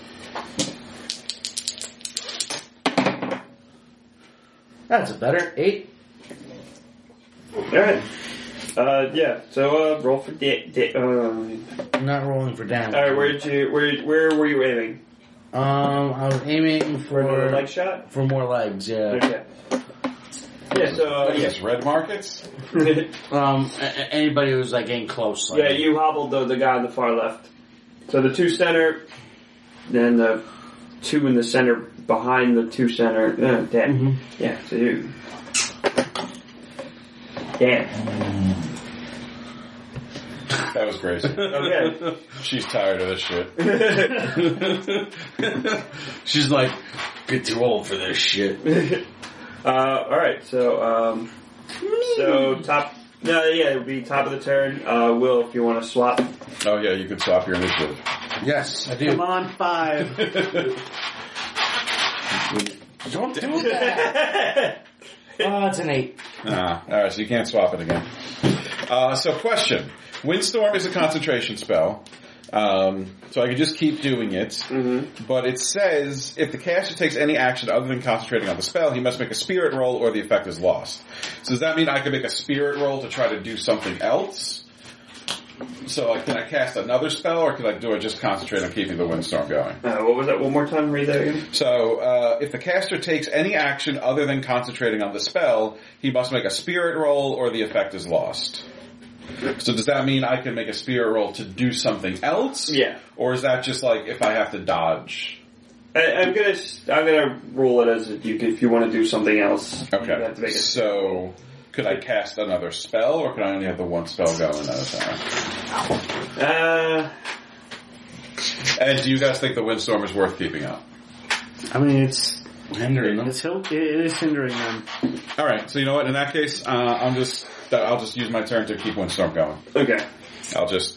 B: That's a better 8.
E: Alright. Yeah, so, roll for
B: I'm not rolling for damage.
E: alright, where were you aiming?
B: I was aiming
E: For another leg shot?
B: for more legs, yeah.
E: Okay. Yeah, so,
A: Yes, red markets?
B: Anybody who's like getting close. Like
E: yeah, you hobbled the guy on the far left. So the 2 center, then the 2 in the center behind the 2 center. Dead.
B: Mhm.
E: Yeah, so you. Damn.
A: That was crazy.
E: Okay.
A: She's tired of this shit.
B: She's like, get too old for this shit.
E: Alright, so top. No, yeah, it would be top of the turn. Will, if you want to swap.
A: Oh yeah, you can swap your initiative.
B: Yes, I do.
C: Come on, 5.
B: Don't do that. Oh, it's an 8.
A: Alright, so you can't swap it again. So question. Windstorm is a concentration spell. So I can just keep doing it.
E: Mm-hmm.
A: But it says, if the caster takes any action other than concentrating on the spell, he must make a spirit roll or the effect is lost. So does that mean I can make a spirit roll to try to do something else? So like, can I cast another spell, or do I just concentrate on keeping the windstorm going?
E: What was that? One more time, read that again.
A: So, if the caster takes any action other than concentrating on the spell, he must make a spirit roll or the effect is lost. So does that mean I can make a spirit roll to do something else?
E: Yeah.
A: Or is that just like if I have to dodge?
E: I'm gonna rule it as if you want to do something else. You
A: Okay.
E: have to make a
A: So, could I cast another spell, or can I only have the one spell going at a time? And do you guys think the windstorm is worth keeping up?
C: I mean, it's
B: Hindering them.
C: it is hindering them.
A: All right. So you know what? In that case, I'll just use my turn to keep windstorm going.
E: Okay.
A: I'll just.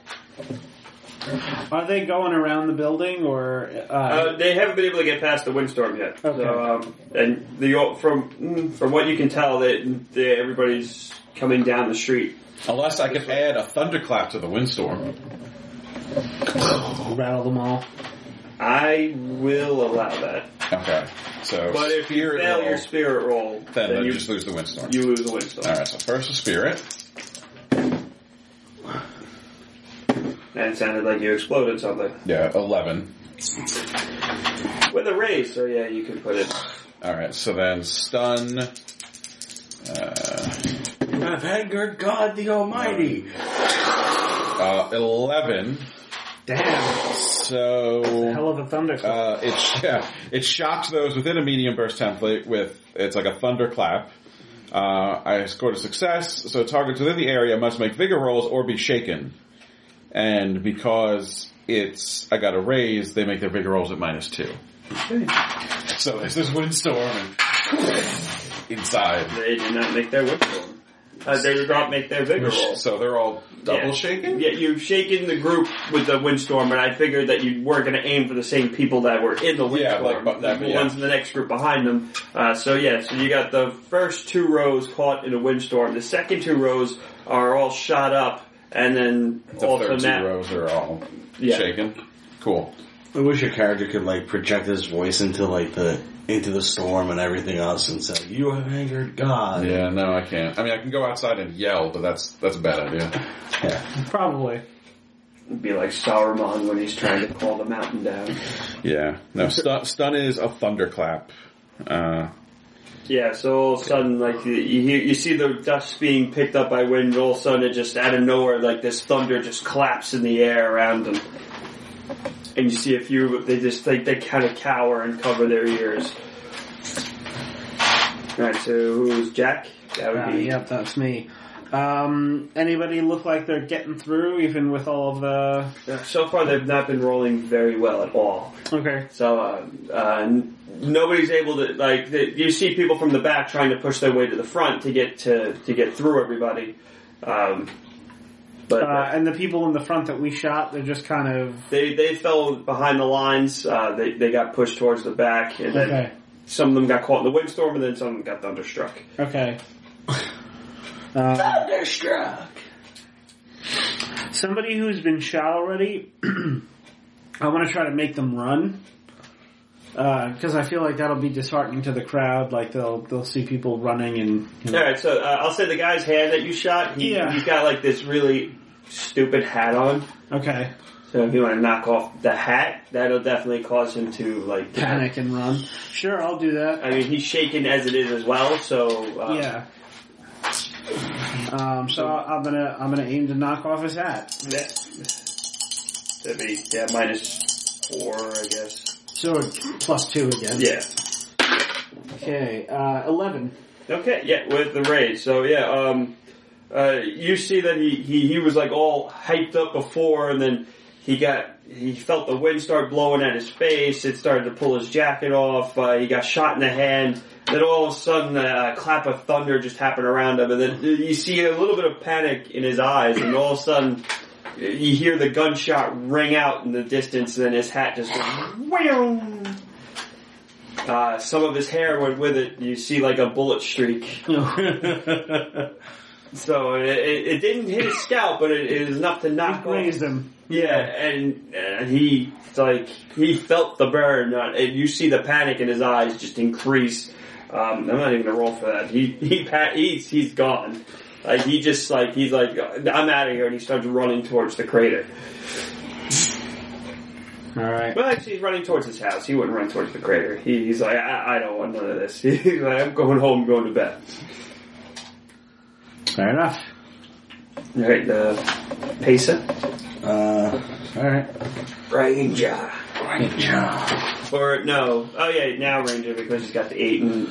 C: Are they going around the building, or
E: They haven't been able to get past the windstorm yet.
C: Okay.
E: So, and from what you can tell, that everybody's coming down the street.
A: Unless I can add a thunderclap to the windstorm.
C: rattle them all?
E: I will allow that.
A: Okay. So,
E: But if you
A: spirit
E: fail
A: roll,
E: your spirit roll,
A: then
E: you
A: just lose the windstorm.
E: you lose the windstorm.
A: Alright, so first the spirit.
E: And it sounded like you exploded something.
A: Yeah, 11.
E: With a raise, so yeah, you can put it.
A: Alright, so then stun.
B: I've angered God the Almighty.
A: 11.
C: Damn.
A: So
C: Hell of a thunderclap.
A: it shocks those within a medium burst template with it's like a thunderclap. I scored a success, so targets within the area must make vigor rolls or be shaken. And because I got a raise, they make their vigor rolls at -2. So there's this windstorm and inside.
E: They did not make their windstorm. They did not make their vigor roll.
A: So they're all double shaken?
E: Yeah, you've shaken the group with the windstorm, and I figured that you weren't going to aim for the same people that were in the windstorm. The ones in the next group behind them. So you got the first 2 rows caught in a windstorm. The second 2 rows are all shot up, and then
A: The
E: also
A: third 2
E: now
A: rows are all shaken. Cool.
B: I wish your character could like project his voice into the storm and everything else and say, "You have angered God."
A: Yeah, no, I can't. I mean, I can go outside and yell, but that's a bad idea.
B: Yeah.
C: Probably.
E: It'd be like Saruman when he's trying to call the mountain down.
A: Yeah. No, stun is a thunderclap.
E: Yeah, so all of a sudden, like, you see the dust being picked up by wind, all of a sudden it just, out of nowhere, like, this thunder just claps in the air around them. And you see a few, they just, like, they kind of cower and cover their ears. Alright, so who's Jack? That would be...
C: Yep, that's me. Anybody look like they're getting through, even with all of the...
E: So far, they've not been rolling very well at all.
C: Okay.
E: So, nobody's able to, like, you see people from the back trying to push their way to the front to get through everybody.
C: And the people in the front that we shot, they're just kind of...
E: They fell behind the lines, they got pushed towards the back, and then some of them got caught in the windstorm, and then some of them got thunderstruck.
C: Okay.
B: Thunderstruck!
C: Somebody who's been shot already, I want to try to make them run. Because I feel like that'll be disheartening to the crowd. Like they'll see people running and. You know.
E: All right, so I'll say the guy's hand that you shot. He's got like this really stupid hat on.
C: Okay.
E: So if you want to knock off the hat, that'll definitely cause him to like
C: panic and run. Sure, I'll do that.
E: I mean, he's shaken as it is as well. So
C: yeah. So I'm gonna aim to knock off his hat.
E: That'd be -4, I guess.
C: So +2 again.
E: Yeah.
C: Okay, 11.
E: Okay, yeah, with the raise. So yeah, you see that he was like all hyped up before, and then he felt the wind start blowing at his face. It started to pull his jacket off. He got shot in the hand. Then all of a sudden, a clap of thunder just happened around him, and then you see a little bit of panic in his eyes, and all of a sudden, you hear the gunshot ring out in the distance, and then his hat just goes, wow. Some of his hair went with it. You see like a bullet streak. So it didn't hit his scalp, but it was enough to knock
C: grazed him.
E: Yeah, and he felt the burn, and you see the panic in his eyes just increase. I'm not even gonna roll for that. He's gone. Like he's like I'm out of here, and he starts running towards the crater.
C: All right.
E: Well, actually, he's running towards his house. He wouldn't run towards the crater. He's like, I don't want none of this. He's like, I'm going home, going to bed.
C: Fair enough.
E: All right, the Pesa.
B: All right.
E: Ranger. Or no? Oh yeah, now Ranger because he's got the 8 and.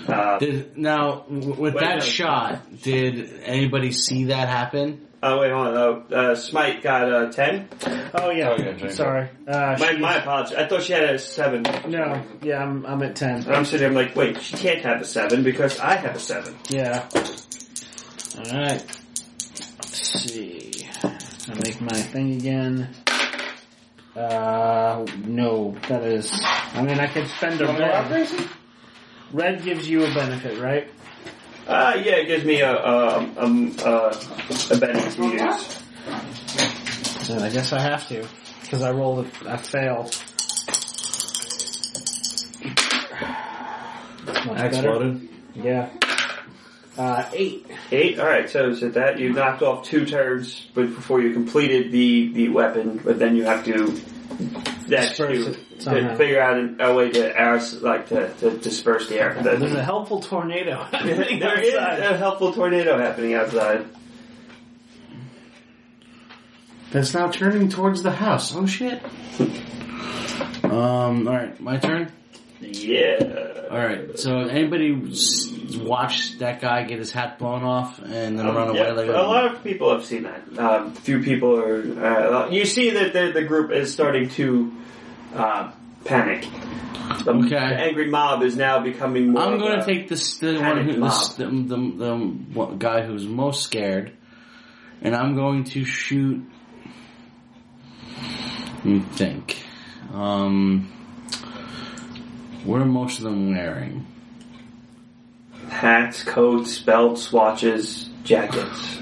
B: Shot, did anybody see that happen?
E: Oh wait, hold on. Smite got 10.
C: Oh yeah.
A: James.
C: Sorry.
E: My apologies. I thought she had a 7.
C: No. Yeah, I'm at 10.
E: And I'm sitting there, I'm like, wait, she can't have a 7 because I have a 7.
C: Yeah. All right. Let's see. I'll make my thing again. No, that is. I mean, I could spend a red. Red gives you a benefit, right?
E: Yeah, it gives me a benefit to use.
C: So I guess I have to, because I rolled I failed. Much
B: I
C: better.
B: exploded.
C: Yeah. 8.
E: 8. All right. So is it that you knocked off 2 turns, but before you completed the weapon, but then you have to
C: Disperse it
E: to
C: somehow.
E: figure out a way to disperse the air.
C: There's a helpful tornado happening
E: There is
C: outside.
E: a helpful tornado happening outside.
B: That's now turning towards the house. Oh shit. Alright, my turn?
E: Yeah.
B: Alright, so anybody watch that guy get his hat blown off and then run away
E: Yeah,
B: like
E: a lot of people have seen that. Few people are. You see that the group is starting to panic. The
B: Okay.
E: angry mob is now becoming more.
B: I'm going
E: of
B: to
E: a-
B: take the one who,
E: mob.
B: the guy who's most scared, and I'm going to shoot. Let me think. What are most of them wearing?
E: hats, coats, belts, watches, jackets.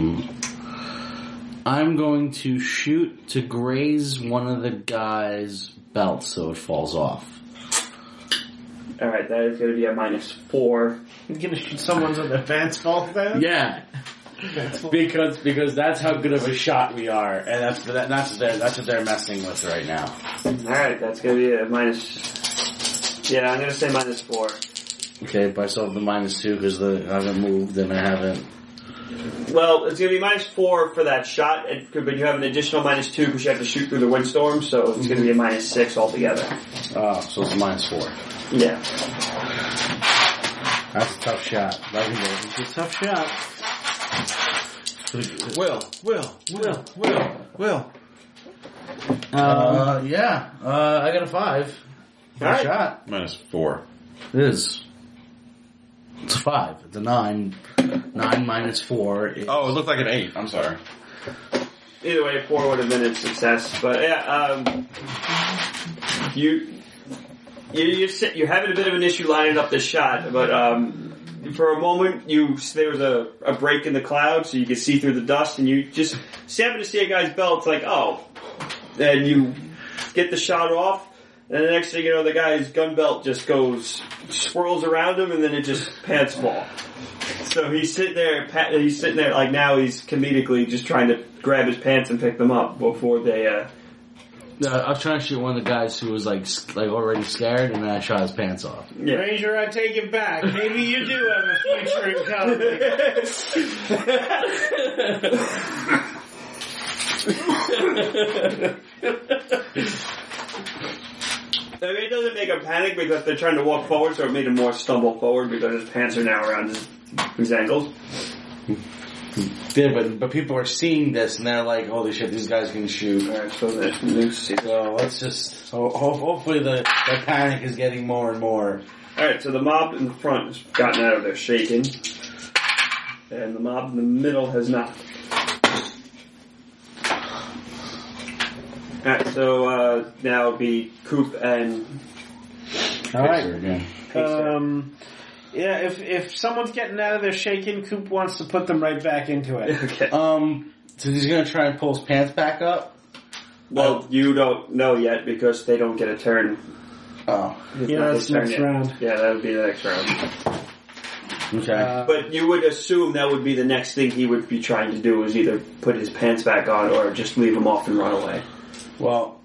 B: I'm going to shoot to graze one of the guy's belts so it falls off.
E: All right, that is going to be a -4.
C: You're gonna shoot someone's on their pants fall down?
B: Yeah. Because that's how good of a shot we are, and that's what they're messing with right now.
E: All right, that's going to be a minus. Yeah, I'm going to say -4.
B: Okay, but I still have the -2 because I haven't moved and I haven't.
E: Well, it's going to be -4 for that shot, but you have an additional -2 because you have to shoot through the windstorm, so it's going to be a -6 altogether.
B: Oh, so it's -4.
E: Yeah.
B: That's a tough shot. I can do it.
C: It's a tough shot.
A: Will.
B: Yeah. I got a 5.
E: All right.
B: Shot.
A: -4.
B: It is. It's a 5. It's a 9. 9 -4.
A: Oh, it looked like an 8. I'm sorry.
E: Either way, 4 would have been a success. But yeah, you're having a bit of an issue lining up this shot, but for a moment there was a break in the cloud, so you could see through the dust, and you just happen to see a guy's belt. It's like, oh, and you get the shot off, and the next thing you know, the guy's gun belt just swirls around him, and then it just pants fall. So he's sitting there like now he's comedically just trying to grab his pants and pick them up before they.
B: I was trying to shoot one of the guys who was like already scared, and then I shot his pants off.
E: Yeah.
C: Ranger, I take it back. Maybe you do have a future in comedy.
E: I mean, it doesn't make him panic because they're trying to walk forward, so it made him more stumble forward because his pants are now around his ankles.
B: Yeah, but people are seeing this, and they're like, holy shit, these guys can shoot.
E: Alright, so that's news.
B: So let's just... So hopefully the panic is getting more and more.
E: Alright, so the mob in the front has gotten out of their shaking, and the mob in the middle has not. Alright, so now it'll be Coop and...
C: Alright.
B: Again.
C: Yeah, if someone's getting out of their shaking, Coop wants to put them right back into it.
E: Okay.
B: So he's gonna try and pull his pants back up?
E: Well, you don't know yet because they don't get a turn.
B: Oh.
E: It's
C: Yeah,
E: not
C: that's
E: his turn
C: next
E: yet.
C: round.
E: Yeah, that would be the next round.
B: Okay.
E: But you would assume that would be the next thing he would be trying to do is either put his pants back on or just leave him off and run away.
B: Well,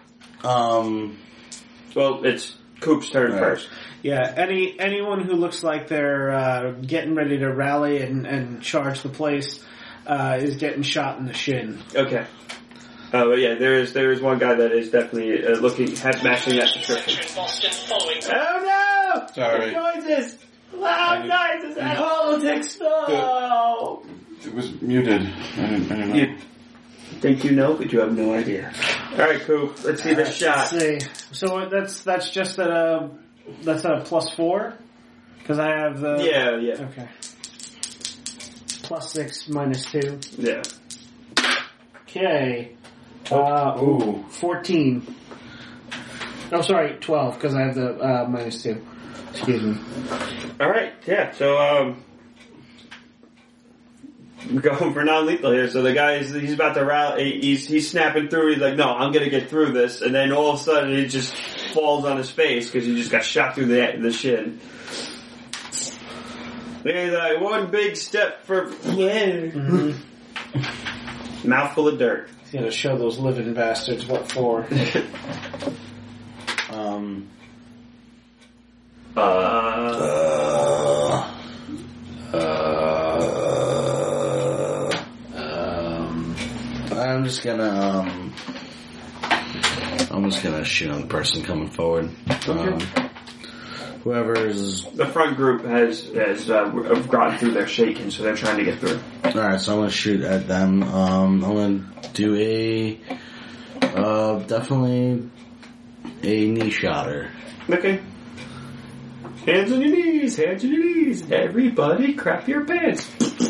E: Well, it's Coop's turn
B: Right.
E: first.
C: Yeah, anyone who looks like they're getting ready to rally and charge the place is getting shot in the shin.
E: Okay. But yeah, there is one guy that is definitely matching that description.
C: Oh no!
A: Sorry.
C: Noises! Loud noises! Politics! No!
A: It was muted. I didn't know.
E: You think you know, but you have no idea. Alright, Coop, let's see this shot.
C: Let's see. So that's just that's a +4? Because I have the...
E: Yeah.
C: Okay. +6, -2.
E: Yeah.
C: Okay. 14. Oh, sorry, 12, because I have the -2. Excuse me.
E: Alright, yeah, so, going for non-lethal here. So the guy he's about to rally. He's snapping through. He's like, "No, I'm gonna get through this." And then all of a sudden, he just falls on his face because he just got shot through the shin. He's like, "One big step for mouthful of dirt."
C: He's gonna show those living bastards what for.
B: I'm just gonna shoot on the person coming forward. Whoever's
E: the front group has gotten through their shaking, so they're trying to get through.
B: Alright, so I'm gonna shoot at them. I'm gonna do definitely a knee shotter.
E: Okay. Hands on your knees, everybody crap your pants.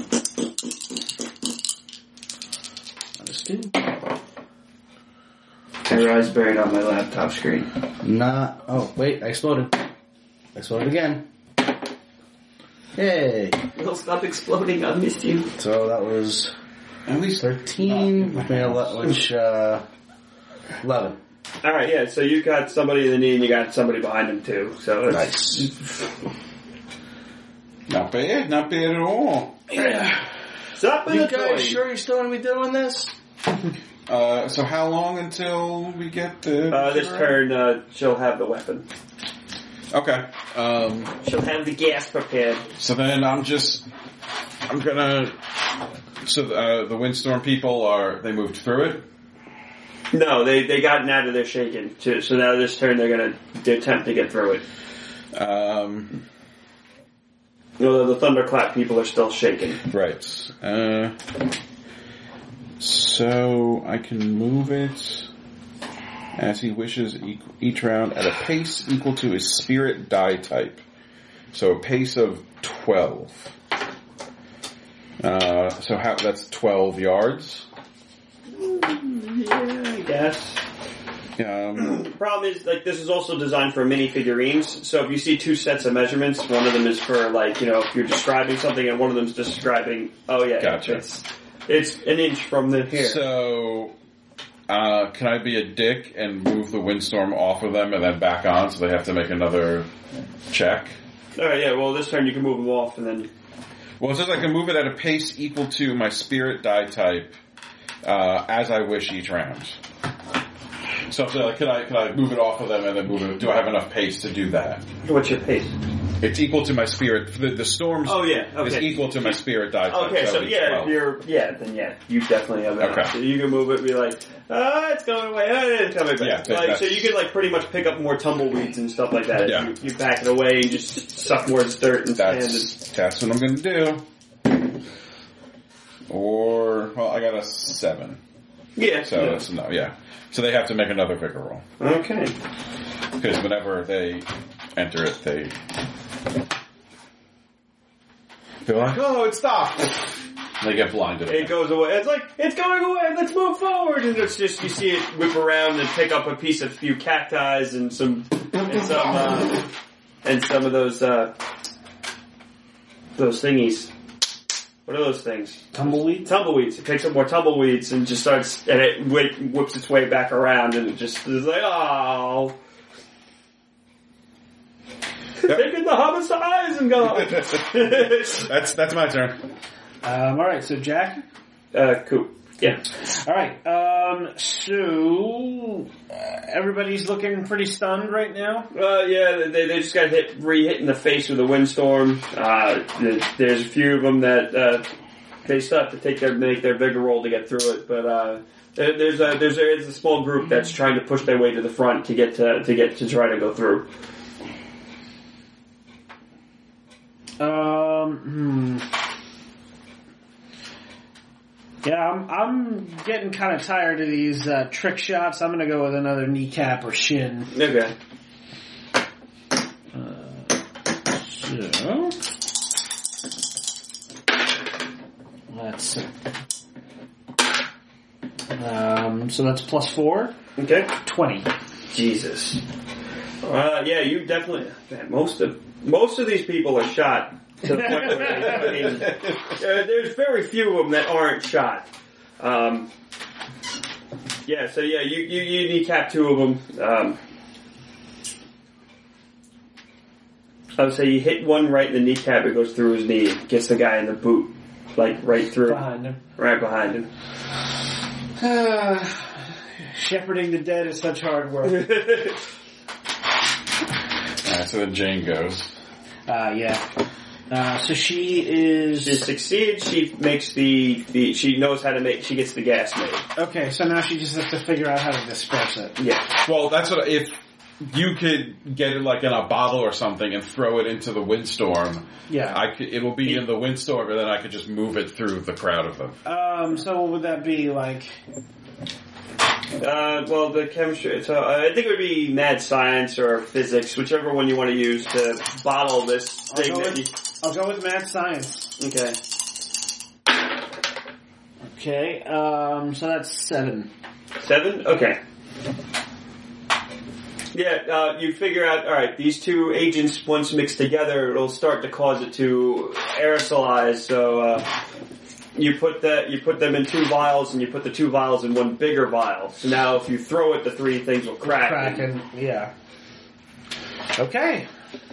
B: Understood.
E: Your eyes buried on my laptop screen.
B: Oh, wait, I exploded. I exploded again. Yay.
D: It'll stop exploding, I missed you.
B: So that was at least 13, which, 11.
E: Alright, yeah, so you got somebody in the knee and you got somebody behind him too. So
B: Nice.
A: Not bad at all.
E: Stop
B: You
E: it,
B: guys sure you're still gonna be doing this?
A: So how long until we get the...
E: this turn, she'll have the weapon.
A: Okay.
E: She'll have the gas prepared.
A: So then I'm gonna... So the windstorm people they moved through it?
E: No, they gotten out of their shaking. So now this turn they're gonna attempt to get through it. The thunderclap people are still shaking.
A: Right. So I can move it as he wishes each round at a pace equal to his spirit die type. So a pace of 12. That's 12 yards.
E: Yeah, I guess. The problem is, this is also designed for mini figurines, so if you see two sets of measurements, one of them is for, if you're describing something, and one of them is describing,
A: Gotcha.
E: It's an inch from the here.
A: So, can I be a dick and move the windstorm off of them and then back on, so they have to make another check?
E: Alright, yeah, well, this turn you can move them off, and then...
A: Well, it says I can move it at a pace equal to my spirit die type, as I wish each round. So, can I move it off of them and then move it? Do I have enough pace to do that?
E: What's your pace?
A: It's equal to my spirit. The storms is equal to my spirit die type.
E: Okay, so yeah,
A: 12.
E: you definitely have enough.
A: Okay.
E: So you can move it and be like, it's going away, it's coming back.
A: Yeah,
E: so you can pretty much pick up more tumbleweeds and stuff like that.
A: Yeah.
E: You back it away and just suck more dirt and sand.
A: That's what I'm going to do. I got a 7.
E: Yeah.
A: So that's no, yeah. So they have to make another vigor roll.
E: Okay.
A: Because whenever they enter it, they're like, oh, it stopped. They get blinded.
E: It goes away. It's like, it's going away, let's move forward. And it's just, you see it whip around and pick up a few cacti and some of those thingies. What are those things?
C: Tumbleweeds?
E: Tumbleweeds. It picks up more tumbleweeds and just starts, and it whips its way back around and it just is like, oh.
A: Yep.
E: Taking the homicides and going.
A: That's my turn.
C: Alright, so Jack?
E: Coop. Yeah.
C: Alright, so everybody's looking pretty stunned right now?
E: Yeah, they just got re-hit in the face with a windstorm. There's a few of them that they still have to make their vigor roll to get through it, but there's a small group that's trying to push their way to the front to try to go through.
C: Yeah, I'm getting kind of tired of these trick shots. I'm going to go with another kneecap or shin.
E: Okay.
C: So that's plus 4.
E: Okay.
C: 20.
E: Jesus. Yeah, you definitely. Man, most of these people are shot. To the point where, I mean, there's very few of them that aren't shot. Yeah, so yeah, you kneecap 2 of them. I would say you hit one right in the kneecap, it goes through his knee, gets the guy in the boot, like right through.
C: Behind him.
E: Right behind him.
C: Shepherding the dead is such hard work.
A: Alright, so then Jane goes.
C: Yeah. So she is...
E: She succeeds, she makes she knows how to she gets the gas made.
C: Okay, so now she just has to figure out how to disperse it.
E: Yeah.
A: Well, that's what, if you could get it like in a bottle or something and throw it into the windstorm,
C: Yeah.
A: it will be in the windstorm, and then I could just move it through the crowd of them.
C: So what would that be, like...
E: Well, the chemistry, so I think it would be mad science or physics, whichever one you want to use to bottle this thing
C: I'll go with mad science.
E: Okay.
C: Okay, so that's 7.
E: 7? Okay. Yeah, you figure out, alright, these 2 agents, once mixed together, it'll start to cause it to aerosolize, so, you put them in 2 vials, and you put the 2 vials in one bigger vial. So now if you throw it, the 3 things will crack.
C: Yeah. Okay.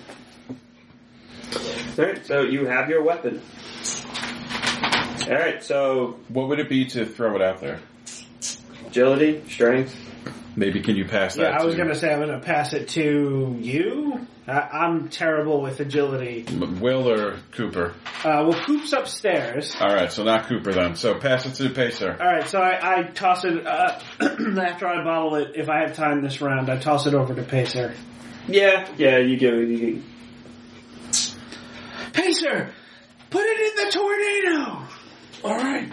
E: Alright, so you have your weapon. Alright, so
A: What would it be to throw it out there?
E: agility, strength.
A: Maybe can you pass that
C: Yeah, I was
A: to
C: going to say I'm going to pass it to you. I'm terrible with agility.
A: Will or Cooper?
C: Well, Coop's upstairs.
A: Alright, so not Cooper then. So pass it to Pacer.
C: Alright, so I toss it, after I bottle it, if I have time this round, I toss it over to Pacer.
E: Yeah, you give it.
C: Pacer! Put it in the tornado!
B: Alright.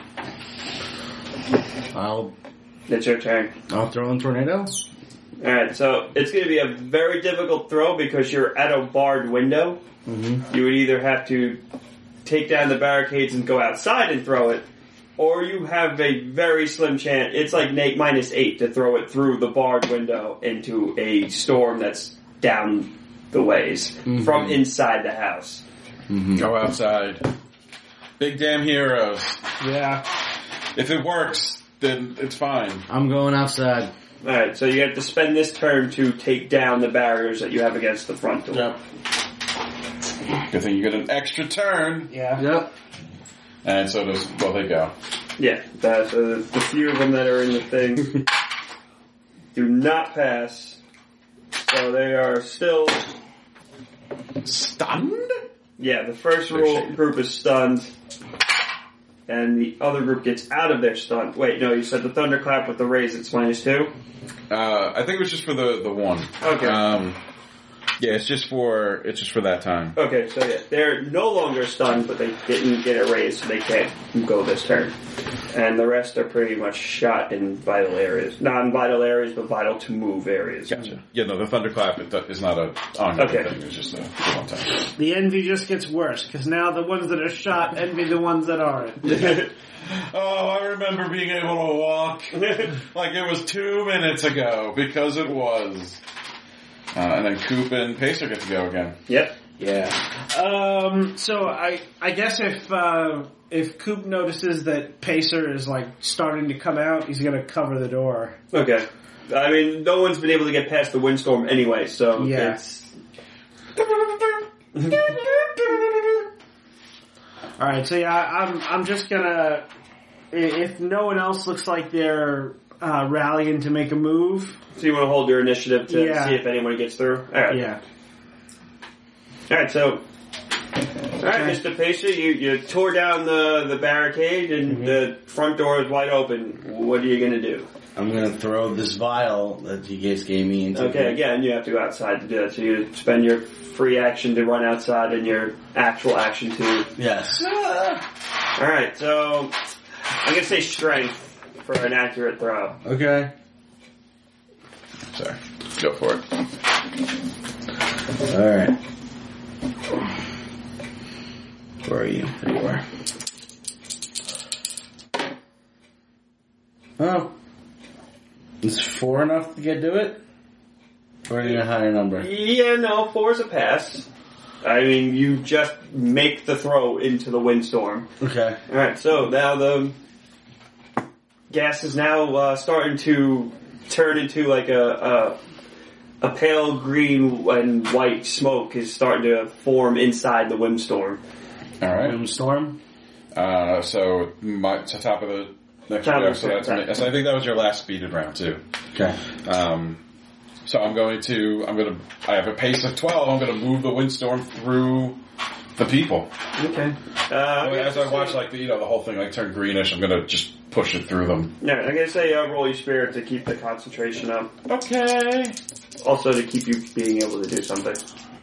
E: It's your turn.
B: I'll throw in tornado.
E: Alright, so it's going to be a very difficult throw because you're at a barred window.
B: Mm-hmm.
E: You would either have to take down the barricades and go outside and throw it, or you have a very slim chance, it's like -8 to throw it through the barred window into a storm that's down the ways from inside the house.
B: Mm-hmm.
A: Go outside. Big damn heroes.
C: Yeah.
A: If it works, then it's fine.
B: I'm going outside.
E: Alright, so you have to spend this turn to take down the barriers that you have against the front door.
B: Yep.
A: Good thing you get an extra turn.
C: Yeah.
B: Yep.
A: And so does, well, they go.
E: Yeah, so the few of them that are in the thing do not pass. So they are still...
A: Stunned?
E: Yeah, the first group is stunned. And the other group gets out of their stun. Wait, no, you said the thunderclap with the raise, it's -2?
A: I think it was just for the one.
E: Okay.
A: Yeah, it's just for that time.
E: Okay, so yeah, they're no longer stunned, but they didn't get a raise, so they can't go this turn. And the rest are pretty much shot in vital areas. Not in vital areas, but vital to move areas.
A: Gotcha. Yeah, no, the thunderclap is not a ongoing
E: Okay.
A: thing. It's just a one time.
C: The envy just gets worse, because now the ones that are shot envy the ones that aren't.
A: Oh, I remember being able to walk like it was 2 minutes ago, because it was. And then Coop and Pacer get to go again.
E: Yep.
C: Yeah. So I guess if Coop notices that Pacer is like starting to come out, he's gonna cover the door.
E: Okay. I mean, no one's been able to get past the windstorm anyway, so
C: Yeah.
E: it's...
C: Alright, so yeah, I'm just gonna, if no one else looks like they're rallying to make a move.
E: So you want to hold your initiative to
C: Yeah.
E: see if anyone gets through? Alright.
C: Yeah.
E: Alright, so... Alright, Mr. Pacer, you tore down the barricade and the front door is wide open. What are you going to do?
B: I'm going to throw this vial that you guys gave me into
E: Okay, again, you have to go outside to do that. So you spend your free action to run outside and your actual action to...
B: Yes.
E: Alright, so... I'm going to say strength for an accurate throw.
B: Okay.
A: Sorry. Go for it.
B: Alright. Where are you? There you are. Oh. Is 4 enough to do it? Or a higher number?
E: Yeah, no, 4 is a pass. I mean, you just make the throw into the windstorm.
B: Okay.
E: Alright, so now the gas is now starting to turn into like a pale green and white smoke is starting to form inside the windstorm.
A: Alright.
B: Windstorm?
A: So top of the next
E: Top
A: round.
E: of
A: So
E: the-
A: so I think that was your last speeded round too.
B: Okay.
A: So I have a pace of 12. I'm going to move the windstorm through the people.
E: Okay.
A: As I watch, like the whole thing like turn greenish, I'm going to just push it through them.
E: Yeah, I'm gonna say roll your spirit to keep the concentration up.
A: Okay.
E: Also to keep you being able to do something.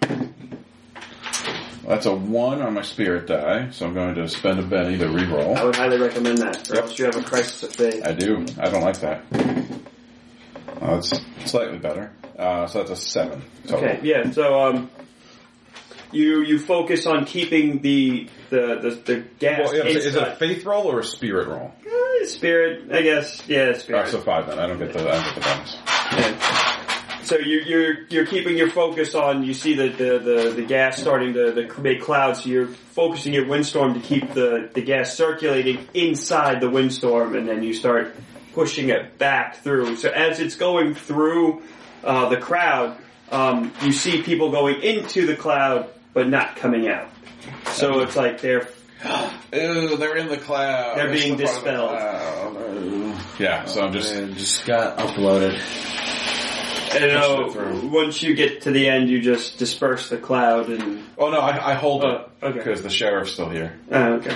A: That's a 1 on my spirit die, so I'm going to spend a Benny to
E: I
A: reroll.
E: would highly recommend that, or
A: Yep.
E: else you have a crisis of faith.
A: I do. I don't like that. It's slightly better. So that's a 7 total.
E: Okay, yeah. So you focus on keeping the gas
A: Well, is it a
E: inside.
A: faith roll or a spirit roll?
E: Spirit, I guess. Yeah, spirit.
A: Alright, so 5 then. I don't get the bonus.
E: Yeah. So you're keeping your focus on. You see the gas starting to make clouds. So you're focusing your windstorm to keep the gas circulating inside the windstorm, and then you start pushing it back through. So as it's going through the crowd, you see people going into the cloud but not coming out. So it's like they're
A: Ew, they're in the cloud.
E: They're being
A: still part of the
E: dispelled.
A: cloud. Yeah, so I'm just...
B: It just got uploaded.
E: I don't
A: Push it
E: know.
A: through.
E: Once you get to the end, you just disperse the cloud and.
A: Oh no, I hold it.
E: Okay.
A: Because the sheriff's still here.
E: Okay.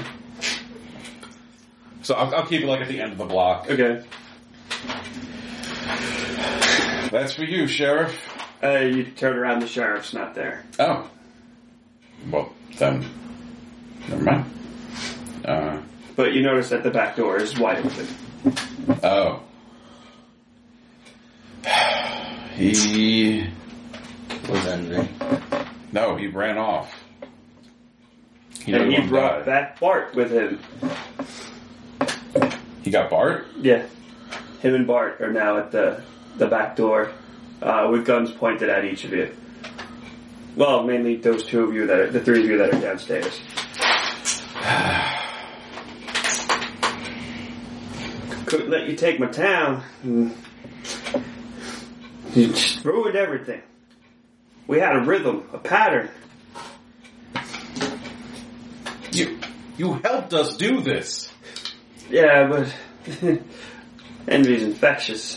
A: So I'll keep it like at the end of the block.
E: Okay.
A: That's for you, Sheriff.
E: You turn around, the sheriff's not there.
A: Oh. Well, then... Never mind.
E: But you notice that the back door is wide open.
A: Oh. He...
B: Was ending.
A: No, he ran off.
E: And he
A: one
E: brought
A: died.
E: back Bart with him.
A: He got Bart?
E: Yeah. Him and Bart are now at the back door, with guns pointed at each of you. Well, mainly those two of you the three of you that are downstairs. Couldn't let you take my town. You just ruined everything. We had a rhythm, a pattern.
A: You helped us do this.
E: Yeah, but envy's infectious.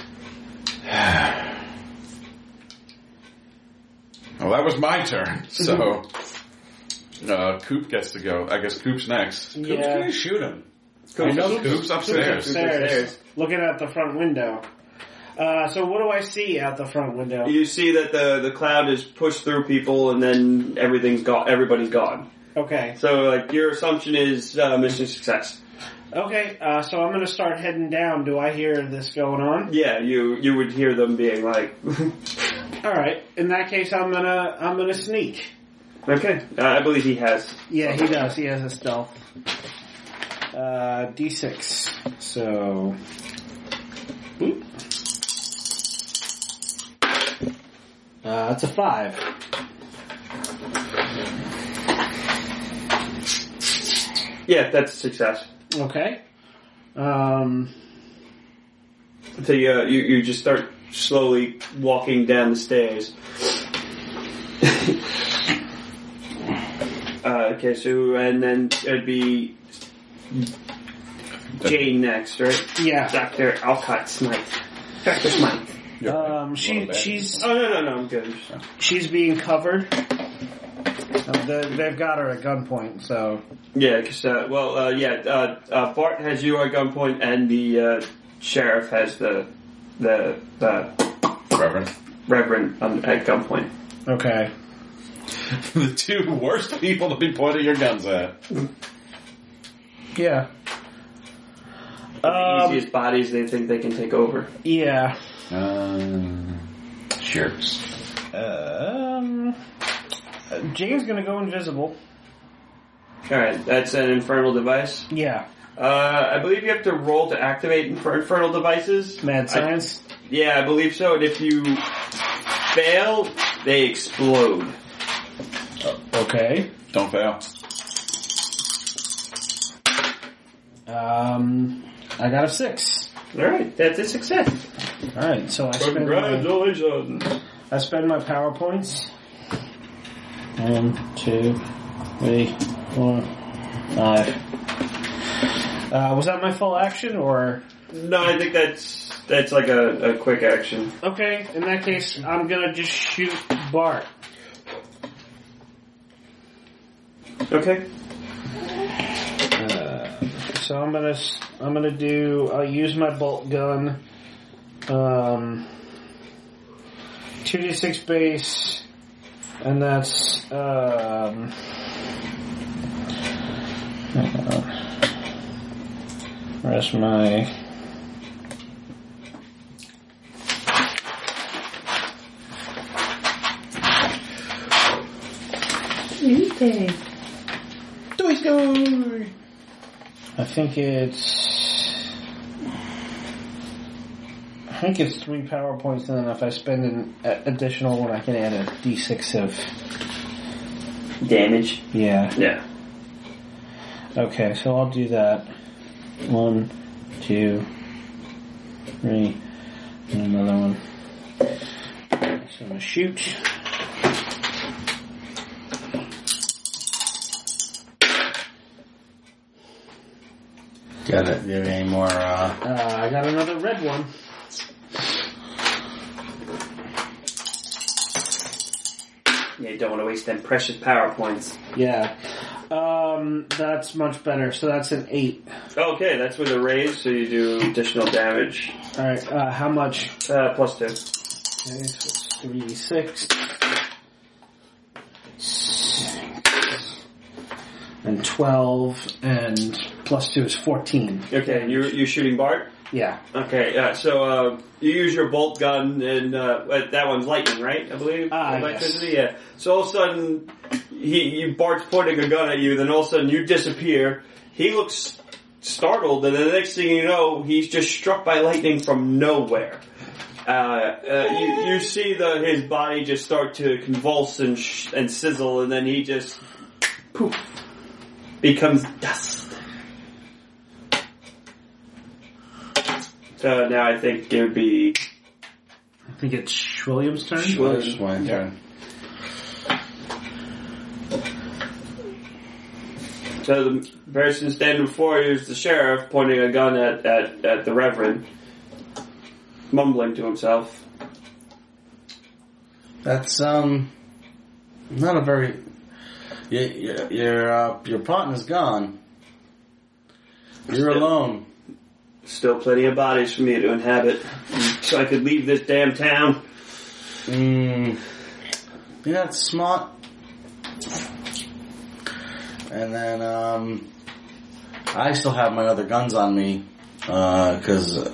A: Well, that was my turn, so... Coop gets to go. I guess Coop's next. Coop's
C: Yeah.
A: gonna shoot him.
E: Coop-
A: I know Coop's upstairs.
C: Upstairs, looking out the front window. So what do I see out the front window?
E: You see that the cloud is pushed through people, and then everything's gone. Everybody's gone.
C: Okay.
E: So, like, your assumption is mission success.
C: Okay, so I'm gonna start heading down. Do I hear this going on?
E: Yeah, you would hear them being like,
C: Alright, in that case I'm gonna sneak.
E: okay. I believe he has.
C: Yeah, he does. He has a stealth. D6. So... Boop. It's a 5.
E: Yeah, that's a success.
C: Okay.
E: So you just start slowly walking down the stairs. Okay, so and then it'd be Jane next, right?
C: Yeah.
E: Dr. Alcott Smythe. Dr. Smythe.
C: She's
E: Oh, no, I'm good.
C: she's being covered. They've got her at gunpoint, so...
E: Yeah, because, Bart has you at gunpoint, and the sheriff has the
A: Reverend.
E: Reverend at gunpoint.
C: Okay.
A: The two worst people to be pointing your guns at.
C: Yeah.
E: The easiest bodies they think they can take over.
C: Yeah.
A: Sure.
C: Jane's gonna go invisible.
E: Alright, that's an infernal device.
C: Yeah.
E: I believe you have to roll to activate infernal devices.
C: Mad science.
E: Yeah, I believe so. And if you fail, they explode.
B: Okay.
A: Don't fail.
B: I got a 6.
E: Alright, that's a success.
B: Alright, so I spend my power points. 1, 2, 3, 4, 5. Was that my full action, or?
E: No, I think that's like a quick action.
C: Okay, in that case, I'm gonna just shoot Bart.
E: Okay.
C: So I'm gonna I'll use my bolt gun. 2d6 base, and that's where's my
G: Okay.
B: Toy Story! I think it's 3 power points, and then if I spend an additional one, I can add a d6 of
E: Damage.
B: yeah.
E: Yeah.
B: Okay, so I'll do that. 1, 2, 3, and another one. So I'm gonna shoot. Got it. Do you have any more?
C: I got another red one.
E: Yeah, you don't want to waste them precious power points.
C: Yeah. That's much better. So that's an 8.
E: Okay, that's with a raise, so you do additional damage.
C: Alright, how much?
E: Plus 2.
C: Okay, so it's 3d6. And 12, and plus 2 is 14.
E: Okay, you're shooting Bart?
C: Yeah.
E: Okay, so you use your bolt gun, and that one's lightning, right? I believe electricity.
C: Yes.
E: Yeah. So all of a sudden, Bart's pointing a gun at you. Then all of a sudden, you disappear. He looks startled, and then the next thing you know, he's just struck by lightning from nowhere. You see his body just start to convulse and sizzle, and then he just poof becomes dust. So now I think it would be
C: I think it's William's turn.
B: It's my turn.
E: So the person standing before you is the sheriff, pointing a gun at the Reverend, mumbling to himself.
B: That's not a very. Your partner's gone. You're alone.
E: Still plenty of bodies for me to inhabit, so I could leave this damn town.
B: You're not smart. And then I still have my other guns on me, because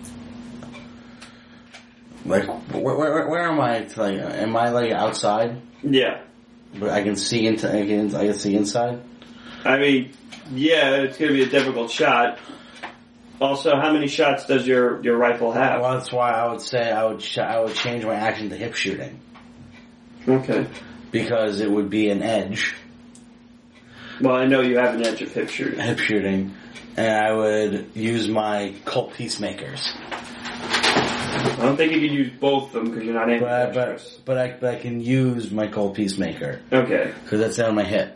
B: like where am I? Like, am I like outside?
E: Yeah.
B: But I can see I can see inside.
E: I mean, yeah, it's going to be a difficult shot. Also, how many shots does your rifle have?
B: Well, that's why I would say I would change my action to hip shooting.
E: Okay.
B: Because it would be an edge.
E: Well, I know you have an edge of hip shooting.
B: Hip shooting. And I would use my Colt Peacemakers.
E: I don't think you can use both of them because you're not ambidextrous.
B: But I can use my Colt Peacemaker.
E: Okay.
B: Because that's on my hip.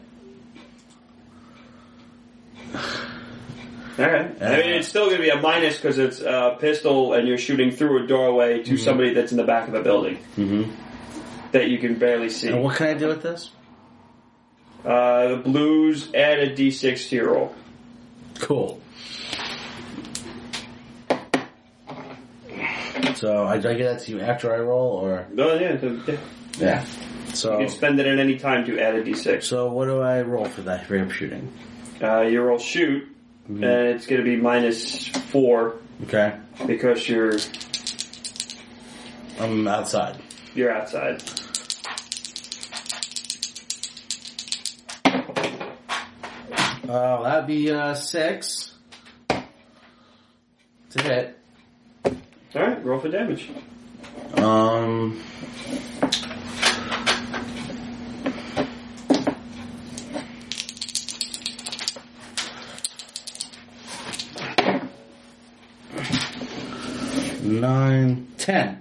E: Alright. I mean, it's still going to be a minus because it's a pistol and you're shooting through a doorway to somebody that's in the back of a building. Mm-hmm. That you can barely see.
B: And what can I do with this?
E: The blues, add a d6 to your roll.
B: Cool. So, I get that to you after I roll, or?
E: Oh, yeah.
B: Yeah. So,
E: you can spend it at any time to add a d6.
B: So, what do I roll for that hip shooting?
E: You roll shoot, and it's going to be -4.
B: Okay.
E: Because
B: I'm outside.
E: You're outside.
B: That'd be 6 to hit.
E: Alright, roll for damage.
B: 9, 10.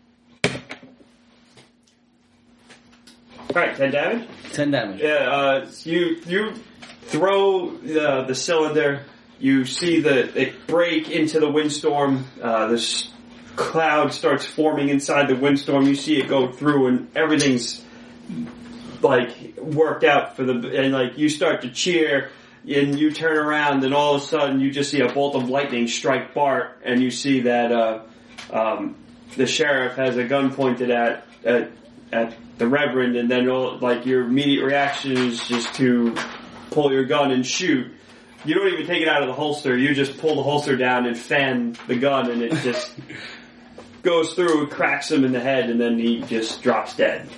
E: Alright, 10 damage?
B: 10 damage.
E: Yeah, you throw the cylinder, you see it break into the windstorm, this cloud starts forming inside the windstorm, you see it go through and everything's like worked out and like you start to cheer and you turn around and all of a sudden you just see a bolt of lightning strike Bart and you see that the sheriff has a gun pointed at the Reverend, and then your immediate reaction is just to pull your gun and shoot. You don't even take it out of the holster, you just pull the holster down and fan the gun and it just goes through and cracks him in the head and then he just drops dead.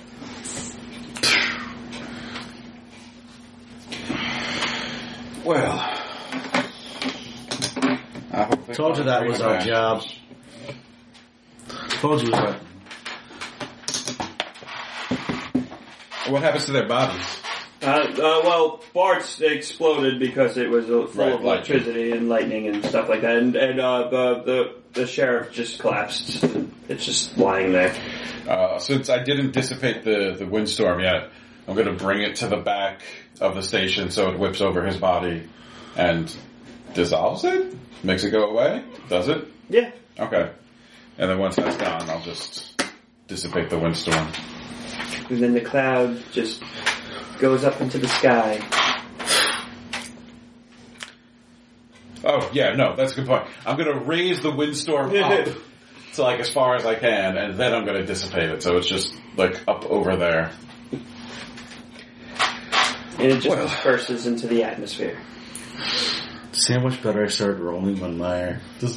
A: Well, I hope they
B: Told you that was our job. Told you it was our...
A: What happens to their bodies?
E: Well, Bart's exploded because it was full of electricity and lightning and stuff like that, and the sheriff just collapsed. It's just lying there.
A: Since I didn't dissipate the windstorm yet, I'm going to bring it to the back of the station so it whips over his body and dissolves it? Makes it go away? Does it?
E: Yeah.
A: Okay. And then once that's gone, I'll just dissipate the windstorm.
E: And then the cloud just goes up into the sky.
A: Oh, yeah, no, that's a good point. I'm going to raise the windstorm up to like as far as I can, and then I'm going to dissipate it, so it's just like up over there.
E: And it just disperses into the atmosphere.
B: See how much better I started rolling when my...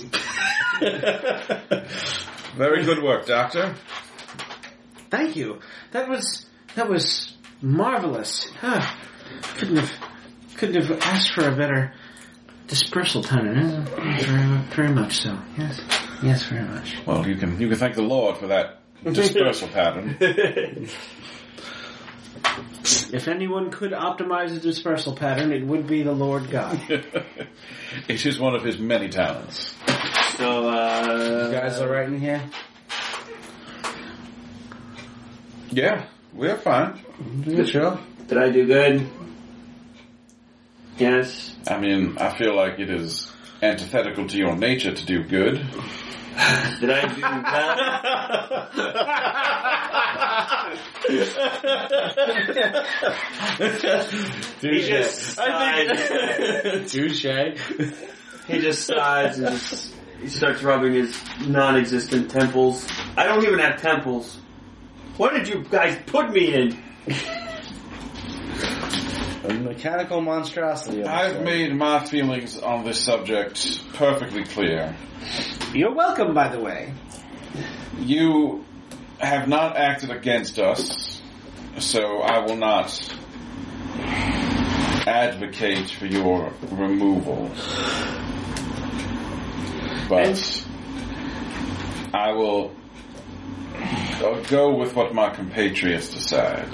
A: Very good work, Doctor.
C: Thank you. That was marvelous. Couldn't have asked for a better dispersal pattern. Very much so. Yes, very much.
A: Well, you can thank the Lord for that dispersal pattern.
C: If anyone could optimize a dispersal pattern, it would be the Lord God.
A: It is one of his many talents.
E: So,
B: You guys all right in here?
A: Yeah, we're fine.
B: Good show.
E: did I do good? Yes.
A: I mean, I feel like it is antithetical to your nature to do good.
E: Did I do well? He just sighs.
B: Touche.
E: He just sighs and he starts rubbing his non-existent temples. I don't even have temples. What did you guys put me in?
B: A mechanical monstrosity.
A: I've made my feelings on this subject perfectly clear.
C: You're welcome, by the way.
A: You have not acted against us, so I will not advocate for your removal. But I will go with what my compatriots decide.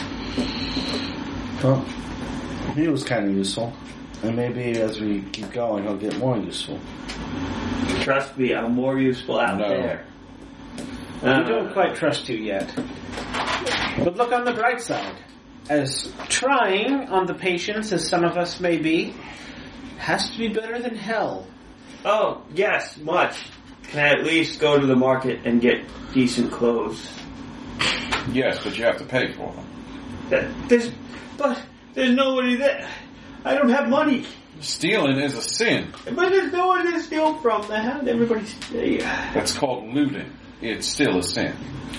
B: Well, he was kind of useful. And maybe as we keep going, he'll get more useful.
E: Trust me, I'm more useful out there.
C: We don't quite trust you yet. But look on the bright side. As trying on the patience as some of us may be, has to be better than hell.
E: Oh, yes, much. Can I at least go to the market and get decent clothes?
A: Yes, but you have to pay for them.
E: But there's nobody there. I don't have money.
A: Stealing is a sin.
E: But there's no one to steal from. Everybody's...
A: That's called looting. It's still a sin.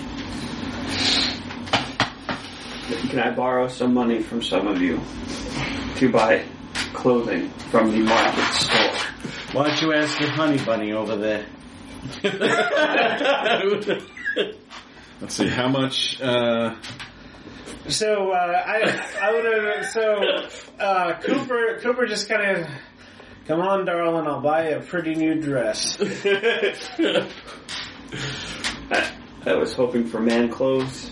E: Can I borrow some money from some of you to buy clothing from the market store?
B: Why don't you ask your honey bunny over there?
A: Let's see, how much,
C: So, Cooper just kind of, come on, darling, I'll buy you a pretty new dress.
E: I was hoping for man clothes.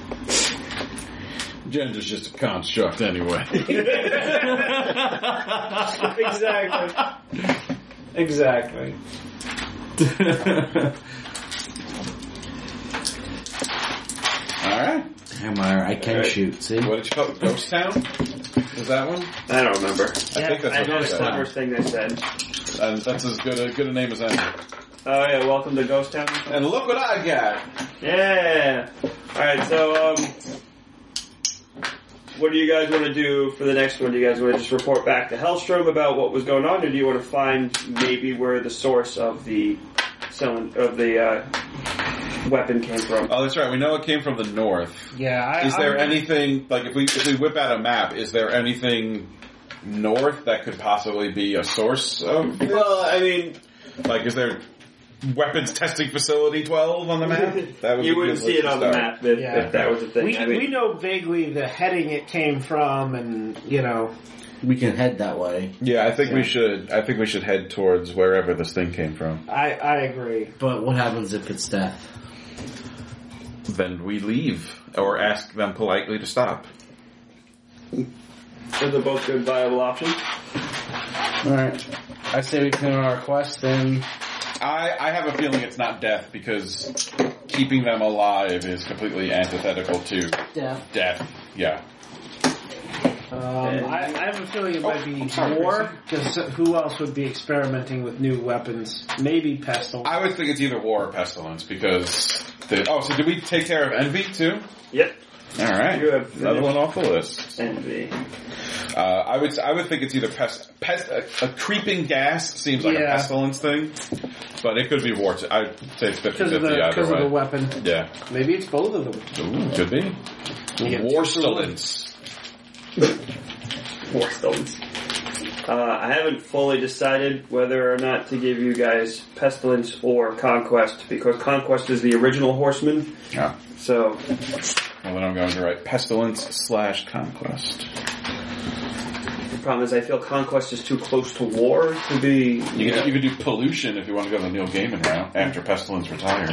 A: gender's just a construct anyway.
C: Exactly.
A: Alright.
B: I can shoot. See?
A: What did you call it? Ghost Town? Was that one?
E: I don't remember.
A: I think that's
E: I
A: what
E: know
A: it
E: it's the
A: said.
E: first thing they said.
A: And that's as good a name as any.
E: Oh yeah, welcome to Ghost Town.
A: And look what I got!
E: Yeah. All right. So, what do you guys want to do for the next one? Do you guys want to just report back to Hellstrom about what was going on, or do you want to find maybe where the source of the weapon came from?
A: Oh, that's right. We know it came from the north.
C: Yeah.
A: Is there anything, like, if we whip out a map, is there anything north that could possibly be a source of this?
E: Well, I mean,
A: Like, is there weapons testing facility 12 on the map? That would
E: you
A: be a
E: wouldn't
A: good
E: see it
A: place
E: on
A: to
E: the
A: start.
E: map if that was a thing.
C: We know vaguely the heading it came from, and
B: We can head that way.
A: Yeah, I think we should head towards wherever this thing came from.
C: I agree.
B: But what happens if it's death?
A: Then we leave, or ask them politely to stop.
E: Those are both good viable options.
B: Alright. I say we continue our quest and...
A: I have a feeling it's not death, because keeping them alive is completely antithetical to death. Yeah.
C: I have a feeling it might be
A: sorry,
C: war, because who else would be experimenting with new weapons? Maybe pestle.
A: I would think it's either war or pestilence, because... so did we take care of Envy, too?
E: Yep.
A: Alright.
E: You have
A: another one off the list.
E: Envy.
A: I would think it's either a creeping gas seems like a pestilence thing, but it could be war. I'd say it's 50-50
C: Because of
A: either way.
C: the weapon.
A: Yeah.
C: Maybe it's both of them.
A: Ooh, could be. Warstilence.
E: Warstones. I haven't fully decided whether or not to give you guys Pestilence or Conquest, because Conquest is the original Horseman.
A: Yeah.
E: So,
A: Well, then I'm going to write pestilence/conquest.
E: the problem is I feel Conquest is too close to war to be...
A: You could do pollution if you want to go the Neil Gaiman route after pestilence retired.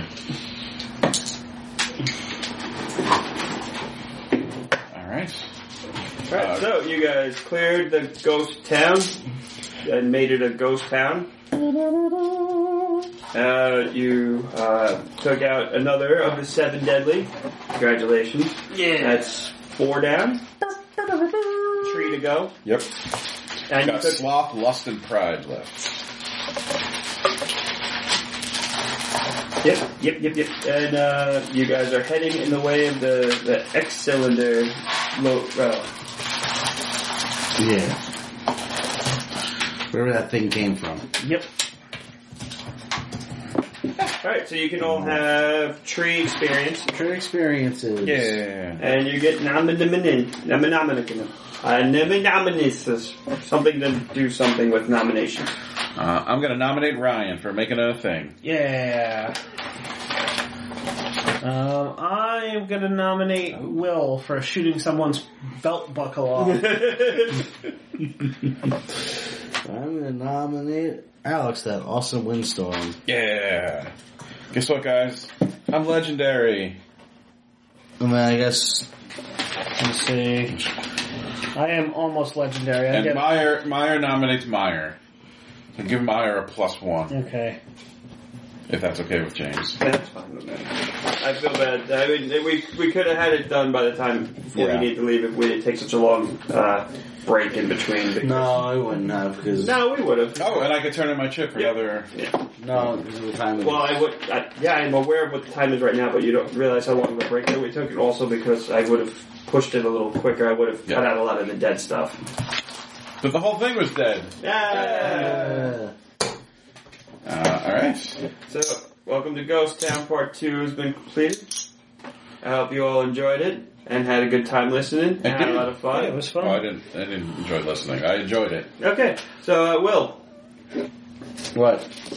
A: Alright.
E: Alright, so you guys cleared the ghost town and made it a ghost town. You took out another of the 7 deadly. Congratulations.
C: Yeah.
E: That's 4 down. 3 to go.
A: Yep.
E: And you
A: Got
E: took
A: sloth, lust, and pride left.
E: Yep. And you guys are heading in the way of the X-cylinder
B: Yeah. Wherever that thing came from.
C: Yep.
E: Alright, so you can all have tree experience.
B: True experiences.
A: Yeah.
E: And you get nominations. Something to do something with nominations.
A: I'm going to nominate Ryan for making a thing.
C: Yeah. I am going to nominate Will for shooting someone's belt buckle off.
B: I'm going to nominate Alex, that awesome windstorm.
A: Yeah. Guess what, guys? I'm legendary.
B: I mean, I guess...
C: Let's see. I am almost legendary.
A: And Meyer nominates Meyer. So give Meyer a +1,
C: Okay.
A: if that's okay with James.
E: That's fine with me. I feel bad. I mean, we could have had it done by the time before we need to leave if we didn't take such a long break in between. Because...
B: No, I wouldn't have, because...
E: No, we would have.
A: Oh, and I could turn in my chip for another...
E: Yeah.
B: No, because of the time.
E: Well, I would. I'm aware of what the time is right now, but you don't realize how long of a break that we took, and also because I would have pushed it a little quicker, I would have cut out a lot of the dead stuff.
A: But the whole thing was dead.
E: Yeah.
A: Alright.
E: So, welcome to Ghost Town. Part 2 has been completed. I hope you all enjoyed it and had a good time listening.
A: I
E: Had
A: did.
E: a lot of fun.
C: Yeah, it was fun.
A: Oh, I didn't enjoy listening. I enjoyed it.
E: Okay, so Will,
B: What?